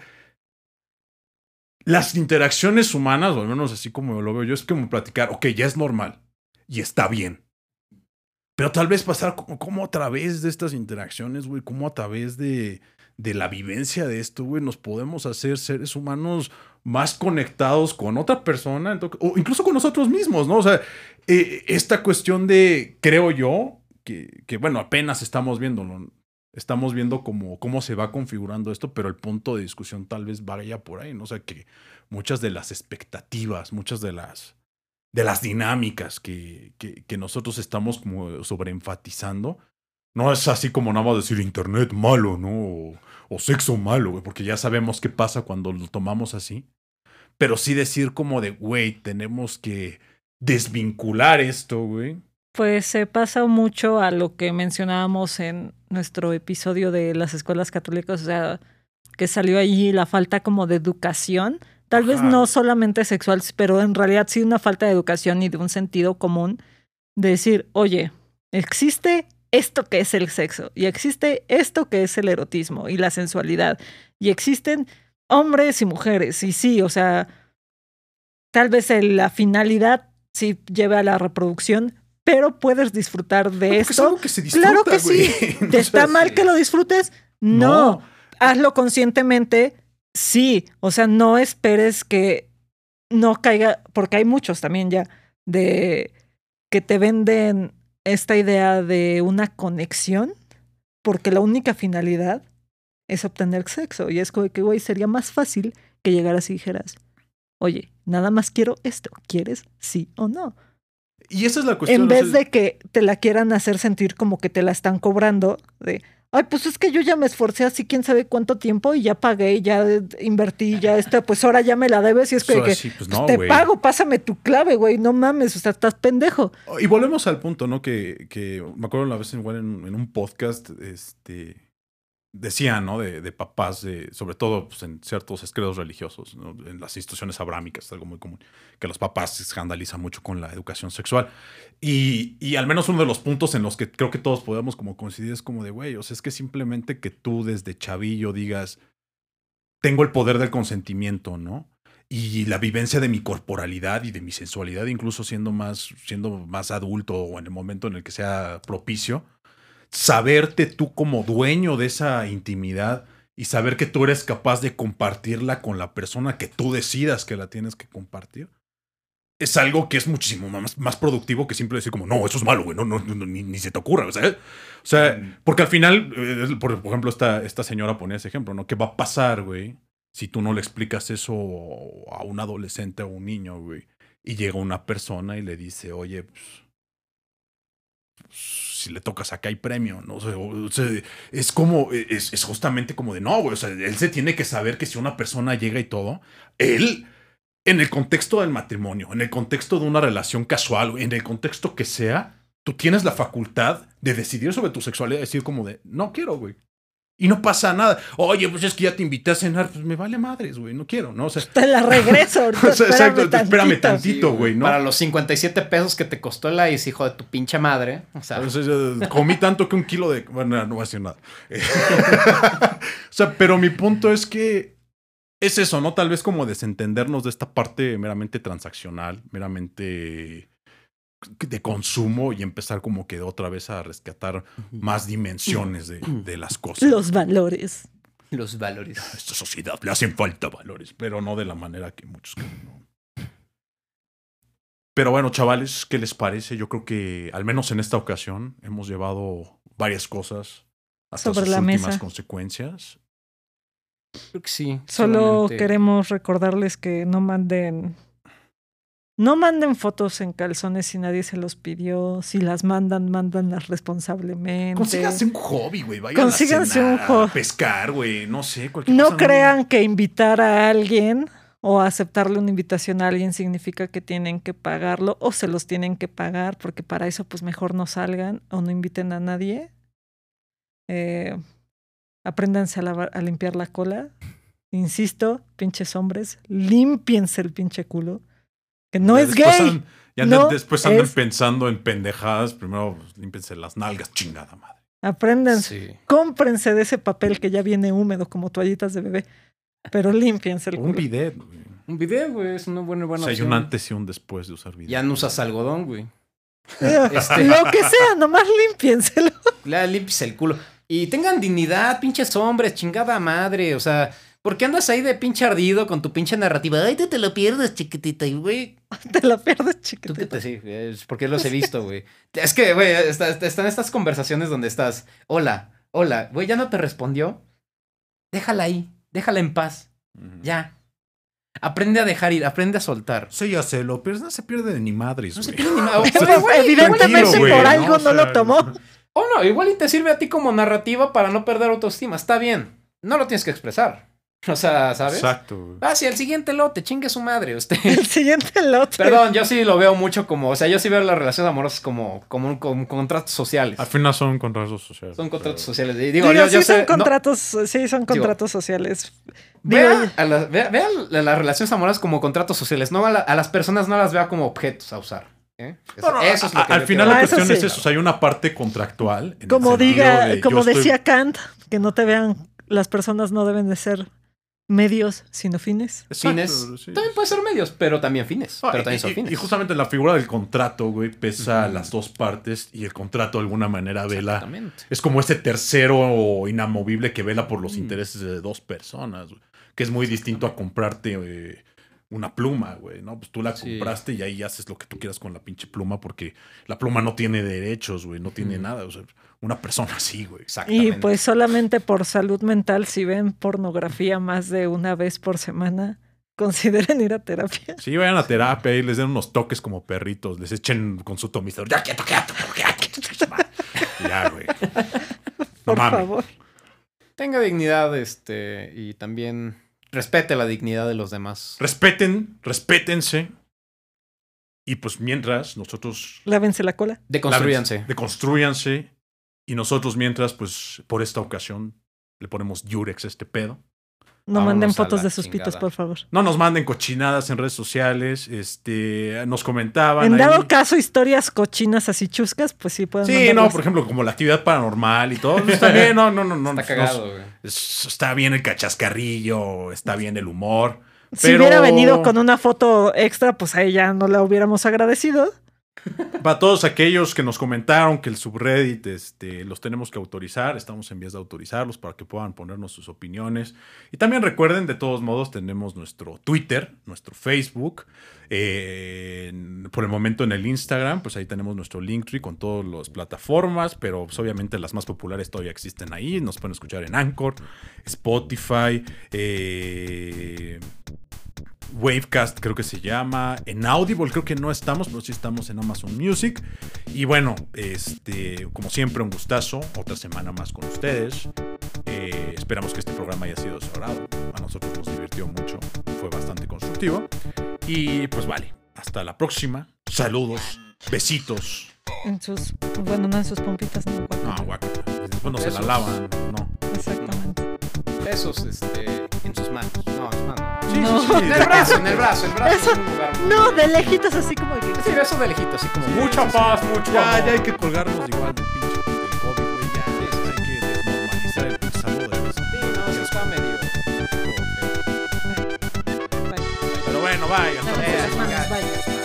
[SPEAKER 3] las interacciones humanas, o al menos así como lo veo yo, es como platicar, ok, ya es normal y está bien. Pero tal vez pasar como a través de estas interacciones, güey, como a través de la vivencia de esto, güey, nos podemos hacer seres humanos más conectados con otra persona, o incluso con nosotros mismos, ¿no? O sea, esta cuestión de, creo yo, que bueno, apenas estamos viéndolo, estamos viendo cómo se va configurando esto, pero el punto de discusión tal vez vaya por ahí, ¿no? O sea, que muchas de las expectativas, muchas de las dinámicas que nosotros estamos como sobreenfatizando, no es así como nada más decir internet malo, ¿no? O sexo malo, güey, porque ya sabemos qué pasa cuando lo tomamos así. Pero sí decir como de, güey, tenemos que desvincular esto, güey.
[SPEAKER 1] Pues se pasa mucho a lo que mencionábamos en nuestro episodio de las escuelas católicas, o sea, que salió allí la falta como de educación, tal vez no solamente sexual, pero en realidad sí una falta de educación y de un sentido común de decir, oye, existe esto que es el sexo y existe esto que es el erotismo y la sensualidad y existen hombres y mujeres y sí, o sea, tal vez la finalidad sí lleve a la reproducción, pero puedes disfrutar de esto.
[SPEAKER 3] Es algo que se disfruta,
[SPEAKER 1] claro que
[SPEAKER 3] güey.
[SPEAKER 1] sí. ¿Te está mal que lo disfrutes? No. Hazlo conscientemente. Sí. O sea, no esperes que no caiga, porque hay muchos también ya de que te venden esta idea de una conexión, porque la única finalidad es obtener sexo. Y es como que, güey, sería más fácil que llegaras y dijeras, oye, nada más quiero esto. ¿Quieres? Sí o no.
[SPEAKER 3] Y esa es la cuestión.
[SPEAKER 1] En vez de que te la quieran hacer sentir como que te la están cobrando, de, ay, pues es que yo ya me esforcé así quién sabe cuánto tiempo y ya pagué, ya invertí, ya pues ahora ya me la debes y es que
[SPEAKER 3] pues no,
[SPEAKER 1] te
[SPEAKER 3] güey.
[SPEAKER 1] pago, pásame tu clave, güey, no mames, o sea, estás pendejo.
[SPEAKER 3] Y volvemos al punto, ¿no? Que me acuerdo una vez igual en un podcast, decían, ¿no? De papás, sobre todo pues, en ciertos credos religiosos, ¿no? En las instituciones abrámicas, es algo muy común, que los papás se escandalizan mucho con la educación sexual. Y al menos uno de los puntos en los que creo que todos podemos como coincidir es como de, güey, o sea, es que simplemente que tú desde chavillo digas, tengo el poder del consentimiento, ¿no? Y la vivencia de mi corporalidad y de mi sensualidad, incluso siendo más adulto o en el momento en el que sea propicio, saberte tú como dueño de esa intimidad y saber que tú eres capaz de compartirla con la persona que tú decidas que la tienes que compartir, es algo que es muchísimo más productivo que siempre decir como, no, eso es malo, güey, no, ni se te ocurra, ¿sabes? O sea, porque al final, por ejemplo, esta señora ponía ese ejemplo, ¿no? ¿Qué va a pasar, güey, si tú no le explicas eso a un adolescente o un niño, güey? Y llega una persona y le dice, oye, pues si le tocas acá hay premio, ¿no? O sea, es como, es justamente como de, no, güey, o sea, él se tiene que saber que si una persona llega y todo, él, en el contexto del matrimonio, en el contexto de una relación casual, en el contexto que sea, tú tienes la facultad de decidir sobre tu sexualidad, decir como de, no quiero, güey. Y no pasa nada. Oye, pues es que ya te invité a cenar. Pues me vale madres, güey. No quiero, ¿no? O sea,
[SPEAKER 1] te la regreso.
[SPEAKER 3] O sea, exacto, espérame tantito, güey, ¿no?
[SPEAKER 2] Para los 57 pesos que te costó el ice, hijo de tu pinche madre. O sea,
[SPEAKER 3] comí tanto que 1 kilo de... Bueno, no voy a decir nada. O sea, pero mi punto es que es eso, ¿no? Tal vez como desentendernos de esta parte meramente transaccional, meramente de consumo y empezar como que otra vez a rescatar más dimensiones de las cosas.
[SPEAKER 1] Los valores.
[SPEAKER 2] Los valores.
[SPEAKER 3] A esta sociedad le hacen falta valores, pero no de la manera que muchos creen, ¿no? Pero bueno, chavales, ¿qué les parece? Yo creo que al menos en esta ocasión hemos llevado varias cosas hasta
[SPEAKER 1] Sobre
[SPEAKER 3] sus
[SPEAKER 1] la
[SPEAKER 3] últimas
[SPEAKER 1] mesa.
[SPEAKER 3] consecuencias.
[SPEAKER 2] Creo que sí.
[SPEAKER 1] Solo
[SPEAKER 2] solamente-
[SPEAKER 1] queremos recordarles que no manden fotos en calzones si nadie se los pidió. Si las mándanlas responsablemente.
[SPEAKER 3] Consíganse un hobby, güey. Vayan
[SPEAKER 1] Consíganse
[SPEAKER 3] a cenar,
[SPEAKER 1] un hobby.
[SPEAKER 3] a pescar, güey. No sé, cualquier
[SPEAKER 1] No
[SPEAKER 3] cosa.
[SPEAKER 1] crean que invitar a alguien o aceptarle una invitación a alguien significa que tienen que pagarlo o se los tienen que pagar, porque para eso pues mejor no salgan o no inviten a nadie. Apréndanse a limpiar la cola. Insisto, pinches hombres, límpiense el pinche culo. Que no
[SPEAKER 3] Ya
[SPEAKER 1] es
[SPEAKER 3] después
[SPEAKER 1] gay.
[SPEAKER 3] después andan
[SPEAKER 1] es-
[SPEAKER 3] pensando en pendejadas. Primero, pues, límpense las nalgas, chingada madre.
[SPEAKER 1] Apréndanse.
[SPEAKER 2] Sí.
[SPEAKER 1] Cómprense de ese papel que ya viene húmedo como toallitas de bebé. Pero límpiense el
[SPEAKER 3] Un
[SPEAKER 1] culo.
[SPEAKER 3] bidet, güey.
[SPEAKER 2] Un video, güey, es una buena
[SPEAKER 3] O sea, hay
[SPEAKER 2] opción.
[SPEAKER 3] un antes y un después de usar bidet.
[SPEAKER 2] Ya no usas algodón, güey.
[SPEAKER 1] Lo que sea, nomás límpienselo.
[SPEAKER 2] Le limpies el culo. Y tengan dignidad, pinches hombres, chingada madre. O sea, ¿por qué andas ahí de pinche ardido con tu pinche narrativa? Ay, te lo pierdes, chiquitita. Y, güey,
[SPEAKER 1] Te la pierdes,
[SPEAKER 2] tú
[SPEAKER 1] chiquitito.
[SPEAKER 2] qué te sí, es porque los he visto, güey. Es que, güey, están estas conversaciones donde estás. Hola, güey, ya no te respondió. Déjala ahí, déjala en paz.
[SPEAKER 3] Ujú.
[SPEAKER 2] Ya. Aprende a dejar ir, aprende a soltar.
[SPEAKER 3] Sí, ya sé, lo pero no se pierde de ni madres,
[SPEAKER 2] No se
[SPEAKER 3] güey.
[SPEAKER 2] pierde ni nada.
[SPEAKER 1] Evidentemente
[SPEAKER 3] Tranquilo, güey,
[SPEAKER 1] por
[SPEAKER 3] ¿no?
[SPEAKER 1] algo
[SPEAKER 3] O
[SPEAKER 1] no
[SPEAKER 3] sea,
[SPEAKER 1] lo tomó.
[SPEAKER 2] O no, igual y te sirve a ti como narrativa para no perder autoestima. Está bien. No lo tienes que expresar. O sea, ¿sabes?
[SPEAKER 3] Exacto, güey.
[SPEAKER 2] Ah, sí, el siguiente lote, chingue su madre.
[SPEAKER 1] El siguiente lote.
[SPEAKER 2] Perdón, yo sí lo veo mucho como. O sea, yo sí veo las relaciones amorosas como contratos sociales.
[SPEAKER 3] Al final son contratos sociales.
[SPEAKER 2] Son contratos
[SPEAKER 3] pero-
[SPEAKER 2] sociales. Y
[SPEAKER 1] Digo,
[SPEAKER 2] digo, yo
[SPEAKER 1] sí
[SPEAKER 2] sé.
[SPEAKER 1] son contratos, sí son contratos sociales. Digo,
[SPEAKER 2] Vea las relaciones amorosas como contratos sociales. No a las personas no las vea como objetos a usar. ¿eh?
[SPEAKER 3] No, no,
[SPEAKER 2] Eso es lo que
[SPEAKER 3] al
[SPEAKER 2] yo
[SPEAKER 3] final
[SPEAKER 2] creo.
[SPEAKER 3] la
[SPEAKER 1] eso
[SPEAKER 3] cuestión
[SPEAKER 1] sí.
[SPEAKER 3] es eso. O sea, hay una parte contractual. en el
[SPEAKER 1] como
[SPEAKER 3] sentido de
[SPEAKER 1] como
[SPEAKER 3] yo estoy-
[SPEAKER 1] decía Kant, que no te vean, las personas no deben de ser medios, sino fines.
[SPEAKER 3] Exacto,
[SPEAKER 2] Fines.
[SPEAKER 3] sí.
[SPEAKER 2] También puede ser medios, pero también fines.
[SPEAKER 3] Ah,
[SPEAKER 2] Pero también son
[SPEAKER 3] y
[SPEAKER 2] fines.
[SPEAKER 3] justamente la figura del contrato, güey, pesa
[SPEAKER 2] Ujú.
[SPEAKER 3] las dos partes y el contrato de alguna manera vela.
[SPEAKER 2] Exactamente.
[SPEAKER 3] Es como ese tercero inamovible que vela por los
[SPEAKER 2] Mm.
[SPEAKER 3] intereses de dos personas, güey, que es muy distinto a comprarte una pluma, güey, ¿no? Pues tú la
[SPEAKER 2] Sí.
[SPEAKER 3] compraste y ahí haces lo que tú quieras con la pinche pluma porque la pluma no tiene derechos, güey, no tiene
[SPEAKER 2] Ujú.
[SPEAKER 3] nada. O sea, una persona así, güey.
[SPEAKER 2] Exactamente.
[SPEAKER 1] Y pues solamente por salud mental, si ven pornografía más de una vez por semana, consideren ir a terapia.
[SPEAKER 3] Sí, vayan a terapia y les den unos toques como perritos, les echen con su tomizador. Ya, quieto, quieto, quieto. Ya, güey. No
[SPEAKER 1] Por
[SPEAKER 3] mames.
[SPEAKER 1] favor.
[SPEAKER 2] Tenga dignidad, y también respete la dignidad de los demás.
[SPEAKER 3] Respétense. Y pues mientras nosotros
[SPEAKER 1] Lávense la cola.
[SPEAKER 2] Deconstrúyanse.
[SPEAKER 3] deconstrúyanse. Y nosotros mientras, pues por esta ocasión le ponemos Yurex a este pedo.
[SPEAKER 1] No
[SPEAKER 2] Vámonos
[SPEAKER 1] manden
[SPEAKER 2] a
[SPEAKER 1] fotos
[SPEAKER 2] la
[SPEAKER 1] de sus pitos,
[SPEAKER 2] chingada.
[SPEAKER 1] por favor.
[SPEAKER 3] No nos manden cochinadas en redes sociales. Nos comentaban.
[SPEAKER 1] En
[SPEAKER 3] ahí.
[SPEAKER 1] dado caso, historias cochinas así chuscas, pues sí pueden
[SPEAKER 3] Sí, no,
[SPEAKER 1] mandarlas.
[SPEAKER 3] por ejemplo, como la actividad paranormal y todo. Pues también, no.
[SPEAKER 2] Está cagado, güey.
[SPEAKER 3] Está bien el cachascarrillo, está bien el humor.
[SPEAKER 1] Si
[SPEAKER 3] pero-
[SPEAKER 1] hubiera venido con una foto extra, pues a ella no la hubiéramos agradecido.
[SPEAKER 3] Para todos aquellos que nos comentaron que el subreddit los tenemos que autorizar, estamos en vías de autorizarlos para que puedan ponernos sus opiniones. Y también recuerden, de todos modos, tenemos nuestro Twitter, nuestro Facebook. Por el momento en el Instagram, pues ahí tenemos nuestro Linktree con todas las plataformas, pero pues, obviamente las más populares todavía existen ahí. Nos pueden escuchar en Anchor, Spotify, Wavecast creo que se llama. En Audible creo que no estamos, pero sí estamos en Amazon Music. Y bueno, como siempre, un gustazo. Otra semana más con ustedes. Esperamos que este programa haya sido de su agrado. A nosotros nos divirtió mucho. Fue bastante constructivo. Y pues vale, hasta la próxima. Saludos, besitos.
[SPEAKER 1] Bueno, no en sus pompitas, no.
[SPEAKER 3] No, guácala. Después no se la
[SPEAKER 2] Besos.
[SPEAKER 3] lavan. No.
[SPEAKER 1] Exactamente.
[SPEAKER 2] Besos, en sus manos. No, en sus manos.
[SPEAKER 3] Sí,
[SPEAKER 1] No.
[SPEAKER 3] sí, sí.
[SPEAKER 2] En el brazo. El brazo
[SPEAKER 1] Eso-
[SPEAKER 2] es un lugar muy-
[SPEAKER 1] No, de lejitos así como que...
[SPEAKER 2] Sí, beso de lejito, así como.
[SPEAKER 3] Mucha paz, mucho
[SPEAKER 2] Ya,
[SPEAKER 3] amor. Ya hay que colgarnos igual del pinche del COVID, güey. Ya, hay que desnormalizar el saludo de eso.
[SPEAKER 2] Sí, no, sí está medio.
[SPEAKER 3] Pero bueno, vaya.
[SPEAKER 1] Lávense las manos, vaya.